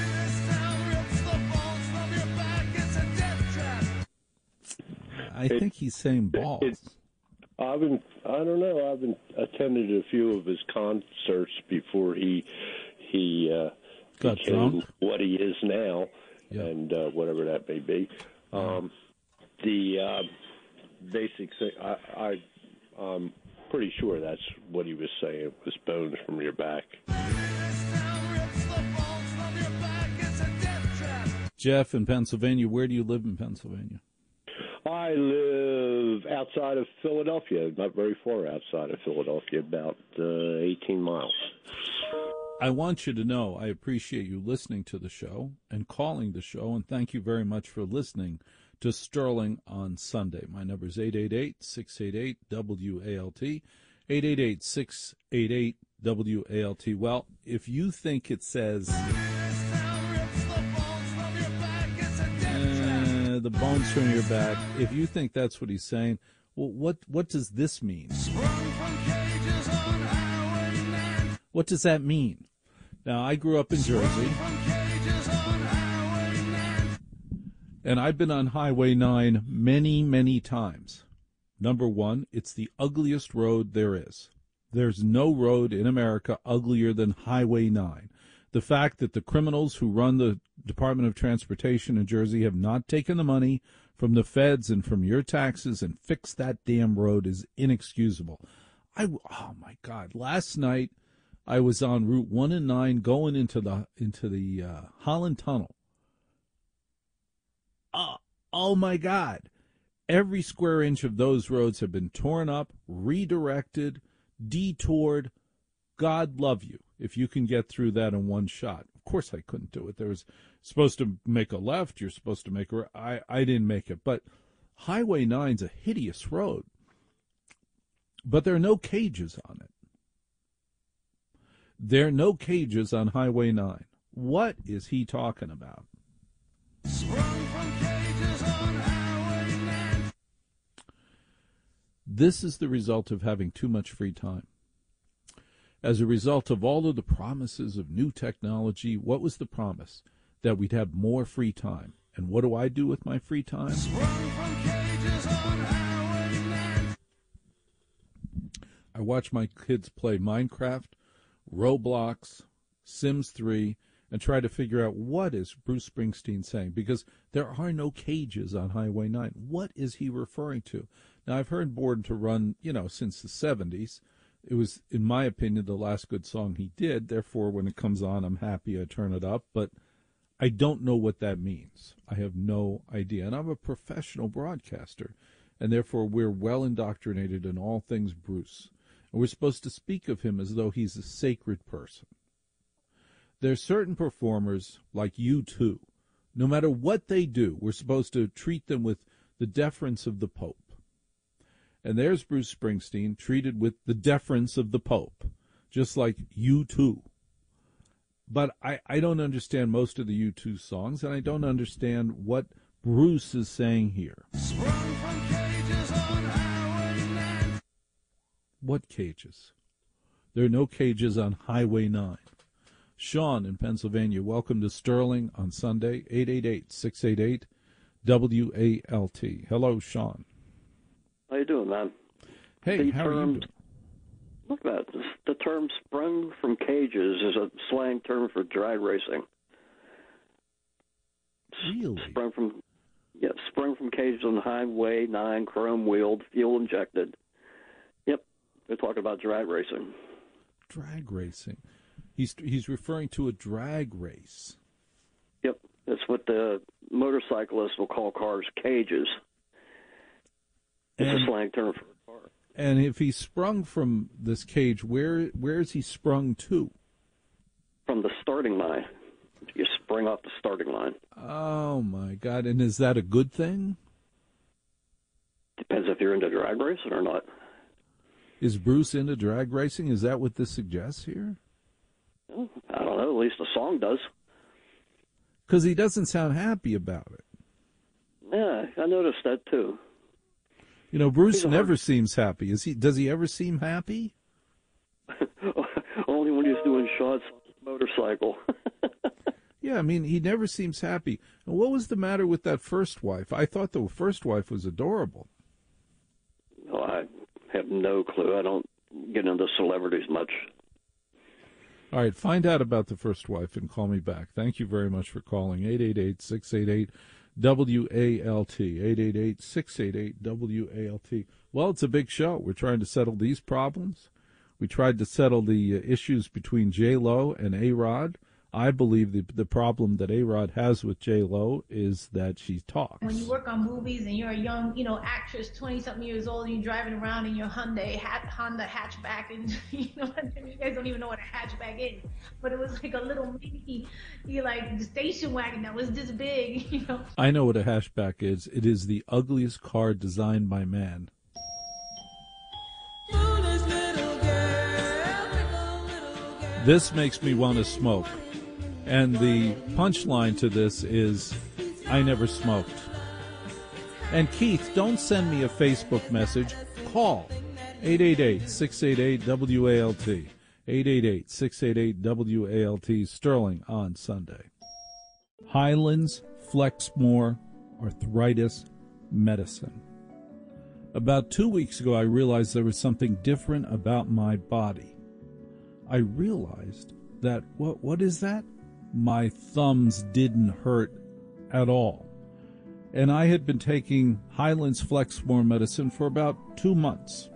I think he's saying balls. It, I've been, I don't know. I've been attended a few of his concerts before he he uh, got became drunk. what he is now, Yeah. and uh, whatever that may be. Um, the uh, basic thing, I, I, I'm pretty sure that's what he was saying, was bones from your back. Jeff in Pennsylvania, where do you live in Pennsylvania? I live outside of Philadelphia, not very far outside of Philadelphia, about uh, eighteen miles. I want you to know I appreciate you listening to the show and calling the show, and thank you very much for listening to Sterling on Sunday. My number is eight eight eight, six eight eight, W A L T, eight eight eight, six eight eight, W A L T. Well, if you think it says uh, the bones from your back, if you think that's what he's saying, well, what, what does this mean? What does that mean? Now, I grew up in Jersey, and I've been on Highway nine many, many times. Number one, it's the ugliest road there is. There's no road in America uglier than Highway nine. The fact that the criminals who run the Department of Transportation in Jersey have not taken the money from the feds and from your taxes and fixed that damn road is inexcusable. I, oh, my God. Last night, I was on Route one and nine going into the into the uh, Holland Tunnel. Oh, oh, my God. Every square inch of those roads have been torn up, redirected, detoured. God love you if you can get through that in one shot. Of course I couldn't do it. There was supposed to make a left. You're supposed to make a I, I didn't make it. But Highway nine's a hideous road. But there are no cages on it. There are no cages on Highway nine. What is he talking about? This is the result of having too much free time. As a result of all of the promises of new technology, what was the promise? That we'd have more free time. And what do I do with my free time? I watch my kids play Minecraft, Roblox, Sims three, and try to figure out what is Bruce Springsteen saying, because there are no cages on Highway nine. What is he referring to? Now, I've heard Born to Run, you know, since the seventies. It was, in my opinion, the last good song he did. Therefore, when it comes on, I'm happy I turn it up. But I don't know what that means. I have no idea. And I'm a professional broadcaster, and therefore we're well indoctrinated in all things Bruce. And we're supposed to speak of him as though he's a sacred person. There's certain performers, like U two, no matter what they do, we're supposed to treat them with the deference of the Pope. And there's Bruce Springsteen treated with the deference of the Pope, just like U two. But I, I don't understand most of the U two songs, and I don't understand what Bruce is saying here. What cages? There are no cages on Highway nine. Sean in Pennsylvania, welcome to Sterling on Sunday, eight eight eight, six eight eight, W A L T. Hello, Sean. How you doing, man? Hey, the how term, are you doing? Look at that. The term sprung from cages is a slang term for drag racing. Really? Sprung from, yeah, sprung from cages on Highway nine, chrome-wheeled, fuel-injected. Yep, they're talking about drag racing. Drag racing. He's he's referring to a drag race. Yep, that's what the motorcyclists will call cars cages. It's And- a slang term for a car. And if he sprung from this cage, where where is he sprung to? From the starting line. You spring off the starting line. Oh, my God. And is that a good thing? Depends if you're into drag racing or not. Is Bruce into drag racing? Is that what this suggests here? I don't know. At least the song does. Because he doesn't sound happy about it. Yeah, I noticed that too. You know, Bruce He's a never hard- seems happy. Is he? Does he ever seem happy? Only when he's doing shots on his motorcycle. Yeah, I mean, he never seems happy. And what was the matter with that first wife? I thought the first wife was adorable. Oh, I have no clue. I don't get into celebrities much. All right, find out about the first wife and call me back. Thank you very much for calling. eight eight eight, six eight eight, W A L T. eight eight eight, six eight eight, W A L T. Well, it's a big show. We're trying to settle these problems. We tried to settle the uh, issues between J Lo and A-Rod. I believe the the problem that A-Rod has with J Lo is that she talks. When you work on movies and you're a young, you know, actress, twenty-something years old, and you're driving around in your Hyundai, hat, Honda hatchback, and you know, you guys don't even know what a hatchback is, but it was like a little mini, you like station wagon that was this big, you know. I know what a hatchback is. It is the ugliest car designed by man. This makes me want to smoke. And the punchline to this is, I never smoked. And Keith, don't send me a Facebook message. Call eight eight eight, six eight eight, W A L T. eight eight eight, six eight eight, W A L T. Sterling on Sunday. Highlands Flexmore Arthritis Medicine. About two weeks ago, I realized there was something different about my body. I realized that, what what is that? My thumbs didn't hurt at all. And I had been taking Highlands Flexmore medicine for about two months.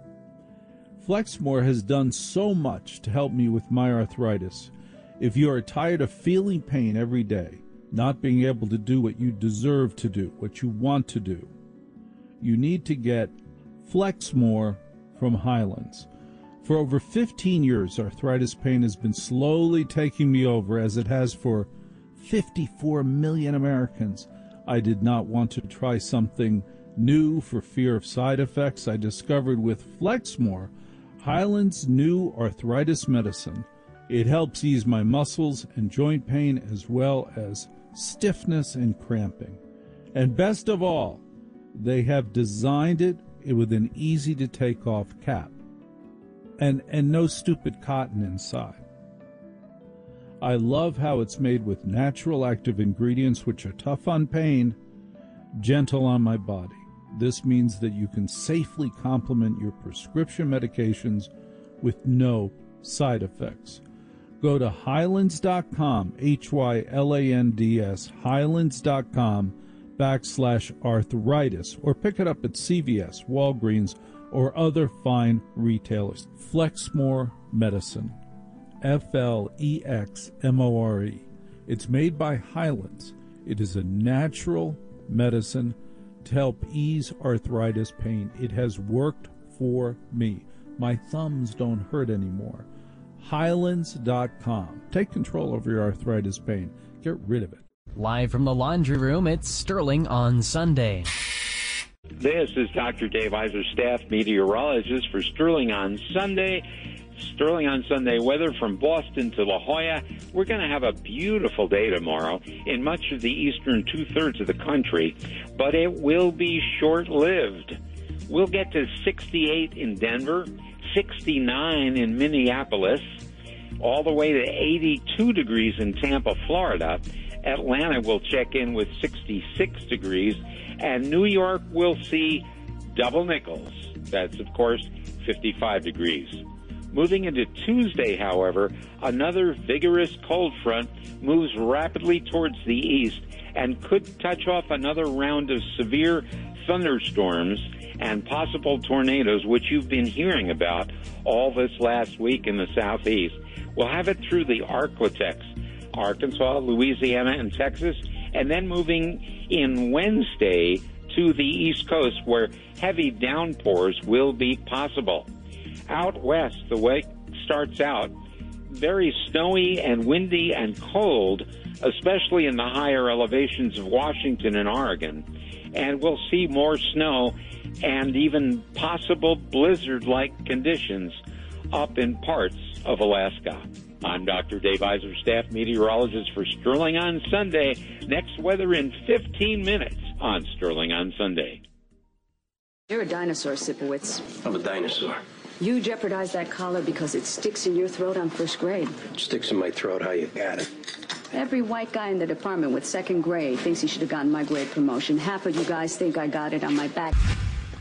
Flexmore has done so much to help me with my arthritis. If you are tired of feeling pain every day, not being able to do what you deserve to do, what you want to do, you need to get Flexmore from Highlands. For over fifteen years, arthritis pain has been slowly taking me over, as it has for fifty-four million Americans. I did not want to try something new for fear of side effects. I discovered with Flexmore, Highlands' new arthritis medicine. It helps ease my muscles and joint pain, as well as stiffness and cramping. And best of all, they have designed it with an easy-to-take-off cap. And, and no stupid cotton inside. I love how it's made with natural active ingredients which are tough on pain, gentle on my body. This means that you can safely complement your prescription medications with no side effects. Go to Highlands dot com, H Y L A N D S, Highlands dot com backslash arthritis, or pick it up at C V S, Walgreens, or other fine retailers. Flexmore Medicine, F L E X M O R E. It's made by Highlands. It is a natural medicine to help ease arthritis pain. It has worked for me. My thumbs don't hurt anymore. Highlands dot com. Take control over your arthritis pain. Get rid of it. Live from the laundry room, it's Sterling on Sunday. This is Doctor Dave Iser, staff meteorologist for Sterling on Sunday. Sterling on Sunday weather from Boston to La Jolla. We're going to have a beautiful day tomorrow in much of the eastern two-thirds of the country, but it will be short-lived. We'll get to sixty-eight in Denver, sixty-nine in Minneapolis, all the way to eighty-two degrees in Tampa, Florida. Atlanta will check in with sixty-six degrees, and New York will see double nickels. That's, of course, fifty-five degrees. Moving into Tuesday, however, another vigorous cold front moves rapidly towards the east and could touch off another round of severe thunderstorms and possible tornadoes, which you've been hearing about all this last week in the southeast. We'll have it through the Arklatex, Arkansas, Louisiana, and Texas, and then moving in Wednesday to the East Coast, where heavy downpours will be possible. Out west, the week starts out very snowy and windy and cold, especially in the higher elevations of Washington and Oregon. And we'll see more snow and even possible blizzard-like conditions up in parts of Alaska. I'm Doctor Dave Iser, staff meteorologist for Sterling on Sunday. Next weather in fifteen minutes on Sterling on Sunday. You're a dinosaur, Sipowicz. I'm a dinosaur. You jeopardize that collar because it sticks in your throat on first grade. It sticks in my throat. How you got it? Every white guy in the department with second grade thinks he should have gotten my grade promotion. Half of you guys think I got it on my back.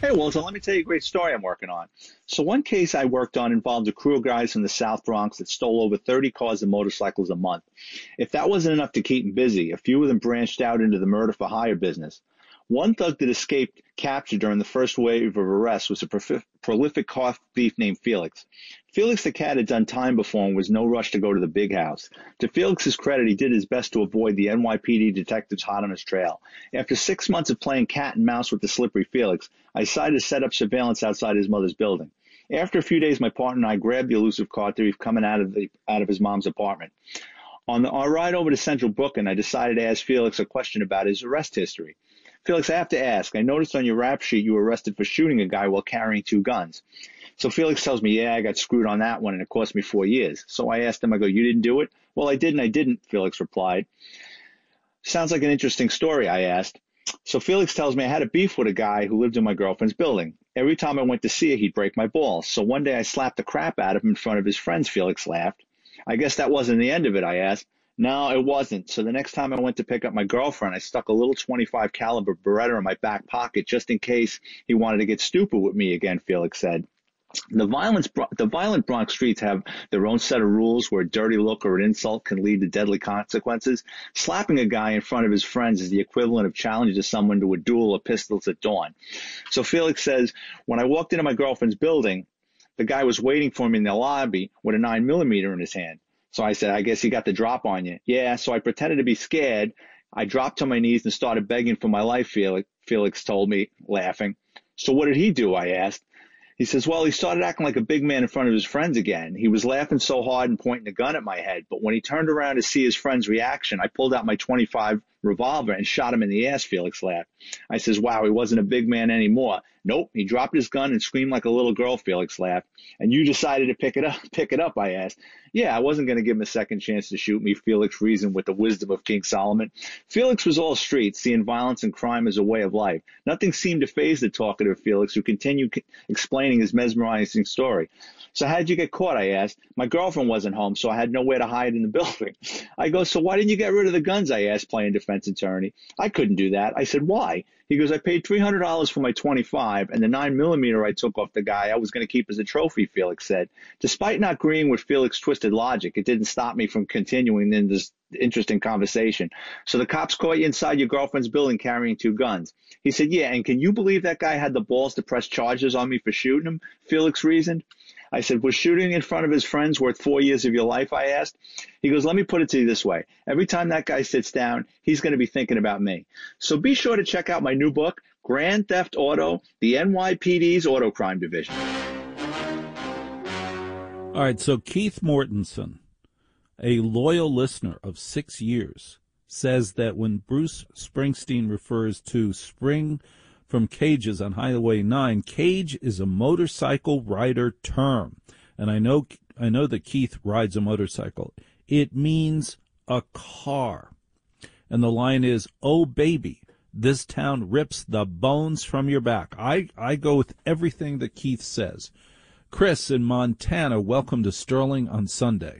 Hey, Walter, let me tell you a great story I'm working on. So one case I worked on involved a crew of guys from the South Bronx that stole over thirty cars and motorcycles a month. If that wasn't enough to keep them busy, a few of them branched out into the murder-for-hire business. One thug that escaped capture during the first wave of arrests was a prof- prolific car thief named Felix. Felix the Cat had done time before and was no rush to go to the big house. To Felix's credit, he did his best to avoid the N Y P D detectives hot on his trail. After six months of playing cat and mouse with the slippery Felix, I decided to set up surveillance outside his mother's building. After a few days, my partner and I grabbed the elusive car thief coming out of the out of his mom's apartment. On the, our ride over to Central Brooklyn, I decided to ask Felix a question about his arrest history. Felix, I have to ask, I noticed on your rap sheet you were arrested for shooting a guy while carrying two guns. So Felix tells me, yeah, I got screwed on that one, and it cost me four years. So I asked him, I go, you didn't do it? Well, I did and I didn't, Felix replied. Sounds like an interesting story, I asked. So Felix tells me I had a beef with a guy who lived in my girlfriend's building. Every time I went to see her, he'd break my balls. So one day I slapped the crap out of him in front of his friends, Felix laughed. I guess that wasn't the end of it, I asked. No, it wasn't. So the next time I went to pick up my girlfriend, I stuck a little twenty-five caliber Beretta in my back pocket just in case he wanted to get stupid with me again, Felix said. The violence, the violent Bronx streets have their own set of rules where a dirty look or an insult can lead to deadly consequences. Slapping a guy in front of his friends is the equivalent of challenging someone to a duel of pistols at dawn. So Felix says, when I walked into my girlfriend's building, the guy was waiting for me in the lobby with a nine millimeter in his hand. So I said, I guess he got the drop on you. Yeah, so I pretended to be scared. I dropped to my knees and started begging for my life, Felix, Felix told me, laughing. So what did he do, I asked. He says, well, he started acting like a big man in front of his friends again. He was laughing so hard and pointing a gun at my head. But when he turned around to see his friend's reaction, I pulled out my twenty-five revolver and shot him in the ass, Felix laughed. I says, wow, he wasn't a big man anymore. Nope, he dropped his gun and screamed like a little girl, Felix laughed. And you decided to pick it up, pick it up, I asked. Yeah, I wasn't going to give him a second chance to shoot me, Felix reasoned with the wisdom of King Solomon. Felix was all street, seeing violence and crime as a way of life. Nothing seemed to faze the talkative Felix, who continued c- explaining his mesmerizing story. So how'd you get caught, I asked. My girlfriend wasn't home, so I had nowhere to hide in the building. I go, so why didn't you get rid of the guns, I asked, playing defense attorney. I couldn't do that. I said, why? He goes, I paid three hundred dollars for my twenty-five, and the nine millimeter I took off the guy I was going to keep as a trophy, Felix said. Despite not agreeing with Felix's twisted logic, it didn't stop me from continuing in this interesting conversation. So the cops caught you inside your girlfriend's building carrying two guns. He said, yeah, and can you believe that guy had the balls to press charges on me for shooting him? Felix reasoned. I said, was shooting in front of his friends worth four years of your life, I asked. He goes, let me put it to you this way. Every time that guy sits down, he's going to be thinking about me. So be sure to check out my new book, Grand Theft Auto, the N Y P D's Auto Crime Division. All right, so Keith Mortensen, a loyal listener of six years, says that when Bruce Springsteen refers to spring from cages on Highway nine, cage is a motorcycle rider term. And I know I know that Keith rides a motorcycle. It means a car. And the line is, oh, baby, this town rips the bones from your back. I, I go with everything that Keith says. Chris in Montana, welcome to Sterling on Sunday.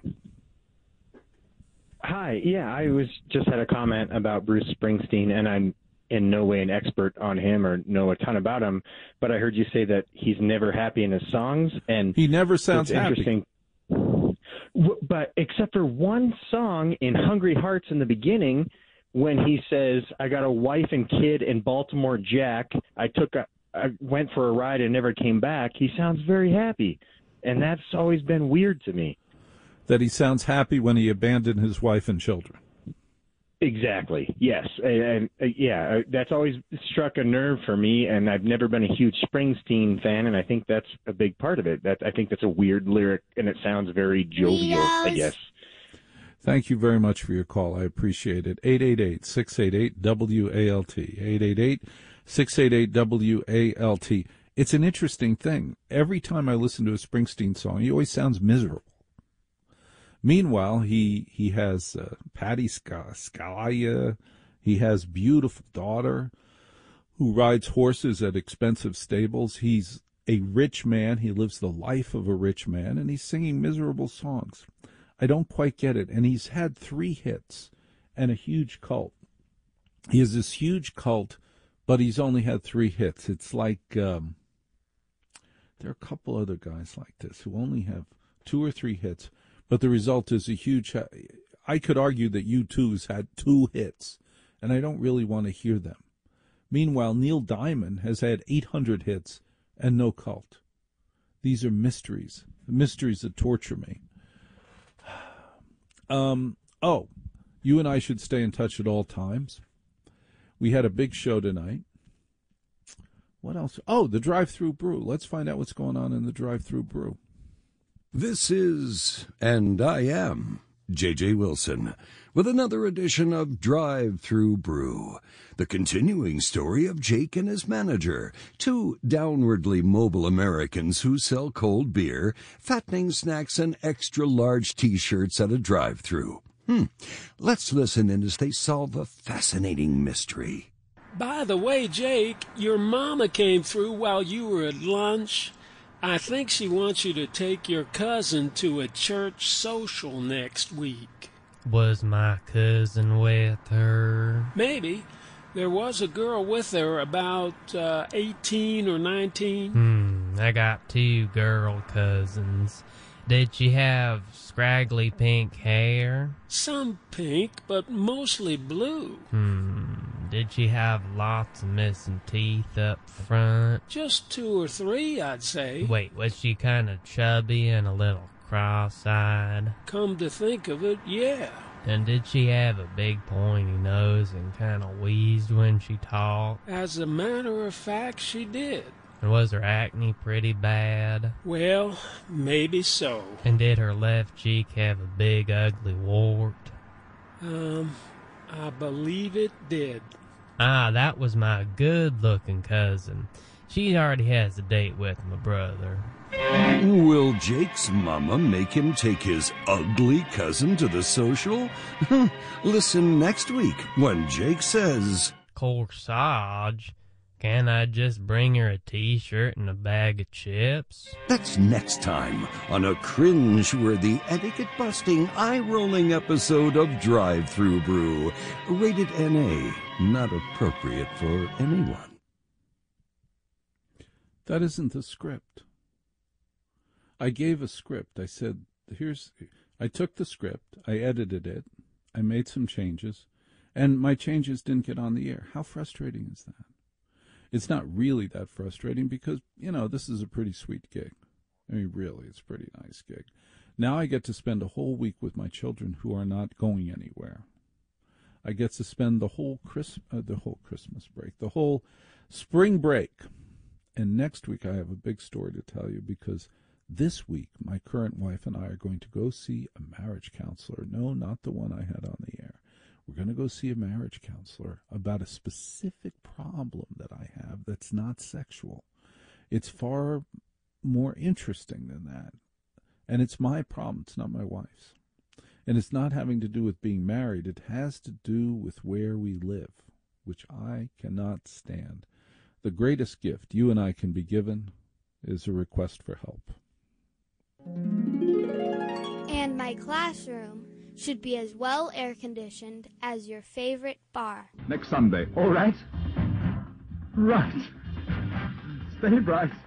Hi. Yeah, I was just had a comment about Bruce Springsteen, and I'm in no way an expert on him or know a ton about him, but I heard you say that he's never happy in his songs, and he never sounds happy. Interesting. But except for one song in Hungry Hearts in the beginning, when he says, "I got a wife and kid in Baltimore, Jack. I took a, I went for a ride and never came back." He sounds very happy, and that's always been weird to me. That he sounds happy when he abandoned his wife and children. Exactly. Yes. And, and uh, yeah, uh, that's always struck a nerve for me, and I've never been a huge Springsteen fan, and I think that's a big part of it. That I think that's a weird lyric, and it sounds very jovial, I guess. Thank you very much for your call. I appreciate it. eight eight eight, six eight eight, W A L T. eight eight eight, six eight eight, W A L T. It's an interesting thing. Every time I listen to a Springsteen song, he always sounds miserable. Meanwhile, he he has uh, Patty Scalia. He has beautiful daughter who rides horses at expensive stables. He's a rich man. He lives the life of a rich man, and he's singing miserable songs. I don't quite get it. And he's had three hits and a huge cult. He has this huge cult but he's only had three hits. It's like um, there are a couple other guys like this who only have two or three hits, but the result is a huge. I could argue that U two's had two hits, and I don't really want to hear them. Meanwhile, Neil Diamond has had eight hundred hits and no cult. These are mysteries, mysteries that torture me. Um, oh, you and I should stay in touch at all times. We had a big show tonight. What else? Oh, the drive-through brew. Let's find out what's going on in the drive-through brew. This is, and I am, J J Wilson, with another edition of Drive-Through Brew, the continuing story of Jake and his manager, two downwardly mobile Americans who sell cold beer, fattening snacks, and extra-large T-shirts at a drive-through. Hmm. Let's listen in as they solve a fascinating mystery. By the way, Jake, your mama came through while you were at lunch. I think she wants you to take your cousin to a church social next week. Was my cousin with her? Maybe. There was a girl with her, about uh, eighteen or nineteen. Hmm, I got two girl cousins. Did she have scraggly pink hair? Some pink, but mostly blue. Hmm, did she have lots of missing teeth up front? Just two or three, I'd say. Wait, was she kind of chubby and a little cross-eyed? Come to think of it, yeah. And did she have a big pointy nose and kind of wheezed when she talked? As a matter of fact, she did. And was her acne pretty bad? Well, maybe so. And did her left cheek have a big ugly wart? Um, I believe it did. Ah, that was my good-looking cousin. She already has a date with my brother. Will Jake's mama make him take his ugly cousin to the social? Listen next week when Jake says, Corsage? Can't I just bring her a T-shirt and a bag of chips? That's next time on a cringe-worthy, etiquette-busting, eye-rolling episode of Drive-Through Brew. Rated N A, not appropriate for anyone. That isn't the script. I gave a script. I said, here's, I took the script, I edited it, I made some changes, and my changes didn't get on the air. How frustrating is that? It's not really that frustrating because, you know, this is a pretty sweet gig. I mean, really, it's a pretty nice gig. Now I get to spend a whole week with my children who are not going anywhere. I get to spend the whole Chris, uh, the whole Christmas break, the whole spring break. And next week I have a big story to tell you because this week my current wife and I are going to go see a marriage counselor. No, not the one I had on the air. We're going to go see a marriage counselor about a specific problem that I have that's not sexual. It's far more interesting than that. And it's my problem. It's not my wife's. And it's not having to do with being married. It has to do with where we live, which I cannot stand. The greatest gift you and I can be given is a request for help. And my classroom should be as well air-conditioned as your favorite bar. Next Sunday. All right? Right. Stay bright.